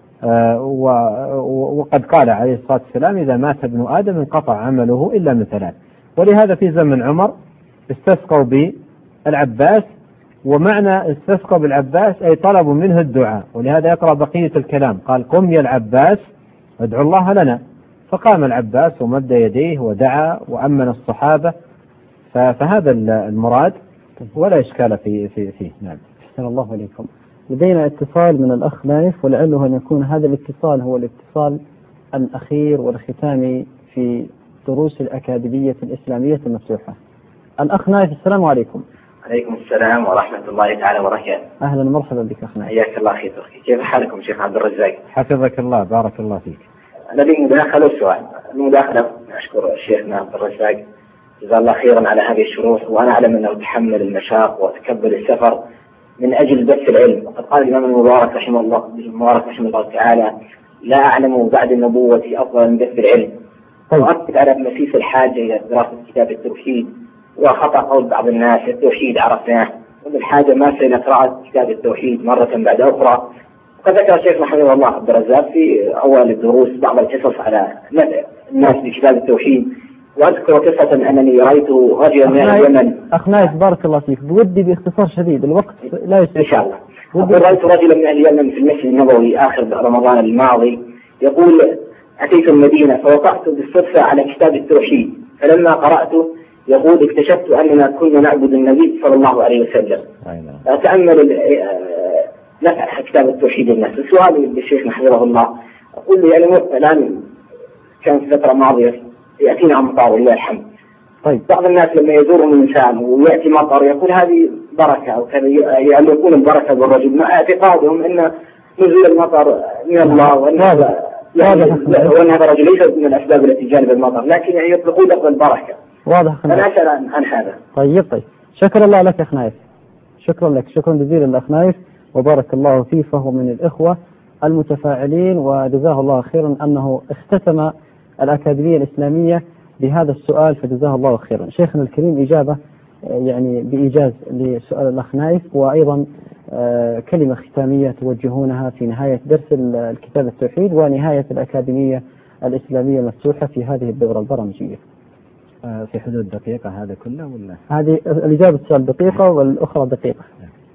Speaker 2: وقد قال عليه الصلاة والسلام: إذا مات ابن آدم انقطع عمله إلا من ثلاث. ولهذا في زمن عمر استسقوا بالعباس، ومعنى استسقوا بالعباس أي طلبوا منه الدعاء. ولهذا يقرأ بقية الكلام، قال: قم يا العباس وادعوا الله لنا. فقام العباس ومد يديه ودعا وأمن الصحابة، فهذا المراد ولا إشكال في في فيه. نعم.
Speaker 1: أحسن الله إليكم. لدينا اتصال من الأخ نايف، ولعله أن يكون هذا الاتصال هو الاتصال الأخير والختامي في دروس الأكاديمية الإسلامية المفتوحة. الأخ نايف، السلام عليكم.
Speaker 8: عليكم السلام ورحمة الله تعالى وبركاته.
Speaker 1: أهلا ومرحبا بك أخ نايف.
Speaker 8: حياك الله أخي تركي، كيف حالكم شيخ عبد الرزاق؟
Speaker 2: حفظك الله، بارك الله فيك.
Speaker 8: لدي مداخلة وسؤال. المداخلة أشكر شيخنا عبد الرزاق جزاه الله خيرا على هذه الشروح، وأنا أعلم أنه تحمل المشاق وتكبل السفر من أجل بث العلم. وقد قال الإمام المبارك رحمه الله المبارك رحمه الله تعالى: لا أعلم بعد النبوة أفضل من بث العلم. وأكد على مسيس الحاجة إلى دراسة كتاب التوحيد، وخطأ قول بعض الناس: التوحيد عرفناه، والحاجة ما سئل قراءة كتاب التوحيد مرة بعد أخرى. وقد ذكر الشيخ رحمه الله عبد الرزاق في أول الدروس بعض القصص على نفع الناس بكتاب التوحيد، وأذكر قصة أنني رأيت رجلا من اليمن.
Speaker 1: أخ نايف بارك الله فيك، بودي باختصار شديد، الوقت لا يسمح.
Speaker 8: إن شاء الله. رأيت رجلا من اليمن في المسجد النبوي آخر رمضان الماضي يقول: أتيت المدينة فوقعت بالصدفة على كتاب التوحيد، فلما قرأته يقول اكتشفت أننا كنا نعبد النبي صلى الله عليه وسلم. أتأمل نفع كتاب التوحيد الناس. سؤالي للشيخ حفظه الله، أقول له يعني الآن كان في فترة ماضية يأتينا أمطار ولله الحمد. طيب بعض الناس لما يزورهم الإنسان ويأتي مطر يقول هذه بركة أو كذا، يعني يكون البركة بالرجل، مع اعتقادهم أن نزول المطر من الله، وأن هذا يعني وأن هذا الرجل ليس من الأسباب التي جانب المطر، لكن يعني يطلقون لفظ البركة.
Speaker 1: واضح.
Speaker 8: أنا أسأل عن هذا.
Speaker 1: طيب طيب شكرا الله لك أخ نايف، شكرا لك، شكرا جزيلا لأخ نايف وبارك الله فيه، فهو من الإخوة المتفاعلين، وجزاه الله خيرا أنه اختتم الأكاديمية الإسلامية بهذا السؤال، فجزاه الله خيرا. شيخنا الكريم إجابة يعني بإيجاز لسؤال الأخ نايف، وأيضا كلمة ختامية توجهونها في نهاية درس الكتاب التوحيد ونهاية الأكاديمية الإسلامية المفتوحة في هذه الدورة البرامجية.
Speaker 2: في حدود دقيقة هذا كله ولا؟
Speaker 1: هذه الإجابة السؤال دقيقة والأخرى دقيقة.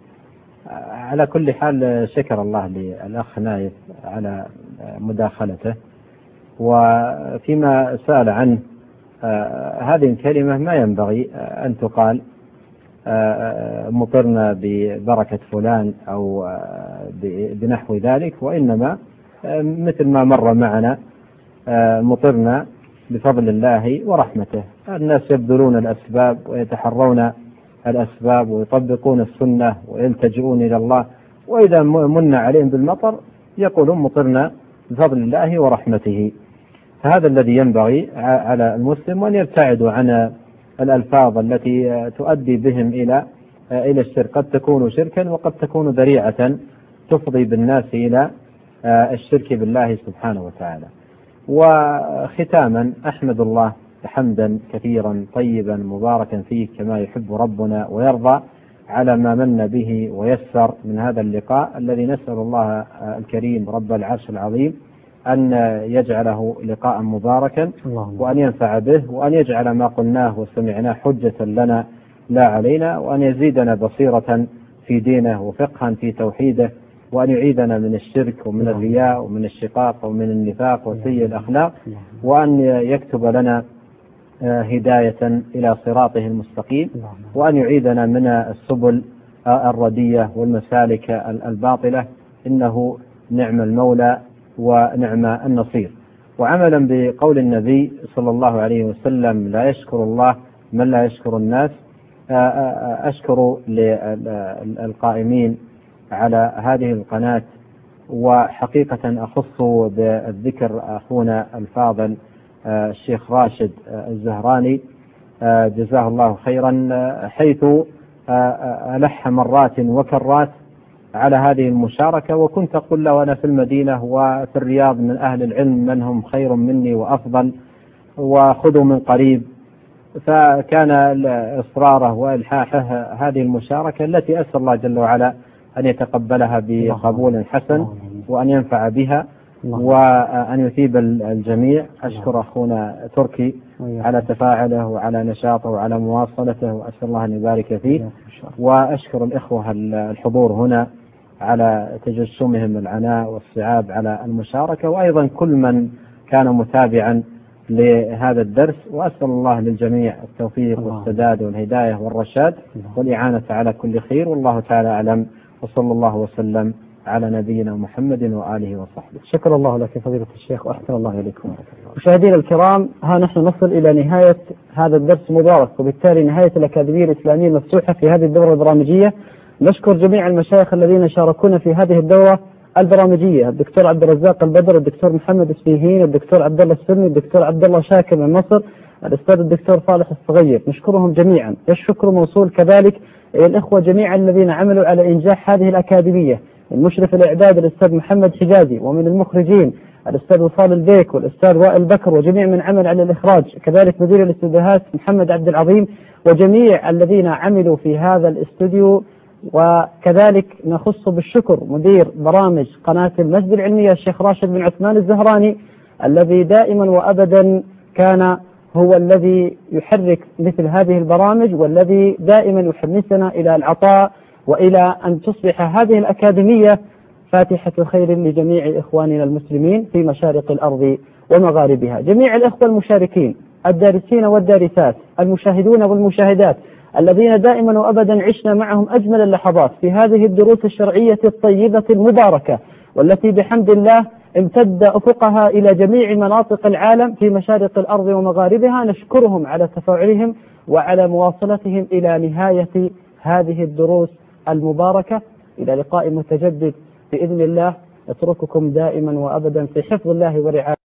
Speaker 2: على كل حال شكر الله للأخ نايف على مداخلته. وفيما سأل عنه هذه الكلمة ما ينبغي أن تقال مطرنا ببركة فلان أو بنحو ذلك، وإنما مثل ما مر معنا مطرنا بفضل الله ورحمته. الناس يبذلون الأسباب ويتحرون الأسباب ويطبقون السنة ويلتجئون إلى الله، وإذا من عليهم بالمطر يقولون مطرنا بفضل الله ورحمته. فهذا الذي ينبغي على المسلم، وأن يبتعدوا عن الألفاظ التي تؤدي بهم إلى إلى الشرك. قد تكون شركا وقد تكون ذريعة تفضي بالناس إلى الشرك بالله سبحانه وتعالى. وختاما أحمد الله حمدا كثيرا طيبا مباركا فيه كما يحب ربنا ويرضى على ما من به ويسر من هذا اللقاء الذي نسأل الله الكريم رب العرش العظيم أن يجعله لقاء مباركا وأن ينفع به وأن يجعل ما قلناه وسمعناه حجة لنا لا علينا، وأن يزيدنا بصيرة في دينه وفقها في توحيده، وأن يعيذنا من الشرك ومن الرياء ومن الشقاق ومن النفاق وسيء الأخلاق، وأن يكتب لنا هداية إلى صراطه المستقيم، وأن يعيذنا من السبل الردية والمسالك الباطلة، إنه نعم المولى ونعم النصير. وعملا بقول النبي صلى الله عليه وسلم لا يشكر الله من لا يشكر الناس، أشكر للقائمين على هذه القناة، وحقيقة أخص بالذكر أخونا الفاضل الشيخ راشد الزهراني جزاه الله خيرا، حيث ألح مرات وكرات على هذه المشاركة، وكنت أقول له أنا في المدينة وفي الرياض من أهل العلم من هم خير مني وأفضل وخذوا من قريب، فكان إصراره وإلحاحه هذه المشاركة التي أسأل الله جل وعلا أن يتقبلها بقبول حسن وأن ينفع بها وأن يثيب الجميع. أشكر أخونا تركي على تفاعله وعلى نشاطه وعلى مواصلته، وأسأل الله أن يبارك فيه، وأشكر الإخوة الحضور هنا على تجسمهم العناء والصعاب على المشاركة، وأيضا كل من كان متابعا لهذا الدرس، وأسأل الله للجميع التوفيق والسداد والهداية والرشاد والإعانة على كل خير، والله تعالى أعلم، وصلى الله وسلم على نبينا محمد وآله وصحبه.
Speaker 1: شكر الله لك فضيلة الشيخ وأحسن الله إليكم. مشاهدينا الكرام، ها نحن نصل إلى نهاية هذا الدرس المبارك، وبالتالي نهاية الأكاديمية الإسلامية المفتوحة في هذه الدورة البرامجية. نشكر جميع المشايخ الذين شاركونا في هذه الدورة البرامجية، الدكتور عبد الرزاق البدر، الدكتور محمد السبيهين، الدكتور عبد الله السرني، الدكتور عبد الله شاكر من مصر، الأستاذ الدكتور صالح الصغير. نشكرهم جميعا. الشكر موصول كذلك إلى الإخوة جميعا الذين عملوا على إنجاح هذه الأكاديمية، المشرف الإعداد الأستاذ محمد حجازي، ومن المخرجين الأستاذ وصال البيك والأستاذ وائل بكر، وجميع من عمل على الإخراج، كذلك مدير الاستديوهات محمد عبد العظيم، وجميع الذين عملوا في هذا الاستوديو. وكذلك نخص بالشكر مدير برامج قناة المسجد العلمية الشيخ راشد بن عثمان الزهراني، الذي دائما وأبدا كان هو الذي يحرك مثل هذه البرامج، والذي دائما يحمسنا إلى العطاء وإلى أن تصبح هذه الأكاديمية فاتحة خير لجميع إخواننا المسلمين في مشارق الأرض ومغاربها. جميع الإخوة المشاركين، الدارسين والدارسات، المشاهدون والمشاهدات، الذين دائما وأبدا عشنا معهم أجمل اللحظات في هذه الدروس الشرعية الطيبة المباركة، والتي بحمد الله امتد أفقها إلى جميع مناطق العالم في مشارق الأرض ومغاربها. نشكرهم على تفاعلهم وعلى مواصلتهم إلى نهاية هذه الدروس المباركة. إلى لقاء متجدد بإذن الله، أترككم دائما وأبدا في حفظ الله ورعايته.